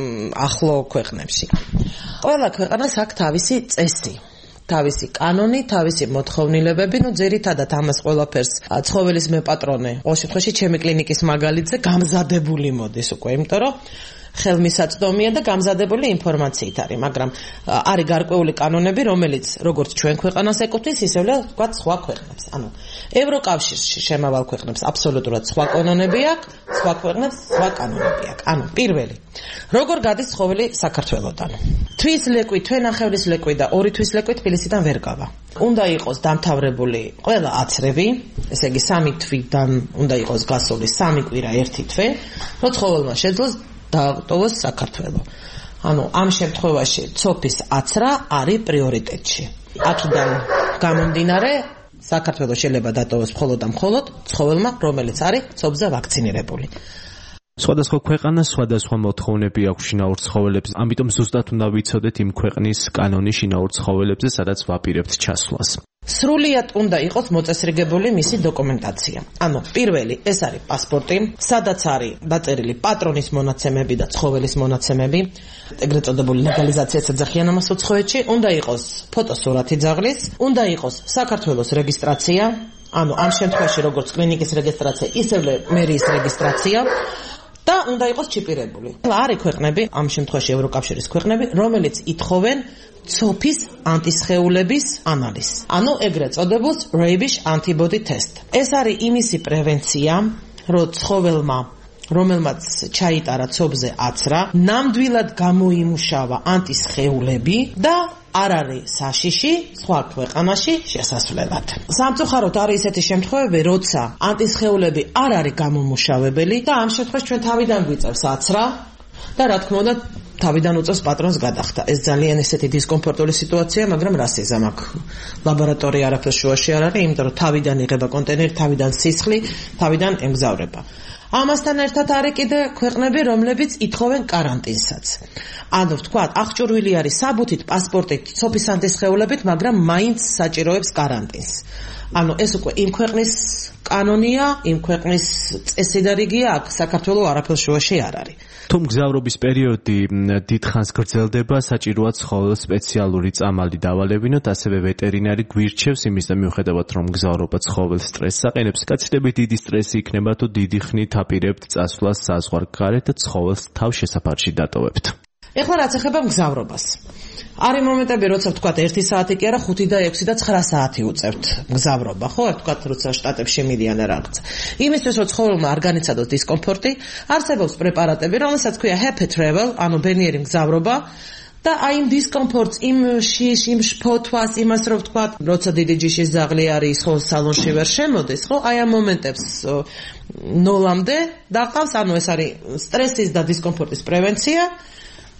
ახლო ქვეყნებში. ყველა ქვეყანას აქვს თავისი წესი, თავისი კანონი, თავისი მოთხოვნილებები, ну ძირითადად ამას ყველაფერს ცხოველის მეპატრონე, ყოველ შემთხვევაში ჩემი კლინიკის მაგალითზე გამზადებული მოდის უკვე, იმიტომ რომ ხელმისაწვდომია და გამზადებული ინფორმაციით არის, მაგრამ არის გარკვეული კანონები, რომელიც როგორც ჩვენ ქვეყანას ეკუთვნის, ისევე ვთქვათ სხვა ქვეყნებს. ანუ ევროკავშირში შემავალ ქვეყნებს აბსოლუტურად სხვა კანონები აქვს, სხვა ქვეყნებს სხვა კანონები აქვს. ანუ პირველი, როგორ გადის ცხოველი საქართველოდან? თვის ლეკვი, თვენახევრის ლეკვი და ორი თვის ლეკვი თბილისიდან ვერ გავა. უნდა იყოს დამთავრებული ყველა აცრები, ესე იგი სამი თვიდან უნდა იყოს გასული სამი კვირა ერთი თვე, რომ ცხოველმა შეძლოს დაავტოვოს საქართველო. ანუ ამ შემთხვევაში ცოფის აცრა არის პრიორიტეტში. აქედან გამომდინარე, საქართველო შეიძლება დატოვოს მხოლოდ და მხოლოდ ცხოველმა, რომელიც არის ცოფზე ვაქცინირებული. სხვადასხვა ქვეყანას სხვადასხვა მოთხოვნები აქვს შინაურ ცხოველებს, ამიტომ ზუსტად უნდა ვიცოდეთ იმ ქვეყნის კანონი შინაურ ცხოველებზე, სადაც ვაპირებთ ჩასვლას. სრულიად უნდა იყოს მოწესრიგებული მისი დოკუმენტაცია. ანუ პირველი, ეს არის პასპორტი, სადაც არის დაწერილი პატრონის მონაცემები და ცხოველის მონაცემები, ეგრეთ წოდებული ლეგალიზაციაც ეძახიან ამას უცხოეთში, უნდა იყოს ფოტოსურათი ძაღლის, უნდა იყოს საქართველოს რეგისტრაცია, ანუ ამ შემთხვევაში როგორც კლინიკის რეგისტრაცია, ისევე მერიის რეგისტრაცია. და უნდა იყოს ჩიპირებული. არის ქვეყნები, ამ შემთხვევაში ევროკავშირის ქვეყნები, რომელიც ითხოვენ ცოფის ანტისხეულების ანალიზს. ანუ ეგრეთ წოდებულს rabies antibody test. ეს არის იმისი პრევენცია, რომ ცხოველმა, რომელმაც ჩაიტარა ცოფზე აცრა, ნამდვილად გამოიმუშავა ანტისხეულები და არ არის საშიში სხვა ქვეყანაში შესასვლელად. სამწუხაროდ არის ესეთი შემთხვევები, როცა ანტისხეულები არ არის გამომუშავებელი და ამ შემთხვევაში ჩვენ თავიდან გვიწევს აცრა და რა თქმა უნდა თავიდან უწევს პატრონს გადახდა. ეს ძალიან ესეთი დისკომფორტული სიტუაცია, მაგრამ რა სიზამ აქვს. ლაბორატორია არაფერს შუაში არ არის, იმიტომ რომ თავიდან იღება კონტეინერი, თავიდან სისხლი, თავიდან ემგზავრება. ამასთან ერთად არის კიდე ქვეყნები, რომლებიც ითხოვენ კარანტინსაც. ანუ ვთქვათ, აღჭურვილი არის საბუთით, პასპორტით, ცოფის ანტისხეულებით, მაგრამ მაინც საჭიროებს კარანტინს. ანუ ეს უკვე იმ ქვეყნის კანონია, იმ ქვეყნის წესი და რიგია, აქ საქართველოს არაფერს შუაში არ არის. თუ მგზავრობის პერიოდი დიდხანს გრძელდება, საჭიროა ცხოველს სპეციალური წამალი დავალებინოთ, ასევე ვეტერინარი გვირჩევს იმის და მიუხედავად რომ მგზავრობა ცხოველს სტრესს აყენებს, კაცილებით დიდი სტრესი იქნება, თუ დიდი ხნით აპირებთ წასვლას საზღვარგარეთ და ცხოველს თავშესაფარში დატოვებთ. ეხლა რაც ეხება მგზავრობას. არის მომენტები, როცა ვთქვათ ერთი საათი კი არა, ხუთი და ექვსი და ცხრა საათი უწევთ მგზავრობა, ხო? ვთქვათ, როცა შტატებში მიდიან რაღაც. იმისთვის, რომ ცხოველმა არ განიცადოს დისკომფორტი, არსებობს პრეპარატები, რომელსაც ქვია happy travel, ანუ ბედნიერი მგზავრობა. და აი იმ დისკომფორტს, იმ შიშ, იმ შფოთვას, იმას რომ ვთქვათ, როცა დიდი ჯიშის ძაღლი არის, ხო, სალონში ვერ შემოდის, ხო? აი ამ მომენტებს ნოლამდე დაყავს, ანუ ეს არის სტრესის და დისკომფორტის პრევენცია.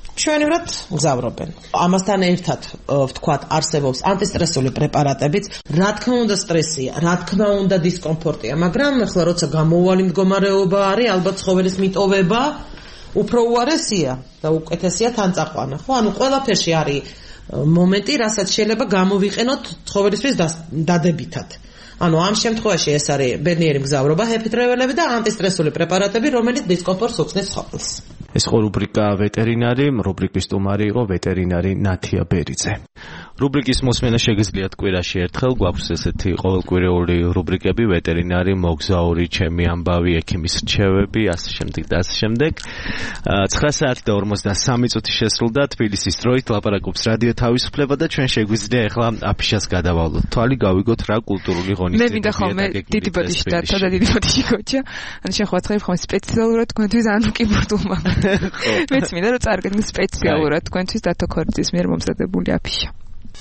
ჩვენივრად გზავრობენ. ამასთან ერთად ვთქვათ, არსებობს ანტისტრესული პრეპარატებიც, რა თქმა უნდა სტრესია, რა თქმა უნდა დისკომფორტია, მაგრამ ახლა როცა გამოუვალი მდგომარეობა არის, ალბათ ცხოველის მიტოვება უფრო უარესია და უკეთესია თან წაყვანა. ხო, ანუ ყველაფერში არის მომენტი, რასაც შეიძლება გამოვიყენოთ ცხოველისთვის დადებითად. ანუ ამ შემთხვევაში ეს არის ბედნიერი მგზავრობა, ჰეპიდრეველები და ანტისტრესული პრეპარატები, რომელიც დისკომფორტს უხსნის ცხოველს. ეს იყო რუბრიკა ვეტერინარი, რუბრიკის სტუმარი იყო ვეტერინარი ნათია ბერიძე. რუბრიკის მოსმენა შეგიძლიათ კვირაში ერთხელ, გვაქვს ესეთი ყოველკვირეული რუბრიკები, ვეტერინარი, მოგზაური, ჩემი ამბავი, ექიმის რჩევები, ასე შემდეგ და ასე შემდეგ. ცხრა საათი და ორმოცდასამი წუთი შესრულდა თბილისის დროით, ლაპარაკობს რადიო თავისუფლება და ჩვენ შეგვიძლია ახლა აფიშას გადავალოთ. თვალი გავიგოთ რა კულტურული ღონისძიებაა. მე მინდა ხოლმე დიდი ბოდიში დარჩა და დიდი ბოდიში გოჩა. ანუ შენ ხვაცხები ხოლმე სპეციალურად თქვენთვის ანუ კიბურდულმა. მეც მინდა რომ წარგედგინო სპეციალურად თქვენთვის დათო ქორძის მიერ მომზადებული აფიშა.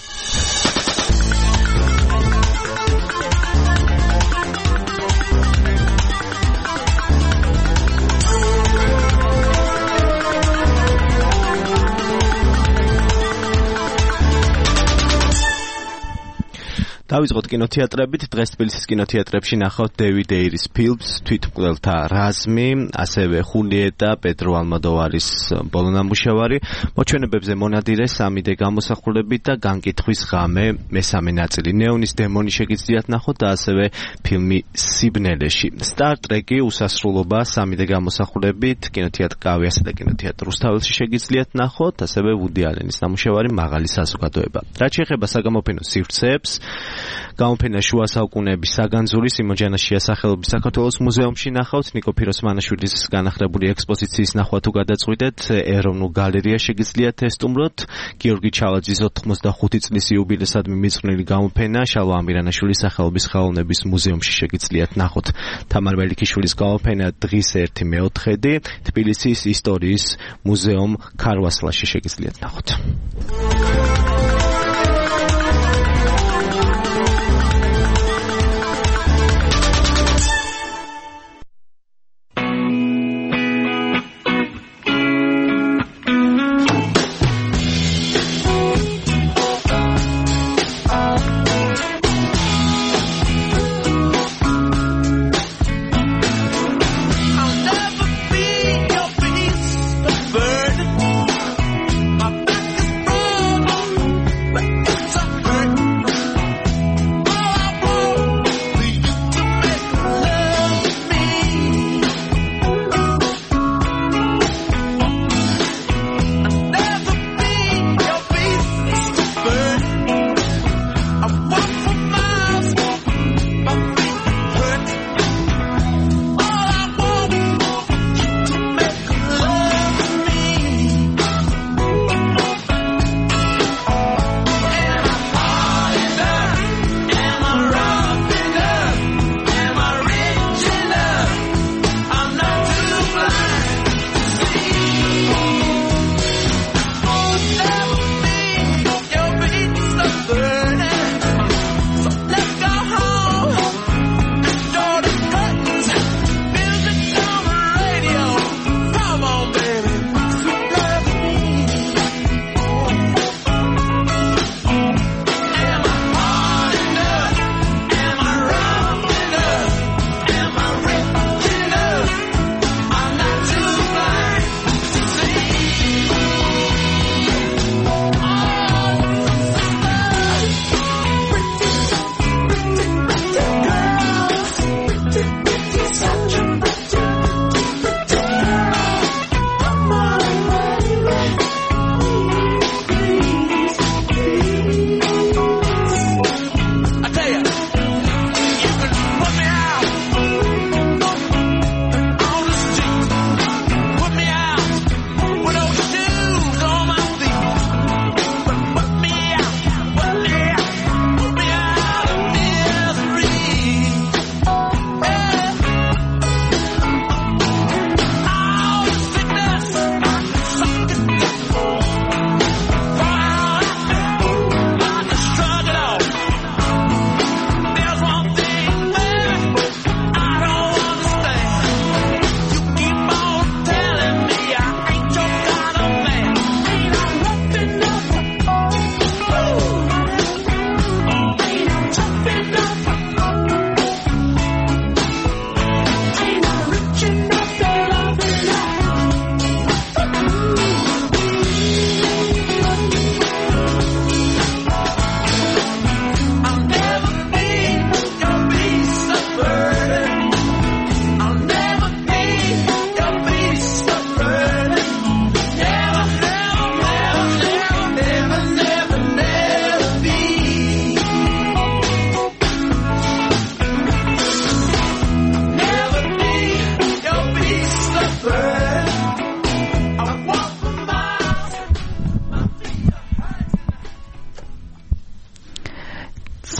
დავიწყოთ კინოთეატრებით. დღეს თბილისის კინოთეატრებში ნახავთ დევიდ ეირის ფილმს თვითმკვლელთა რაზმი, ასევე ხულიეტა, პედრო ალმოდოვარის ბოლონამუშევარი, მოჩვენებებზე მონადირე, სამი დე გამოსახულებით და განკითხვის ღამე მესამე ნაწილი. ნეონის დემონი შეგიძლიათ ნახოთ და ასევე ფილმი სიბნელეში. სტარ ტრეკი უსასრულობა სამი დე გამოსახულებით, კინოთეატრ კავიასა და კინოთეატრ რუსთაველში შეგიძლიათ ნახოთ, ასევე ვუდი ალენის ნამუშევარი მაღალი საზოგადოება. რაც შეეხება საგამოფენო სივრცეებს, გამოფენა შუა საუკუნეების საგანძური სიმონჯანაშია სახელობის საქართველოს მუზეუმში ნახავთ. ნიკო ფიროსმანაშვილის განახლებული ექსპოზიციის ნახვა თუ გადაწყვიტეთ, ეროვნულ გალერეაში შეგიძლიათ ესტუმროთ. გიორგი ჩალაძის ოთხმოცდახუთი წლის იუბილესადმი მიძღვნილი გამოფენა შალვა ამირანაშვილის სახელობის ხელოვნების მუზეუმში შეგიძლიათ ნახოთ. თამარ მელიქიშვილის გამოფენა დღის ერთი მეოთხედი თბილისის ისტორიის მუზეუმ ქარვასლაში შეგიძლიათ ნახოთ. My back is broken.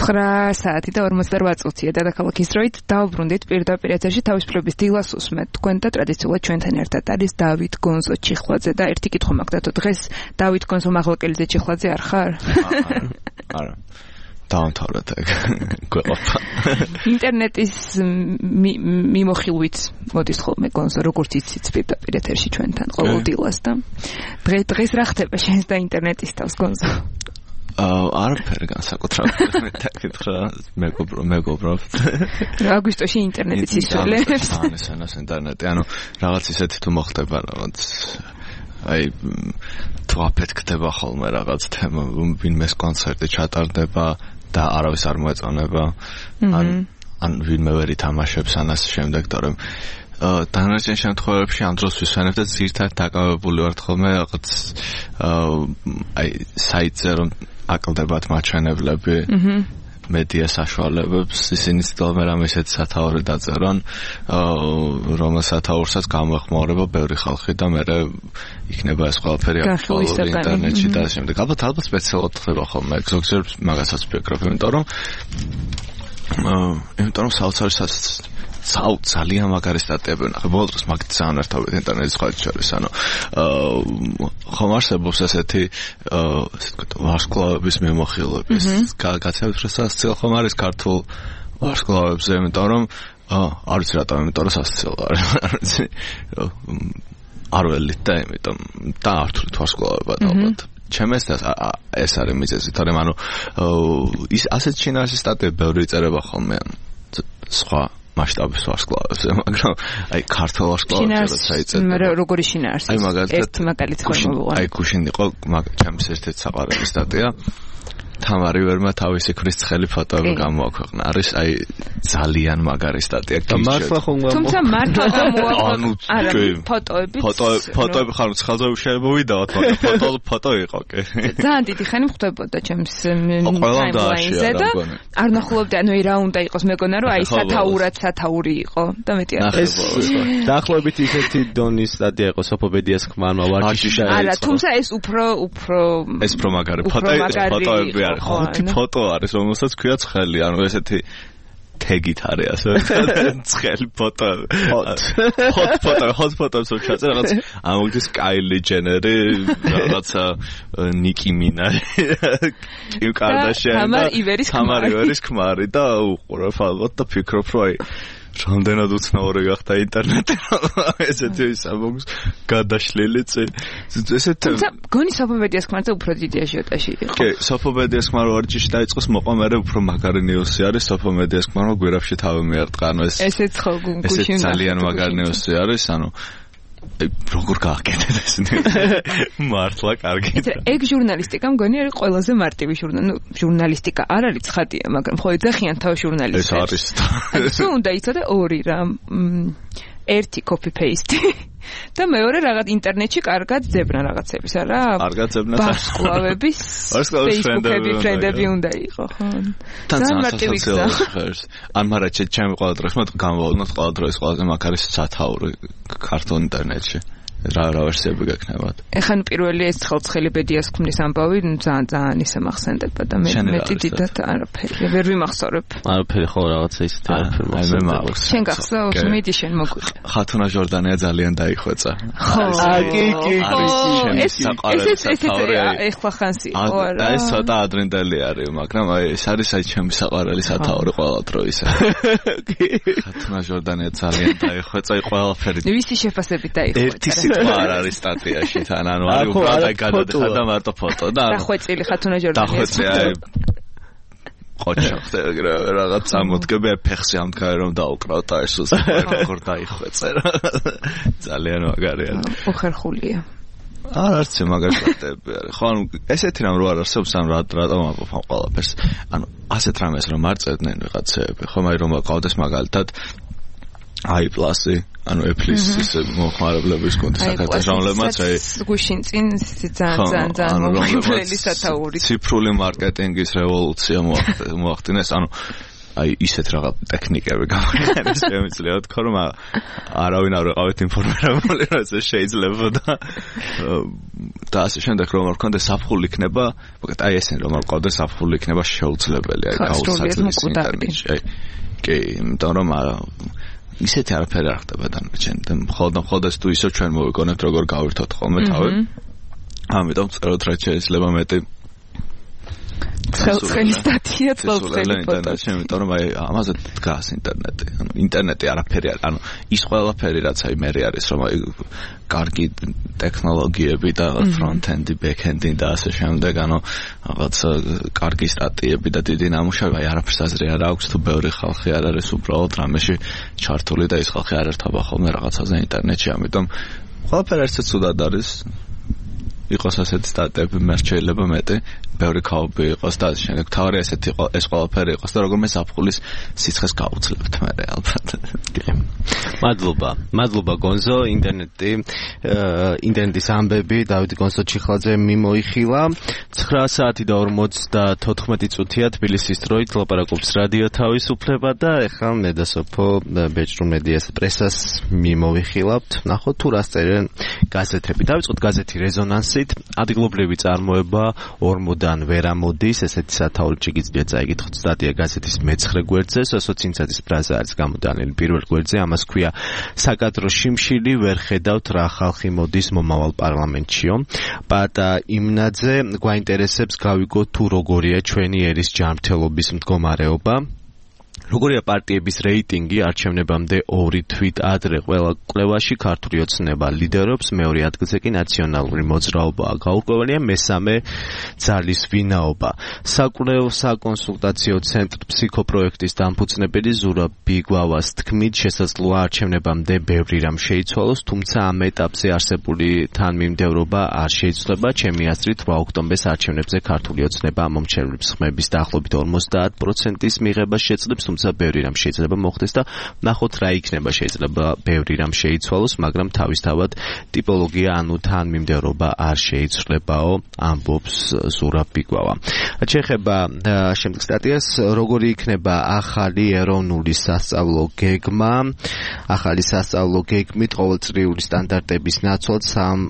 ცხრა საათი და ორმოცდაოთხ წუთია დედაქალაქის დროით დავბრუნდით პირდაპირ ეთერში თავისუფლების დილას უსმენთ თქვენ და ტრადიციულად ჩვენთან ერთად არის დავით გონზო ჩიხლაძე და ერთი კითხვა მაქვს დათო დღეს დავით გონზო მაღლაკელიძე ჩიხლაძე არ ხარ? არა დაამთავრეთ ეგ გვეყოფა ინტერნეტის მიმოხილვით მოდის ხოლმე გონზო როგორც იცით პირდაპირ ეთერში ჩვენთან ყოველ დილას და დღეს დღეს რა ხდება შენს და ინტერნეტის თავს გონზო? არაფერი განსაკუთრებით მე დაკითხა მეგობრო მეგობრობთ აგვისტოში ინტერნეტიც ისწავლებს ანეს ანეს ინტერნეტი ანუ რაღაც ისეთი თუ მოხდება რაღაც აი თუ აფეთქდება ხოლმე რაღაც თემა ვინმეს კონცერტი ჩატარდება და არავის არ მოეწონება ან ან ვინმე ვერ ითამაშებს ანას შემდეგ თორემ დანარჩენ შემთხვევებში ამ დროს ვისვენებ და ძირთად დაკავებული ვართ ხოლმე რაღაც აი საიტზე რომ აკლდებათ მაჩვენებლები მედია საშუალებებს ისინი ცდილობენ რამე ისეთი სათაური დაწერონ რომელ სათაურსაც გამოეხმაურება ბევრი ხალხი და მე იქნება ეს ყველაფერი აქტუალური ინტერნეტში და შემდეგ ალბათ ალბათ სპეციალურად ხდება ხოლმე ზოგჯერ მაგასაც ვფიქრობ იმიტომ რომ იმიტომ რომ საოცარისაც საუ ძალიან მაგარი სტატიები ვნახე ბოლო დროს მაგით ძალიან ერთობით ინტერნეტის ხალხის შორის ანუ ხომ არსებობს ესეთი ესე ვთქვათ ვარსკვლავების მიმოხილვების გაცემთ რომ სასცილ ხომ არის ქართულ ვარსკვლავებზე იმიტომ რომ არ ვიცი რატომ იმიტომ რომ სასცილ არის არ ველით და იმიტომ და არ თulit ვარსკვლავებად ალბათ ჩემს და ეს არის მიზეზი თორემ ანუ ის ასეთ შინაარსი სტატიები ბევრი იწერება ხოლმე სხვა მასშტაბის ვარსკვლავებზე, მაგრამ აი ქართულ ვარსკვლავებზე როცა იწერება. მაგრამ როგორი შინაარსი? აი მაგალითად ერთი მაგალითი ხომ აი გუშინ იყო ჩემს ერთ-ერთი საყვარელი სტატია. თამარი ვერმა თავისი ქრის ცხელი ფოტოები გამოაქვეყნა. არის აი ძალიან მაგარი სტატია. მართლა ხომ თუმცა მართლა გამოაქვეყნა. არა, ფოტოები. ფოტოები ხარ ცხელზე შეიძლება ვიდაოთ, მაგრამ ფოტო ფოტო იყო კი. ძალიან დიდი ხანი ხვდებოდა ჩემს ტაიმლაინზე და არ ნახულობდი, ანუ რა უნდა იყოს, მეგონა რომ აი სათაურად სათაური იყო და მეტი არ ხდებოდა. დაახლოებით ისეთი დონის სტატია იყო სოფობედიას ხმარმა ვარჯიში. არა, თუმცა ეს უფრო უფრო ეს უფრო მაგარი ფოტოები არის ხუთი ფოტო არის რომელსაც ქვია ცხელი ანუ ესეთი თეგით არის ასე ცხელი ფოტო hot hot photo hot photos რო ჩაწერა რაღაც ამოდის კაილი ჯენერი რაღაცა ნიკი მინაჟი კიმ კარდაშიანი და თამარ ივერის ქმარი და უყურებ ალბათ და ფიქრობ რომ აი რამდენად უცნაური გახდა ინტერნეტი ესეთი სამოგს გადაშლილი ესეთ გონი სოფობედიას ქმარზე უფრო დიდი აჟიოტაჟი იყო კი სოფობედიას ქმარ ვარჯიში დაიწყოს მოყვა მე უფრო მაგარი ნიუსი არის სოფობედიას ქმარმა გვირაბში თავი მიარტყა ანუ ეს ესეც ხო გუშინ ეს ძალიან მაგარი ნიუსი არის ანუ როგორ გააკეთეთ ეს მართლა კარგი ეგ ჟურნალისტიკა მგონი არის ყველაზე მარტივი ჟურნალისტიკა არ არის ცხადია მაგრამ ხო ეძახიან თავ ჟურნალისტებს ეს არის თუ უნდა იცოდე ორი რა ერთი copy paste და მეორე რაღაც ინტერნეტში კარგად ძებნა რაღაცების არა კარგად ძებნა ვარსკვლავების Facebook-ები ფრენდები უნდა იყო ხო ძალიან მარტივი გზა ან მარაჩე ჩემი ყველა დროს მოდი გამოვავნოთ ყველა დროს ყველაზე მაგარი სათაური ქართულ ინტერნეტში რა რა ვერსიები გექნებათ ეხლა პირველი ეს ცხელცხელი ბედიას ქმნის ამბავი ძალიან ძალიან ისე მახსენდება და მე მეტი დიდად არაფერი ვერ ვიმახსოვრებ არაფერი ხო რაღაცა ისეთი არაფერი აი მე მაქვს შენ გახსოვს მიდი შენ მოგვიყ ხათუნა ჟორდანია ძალიან დაიხვეწა ხო კი კი ეს ეს ეს ეხლა ხანსი ხო არა ეს ცოტა ადრინდელი არის მაგრამ აი ეს არის აი ჩემი საყვარელი სათაური ყველა დროისა ხათუნა ჟორდანია ძალიან დაიხვეწა აი ყველაფერი ვისი შეფასებით დაიხვეწა სიტყვა არ არის სტატიაში თან ანუ არის უბრალოდ აი გადადიხარ და მარტო ფოტო და დახვეწილი ხათუნა ჟორდანია დახვეწილი აი ყოჩა ხდება რაღაც წამოდგები ფეხზე ამდგარი რომ დაუკრავ და ეს როგორ დაიხვეწე რა ძალიან მაგარია ოხერხულია არ არც მაგარი სტატიები არის ხო ანუ ესეთი რამ რო არ არსებობს ან რატომ ამბობ ამ ყველაფერს ანუ ასეთ რამეს რომ მარწევდნენ ვიღაცები ხომ აი რომ ყავდეს მაგალითად აი პლასი ანუ Apple-ის ის მოხმარებლების კონტ საკუთარ რომლებმაც აი გუშინ წინ ძალიან ძალიან მომხიბლელი სათაური ციფრული მარკეტინგის რევოლუცია მოახდინეს ანუ აი ისეთ რაღაც ტექნიკები გამოიყენეს შემიძლია თქვა რომ არავინ არ ვიყავით ინფორმირებული რომ ეს შეიძლება და და ასე შემდეგ რომ არ ქონდეს საფხული იქნება მაგათ აი ესენ რომ არ ყავდეს საფხული იქნება შეუძლებელი აი გაუსაძლისი ინტერნეტში აი კი იმიტომ რომ ისეთი არაფერი არ ხდება დანარჩენ და მხოლოდ მხოლოდ თუ ისო ჩვენ მოვიგონებთ როგორ გავირთოთ ხოლმე თავი ამიტომ წეროთ რა შეიძლება მეტი ცხელი სტატია წელწელი ფოტო. იმიტომ რომ აი ამაზე დგას ინტერნეტი. ანუ ინტერნეტი არაფერი არ, ანუ ის ყველაფერი რაც აი მე არის რომ აი კარგი ტექნოლოგიები და front-end, back-end და ასე შემდეგ, ანუ რაღაც კარგი სტატიები და დიდი ნამუშევარი აი არაფერს აზრი არ აქვს თუ ბევრი ხალხი არ არის უბრალოდ რამეში ჩართული და ის ხალხი არ ერთობა ხოლმე რაღაცაზე ინტერნეტში, ამიტომ ყველაფერი ერთად ცუდად არის. იყოს ასეთი სტატიები, მე შეიძლება მეტი ბევრი ქაობი იყოს და შემდეგ თავი ასეთი იყო ეს ყველაფერი იყოს და როგორმე საფხულის სიცხეს გაუძლებთ მე ალბათ. მადლობა. მადლობა გონზო, ინტერნეტი ინტერნეტის ამბები დავით გონზო ჩიხლაძე მიმოიხილა. ცხრა საათი და ორმოცდათოთხმეტი წუთია თბილისის დროით ლაპარაკობს რადიო თავისუფლება და ეხლა მე და სოფო ბეჭდურ მედიას პრესას მიმოვიხილავთ. ნახოთ თუ რას წერენ გაზეთები. დავიწყოთ გაზეთი რეზონანსით. ადგილობრივი წარმოება ორმოდან ვერ ამოდის, ესეთი სათაური ჩიგიძლია წაიკითხოთ სტატია გაზეთის მეცხრე გვერდზე, სოციალისტის ფრაზა არის გამოდანილი პირველ გვერდზე, ამას ქვია საკადრო შიმშილი ვერ ხედავთ რა ხალხი მოდის მომავალ პარლამენტშიო. პატა იმნაძე გვაინტერესებს გავიგოთ თუ როგორია ჩვენი ერის ჯანმრთელობის მდგომარეობა. როგორია პარტიების რეიტინგი არჩევნებამდე ორი თვით ადრე ყველა კვლევაში ქართული ოცნება ლიდერობს, მეორე ადგილზე კი ნაციონალური მოძრაობაა გაურკვეველია, მესამე ძალის ვინაობა. საკვლევ საკონსულტაციო ცენტრ ფსიქოპროექტის დამფუძნებელი ზურაბ ბიგვავას თქმით, შესაძლოა არჩევნებამდე ბევრი რამ შეიცვალოს, თუმცა ამ ეტაპზე არსებული თანმიმდევრობა არ შეიცვლება. ჩემი აზრით, რვა ოქტომბერს არჩევნებზე ქართული ოცნება მომჩევლების ხმების დაახლოებით ორმოცდაათ პროცენტის მიღებას შეძლებს, თუმცა ბევრი რამ შეიძლება მოხდეს და ნახოთ რა იქნება, შეიძლება ბევრი რამ შეიცვალოს, მაგრამ თავისთავად ტიპოლოგია ანუ თანმიმდევრობა არ შეიცვლებაო, ამბობს ზურაბ ბიგვავა. შეეხება შემდეგ სტატიას, როგორი იქნება ახალი ეროვნული სასწავლო გეგმა. ახალი სასწავლო გეგმით ყოველწლიური სტანდარტების ნაცვლად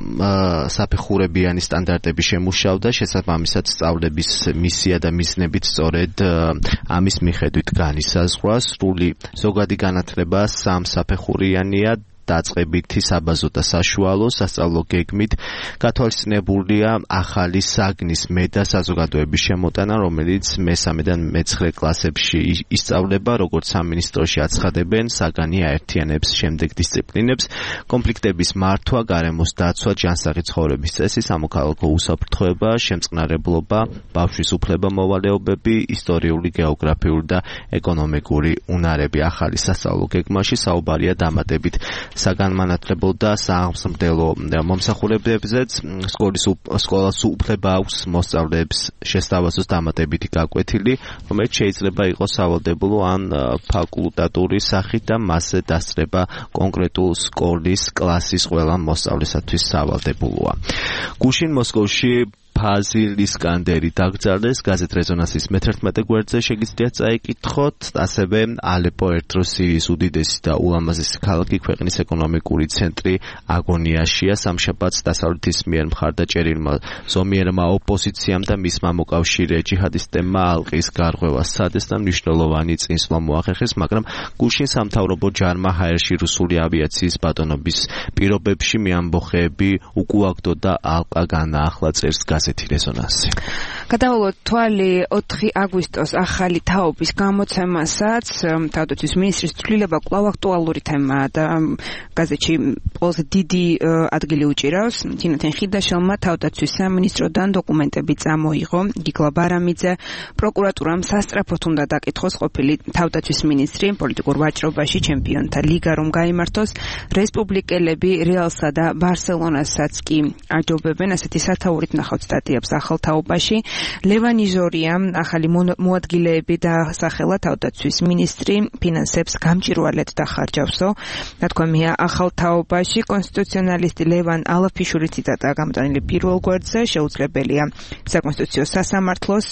საფეხურებიანი სტანდარტები შემუშავდა, შესაბამისად სწავლების მისია და მიზნებით სწორედ ამის მიხედვით განისაზღვრა. სრული ზოგადი განათლება სამსაფეხურიანია, დაწყებითი, საბაზო და საშუალო სასწავლო გეგმით გათვალისწინებულია ახალი საგნის მე და საზოგადოების შემოტანა, რომელიც მესამე და მეცხრე კლასებში ისწავლება, როგორც სამინისტროში აცხადებენ, საგანი აერთიანებს შემდეგ დისციპლინებს, კონფლიქტების მართვა, გარემოს დაცვა, ჯანსაღი ცხოვრების წესი, სამოქალაქო უსაფრთხოება, შემწყნარებლობა, ბავშვის უფლება-მოვალეობები, ისტორიული, გეოგრაფიული და ეკონომიკური უნარები. ახალი სასწავლო გეგმაში საუბარია დამატებით საგანმანათლებლო და სააღმრთელო მომსახურებებზეც. სკოლის სკოლას უფლება აქვს მოსწავლეებს შესთავაზოს დამატებითი გაკვეთილი, რომელიც შეიძლება იყოს სავალდებულო ან ფაკულტატური სახით და მასზე დასწრება კონკრეტულ სკოლის კლასის ყველა მოსწავლესათვის სავალდებულოა. გუშინ მოსკოვში ფაზილ ისკანდერი დაკრძალეს. გაზეთ რეზონანსის მეთერთმეტე გვერდზე შეგიძლიათ წაიკითხოთ. ასევე ალეპო ერთ-დროს სირიის უდიდესი და ულამაზესი ქალაქი, ქვეყნის ეკონომიკური ცენტრი აგონიაშია. სამშაბათს დასავლეთის მიერ მხარდაჭერილმა ზომიერმა ოპოზიციამ და მისმა მოკავშირე ჯიჰადისტებმა ალყის გარღვევა სცადეს და მნიშვნელოვანი წინსვლა მოახერხეს, მაგრამ გუშინ სამთავრობო ჯარმა ჰაერში რუსული ავიაციის ბატონობის პირობებში მეამბოხეები უკუაგდო და ალყა განაახლა, წერს გაზეთი რეზონანსი. გადავალოთ თვალი ოთხი აგვისტოს ახალი თაობის გამოცემასაც. თავდაცვის მინისტრის ცვლილება კვლავ აქტუალური თემაა და გაზეთში ყველაზე დიდი ადგილი უჭირავს. თინათინ ხიდაშელმა თავდაცვის სამინისტროდან დოკუმენტები წამოიღო. გიგლა ბარამიძე პროკურატურამ სასწრაფოდ უნდა დაკითხოს ყოფილი თავდაცვის მინისტრი პოლიტიკურ ვაჭრობაში ჩემპიონთა ლიგა რომ გაიმართოს. რესპუბლიკელები რეალსა და ბარსელონასაც კი აჯობებენ. ასეთი სათაურით ნახავთ სტატიებს ახალ თაობაში. ლევან იზორია ახალი მოადგილეები დაასახელა თავდაცვის მინისტრი ფინანსებს გამჭირვალედ დახარჯავსო. ნათქვამია ახალ თაობაში კონსტიტუციონალისტი ლევან ალაფიშვილის ციტატა გამოტანილი პირველ გვერდზე. შეუძლებელია საკონსტიტუციო სასამართლოს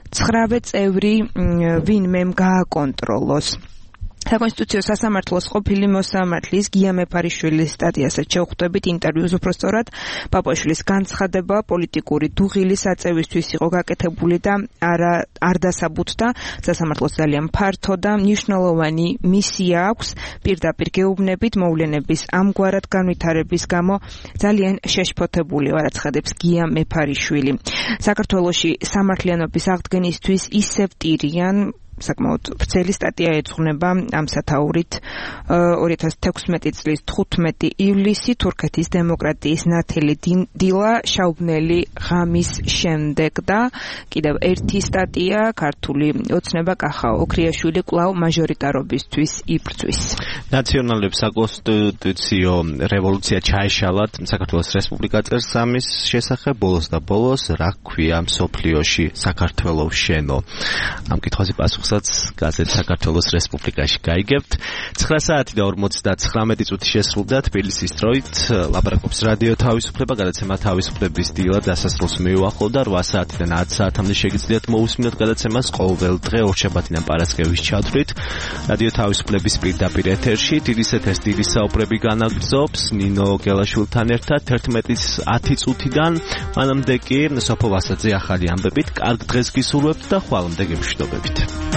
ცხრავე წევრი ვინმე გააკონტროლოს. საკონსტიტუციო სასამართლოს ყოფილი მოსამართლის გია მეფარიშვილის სტატიასაც შევხვდებით ინტერვიუს უпростоრად პაპაშვილის განცხადება პოლიტიკური დუღილის აწევისთვის იყო გაკეთებული და არა არ დასაბუთდა სასამართლოს ძალიან ფართო და მნიშვნელოვანი მისია აქვს პირდაპირ გეუბნებით მოვლენების ამგვარად განვითარების გამო ძალიან შეშფოთებული ვარ აცხადებს გია მეფარიშვილი საქართველოში სამართლიანობის აღდგენისთვის ისევ ტირიან საკმაოდ ვრცელი სტატია ეძღვნება ამ სათაურით ორი ათას თექვსმეტი წლის თხუთმეტი ივლისი თურქეთის დემოკრატიის ნათელი დილა შაუბნელი ღამის შემდეგ და კიდევ ერთი სტატია ქართული ოცნება კახა ოქრიაშვილი კვლავ მაჟორიტარობისთვის იბრძვის. ნაციონალებს საკონსტიტუციო რევოლუცია ჩაეშალათ საქართველოს რესპუბლიკა წერს ამის შესახებ ბოლოს და ბოლოს რა ქვია მსოფლიოში საქართველოს შენო ამ კითხვაზე პასუხ გაზეთ საქართველოს რესპუბლიკაში გაიგებთ. ცხრა საათი და ორმოცდათხრამეტი წუთი შესრულდა თბილისის დროით. ლაპარაკობს რადიო თავისუფლება, გადაცემა თავისუფლების დილა დასასრულს მიუახლოვდა. რვა საათიდან ათ საათამდე შეგიძლიათ მოусმინოთ გადაცემას ყოველ დღე ორშაბათიდან პარასკევის ჩათვლით. რადიო თავისუფლების პირდაპირ ეთერში დილის ეთერს დილის საუბრები განაგრძობს ნინო გელაშვილთან ერთად თერთმეტის ათი წუთიდან. მანამდე კი სოფო ვასაძე ახალი ამბებით. კარგ დღეს გისურვებთ და ხვალამდე გემშვიდობებით.